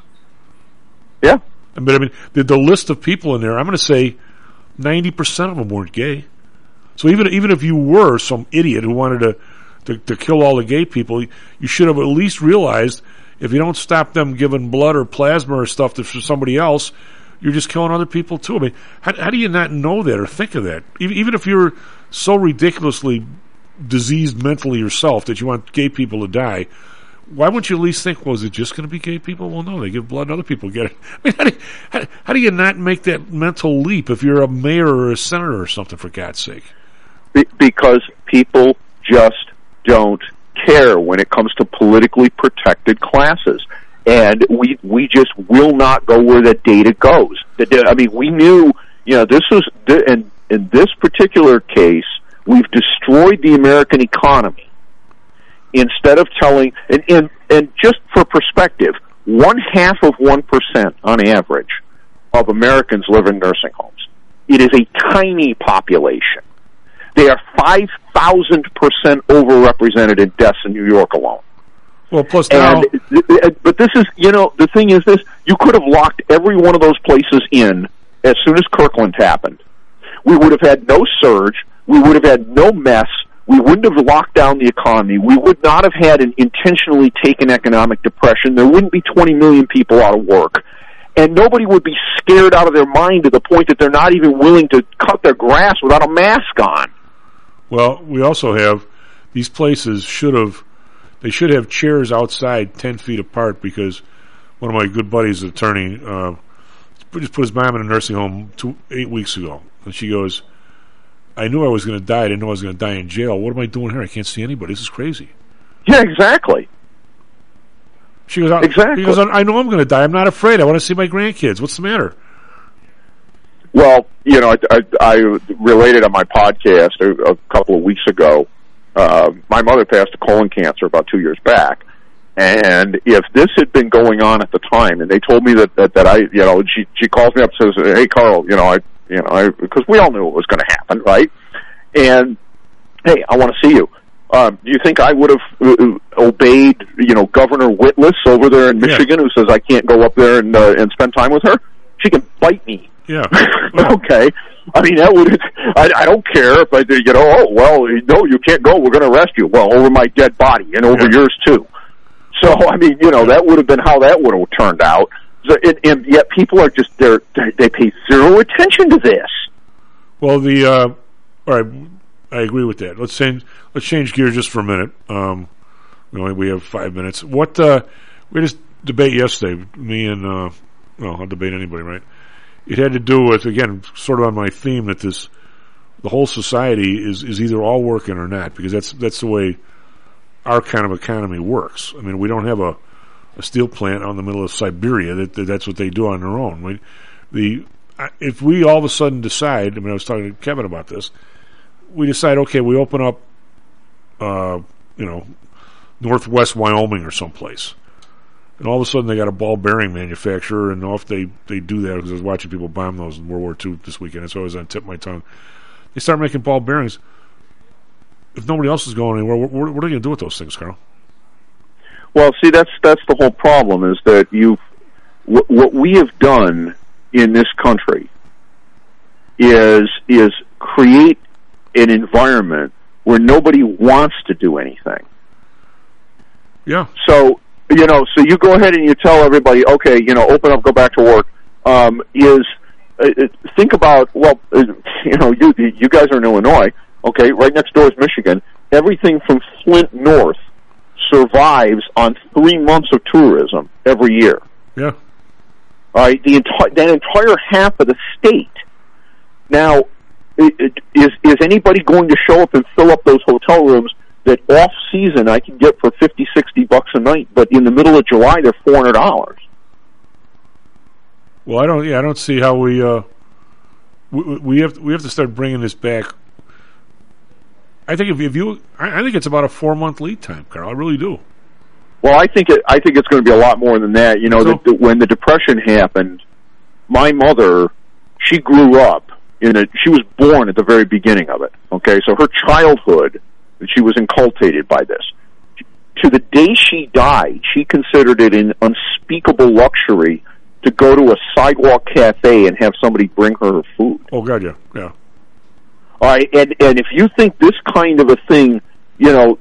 Yeah, but I mean, the, the list of people in there, I'm going to say ninety percent of them weren't gay. So even even if you were some idiot who wanted to, to to kill all the gay people, you should have at least realized if you don't stop them giving blood or plasma or stuff to for somebody else, you're just killing other people too. I mean, how, how do you not know that or think of that? Even, even if you're so ridiculously diseased mentally yourself that you want gay people to die, why wouldn't you at least think, well, is it just going to be gay people? Well, no, they give blood and other people get it. I mean, how do, you, how, how do you not make that mental leap if you're a mayor or a senator or something, for God's sake? Be- because people just don't care when it comes to politically protected classes. And we we just will not go where the data goes. The, I mean, we knew, you know, this was, in, in this particular case, we've destroyed the American economy. Instead of telling, and, and, and just for perspective, one half of one percent on average of Americans live in nursing homes. It is a tiny population. They are five thousand percent overrepresented in deaths in New York alone. Well, plus now, and, but this is, you know, the thing is this, you could have locked every one of those places in as soon as Kirkland happened. We would have had no surge. We would have had no mess. We wouldn't have locked down the economy. We would not have had an intentionally taken economic depression. There wouldn't be twenty million people out of work. And nobody would be scared out of their mind to the point that they're not even willing to cut their grass without a mask on. Well, we also have, these places should have, they should have chairs outside ten feet apart, because one of my good buddies, an attorney, uh, just put his mom in a nursing home two, eight weeks ago. And she goes, I knew I was going to die. I didn't know I was going to die in jail. What am I doing here? I can't see anybody. This is crazy. Yeah, exactly. She goes, exactly. She goes, I know I'm going to die. I'm not afraid. I want to see my grandkids. What's the matter? Well, you know, I, I, I related on my podcast a, a couple of weeks ago. Uh, my mother passed of colon cancer about two years back. And if this had been going on at the time, and they told me that, that, that I, you know, she, she calls me up and says, hey, Carl, you know, I, you know, I, because we all knew it was going to happen, right? And hey, I want to see you. Um, do you think I would have uh, obeyed, you know, Governor Whitlis over there in Michigan, yeah. who says I can't go up there and uh, and spend time with her? She can bite me. Yeah. Okay. I mean, that would. I, I don't care if I, you know. Oh well, no, you can't go. We're going to arrest you. Well, over my dead body and over yeah. yours too. So I mean, you know, that would have been how that would have turned out. So, and, and yet people are just they they pay zero attention to this. Well, the uh, all right. I agree with that. Let's change. Let's change gears just for a minute. Um, we only we have five minutes. What uh, we had this debate yesterday. Me and uh, well, I'll debate anybody, right? It had to do with, again, sort of on my theme that this the whole society is, is either all working or not, because that's that's the way our kind of economy works. I mean, we don't have a, a steel plant out in the middle of Siberia. That, that that's what they do on their own. We, the if we all of a sudden decide, I mean, I was talking to Kevin about this. We decide, okay, we open up, uh, you know, northwest Wyoming or someplace. And all of a sudden they got a ball bearing manufacturer, and off they, they do that, because I was watching people bomb those in World War Two this weekend. It's always on tip of my tongue. They start making ball bearings. If nobody else is going anywhere, what, what are they going to do with those things, Carl? Well, see, that's that's the whole problem, is that you w- what we have done in this country is is create an environment where nobody wants to do anything. Yeah. So, you know, so you go ahead and you tell everybody, okay, you know, open up, go back to work. Um, is uh, think about, well, uh, you know, you you guys are in Illinois, okay? Right next door is Michigan. Everything from Flint north survives on three months of tourism every year. Yeah. All right, the entire that entire half of the state. Now, it, it, is is anybody going to show up and fill up those hotel rooms that off season I can get for fifty, sixty bucks a night, but in the middle of July they're four hundred dollars? Well, I don't. Yeah, I don't see how we. Uh, we, we have we have to start bringing this back. I think if, if you, I, I think it's about a four month lead time, Carl. I really do. Well, I think it, I think it's going to be a lot more than that. You know, so, the, the, when the Depression happened, my mother, she grew up in a. She was born at the very beginning of it. Okay, so her childhood, she was inculcated by this. To the day she died, she considered it an unspeakable luxury to go to a sidewalk cafe and have somebody bring her her food. Oh God, yeah, yeah. All right, and and if you think this kind of a thing, you know,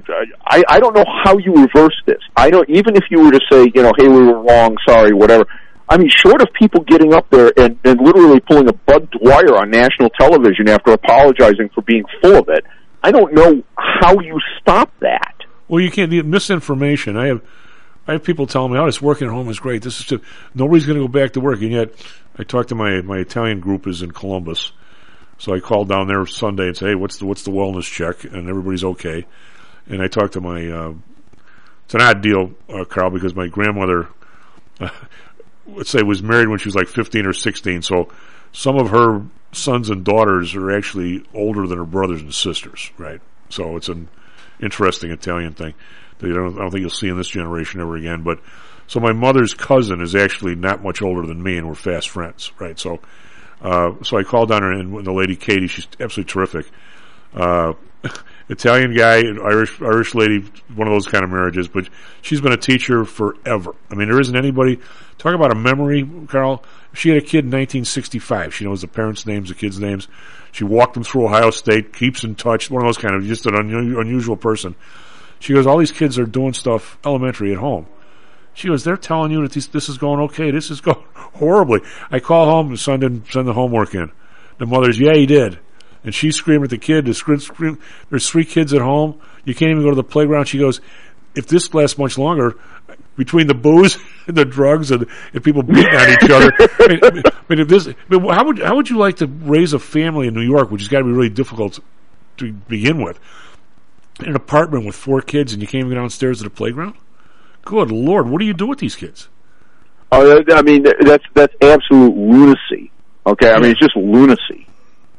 I I don't know how you reverse this. I don't, even if you were to say, you know, hey, we were wrong, sorry, whatever. I mean, short of people getting up there and, and literally pulling a Bud Dwyer on national television after apologizing for being full of it, I don't know how you stop that. Well, you can't. The misinformation. I have, I have people telling me, "Oh, this working at home is great. This is just, nobody's going to go back to work." And yet, I talked to my my Italian group is in Columbus, so I called down there Sunday and say, "Hey, what's the what's the wellness check?" And everybody's okay. And I talked to my. Uh, it's an odd deal, uh, Carl, because my grandmother, uh, let's say, was married when she was like fifteen or sixteen. So some of her sons and daughters are actually older than her brothers and sisters, right? So it's an interesting Italian thing that I don't, I don't think you'll see in this generation ever again. But so my mother's cousin is actually not much older than me, and we're fast friends, right? So, uh, so I called on her, and the lady Katie, she's absolutely terrific. Uh, Italian guy, Irish Irish lady, one of those kind of marriages, but she's been a teacher forever. I mean, there isn't anybody. Talk about a memory, Carl. She had a kid in nineteen sixty-five. She knows the parents' names, the kids' names. She walked them through Ohio State, keeps in touch. One of those kind of, just an un- unusual person. She goes, all these kids are doing stuff elementary at home. She goes, they're telling you that this, this is going okay. This is going horribly. I call home, the son didn't send the homework in. The mother's, yeah, he did. And she's screaming at the kid. The scream, scream, there's three kids at home. You can't even go to the playground. She goes, if this lasts much longer, between the booze and the drugs and, and people beating on each other, I mean, I mean, I mean if this, I mean, how would how would you like to raise a family in New York, which has got to be really difficult to begin with, in an apartment with four kids, and you can't even go downstairs to the playground? Good Lord, what do you do with these kids? Oh, I mean, that's that's absolute lunacy. Okay, I mean, it's just lunacy.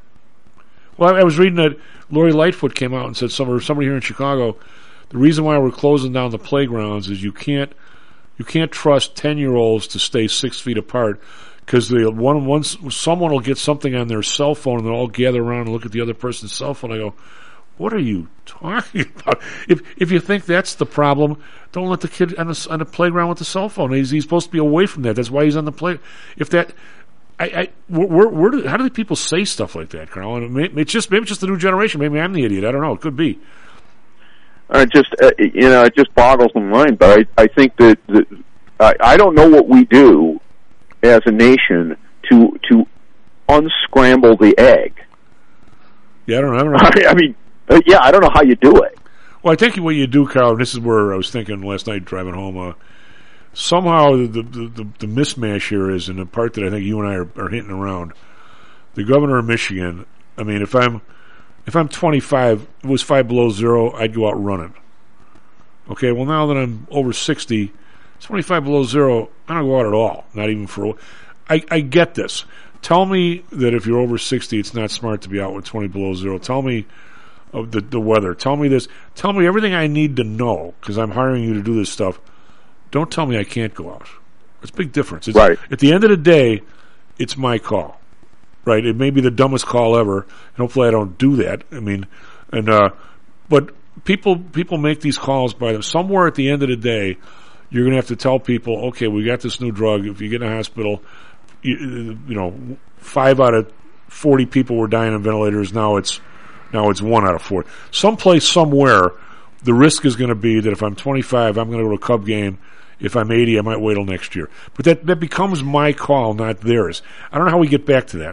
Well, I was reading that Lori Lightfoot came out and said somebody, somebody here in Chicago, the reason why we're closing down the playgrounds is you can't you can't trust ten-year-olds to stay six feet apart, because the one once someone will get something on their cell phone and they'll all gather around and look at the other person's cell phone. I go, What are you talking about? If if you think that's the problem, don't let the kid on the, on the playground with the cell phone. He's, he's supposed to be away from that. That's why he's on the play. If that, I, I where, where do, how do people say stuff like that, Carl? And it may, it's just maybe it's just the new generation. Maybe I'm the idiot. I don't know. It could be. I just uh, you know it just boggles my mind. But I I think that, that I, I don't know what we do as a nation to to unscramble the egg. Yeah, I don't know. I, don't know. I mean, uh, yeah, I don't know how you do it. Well, I think what you do, Carl, and this is where I was thinking last night driving home, uh, somehow the, the, the, the mismatch here is, in the part that I think you and I are, are hitting around, the governor of Michigan, I mean, if I'm if I'm twenty-five, it was five below zero, I'd go out running. Okay, well, now that I'm over sixty, it's twenty-five below zero, I don't go out at all, not even for a I, I get this. Tell me that if you're over sixty, it's not smart to be out with twenty below zero. Tell me of the, the weather. Tell me this. Tell me everything I need to know, because I'm hiring you to do this stuff. Don't tell me I can't go out. It's a big difference. It's, right. At the end of the day, it's my call. Right? It may be the dumbest call ever, and hopefully I don't do that. I mean, and uh, but people people make these calls by them. Somewhere at the end of the day, you're going to have to tell people, okay, we got this new drug. If you get in a hospital, you, you know, five out of forty people were dying on ventilators. Now it's now it's one out of four. Someplace, somewhere, the risk is going to be that if I'm twenty-five, I'm going to go to a Cub game. If I'm eighty, I might wait till next year. But that, that becomes my call, not theirs. I don't know how we get back to that.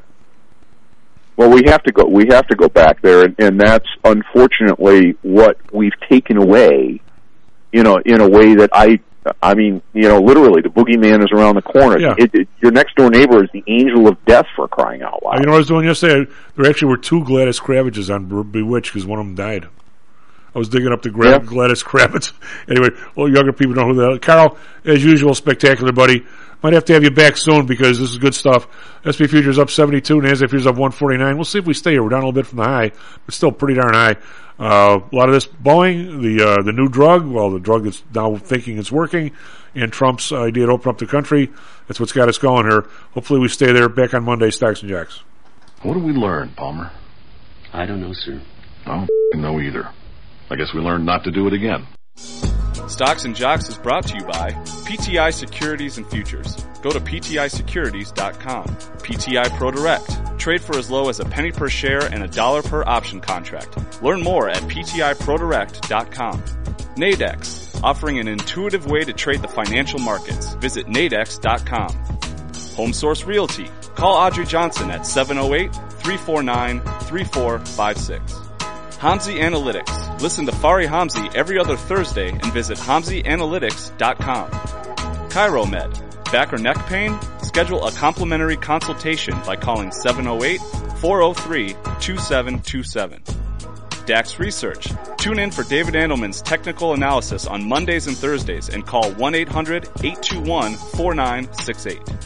Well, we have to go. We have to go back there, and, and that's unfortunately what we've taken away. You know, in a way that I, I mean, you know, literally, the boogeyman is around the corner. Yeah. It, it, your next door neighbor is the angel of death, for crying out loud. You know what I was doing yesterday? There actually were two Gladys Kravitches on Bewitched because one of them died. I was digging up the Gra- yeah. Gladys Kravitz. Anyway, well, younger people know who the hell. Carl, as usual, spectacular, buddy. Might have to have you back soon because this is good stuff. S and P futures up seventy-two, NASDAQ futures up one forty-nine. We'll see if we stay here. We're down a little bit from the high, but still pretty darn high. Uh, a lot of this Boeing, the uh, the new drug, well, the drug that's now thinking it's working, and Trump's idea to open up the country. That's what's got us going here. Hopefully we stay there. Back on Monday, Stocks and Jocks. What did we learn, Palmer? I don't know, sir. I don't know either. I guess we learned not to do it again. Stocks and Jocks is brought to you by P T I Securities and Futures. Go to P T I securities dot com. P T I Pro Direct. Trade for as low as a penny per share and a dollar per option contract. Learn more at P T I pro direct dot com. Nadex. Offering an intuitive way to trade the financial markets. Visit nadex dot com. Home Source Realty. Call Audrey Johnson at seven oh eight, three four nine, three four five six. Hamzy Analytics. Listen to Fari Hamzy every other Thursday and visit hamzy analytics dot com. ChiroMed. Back or neck pain? Schedule a complimentary consultation by calling seven oh eight, four oh three, two seven two seven. Dax Research. Tune in for David Andelman's technical analysis on Mondays and Thursdays and call one eight hundred, eight two one, four nine six eight.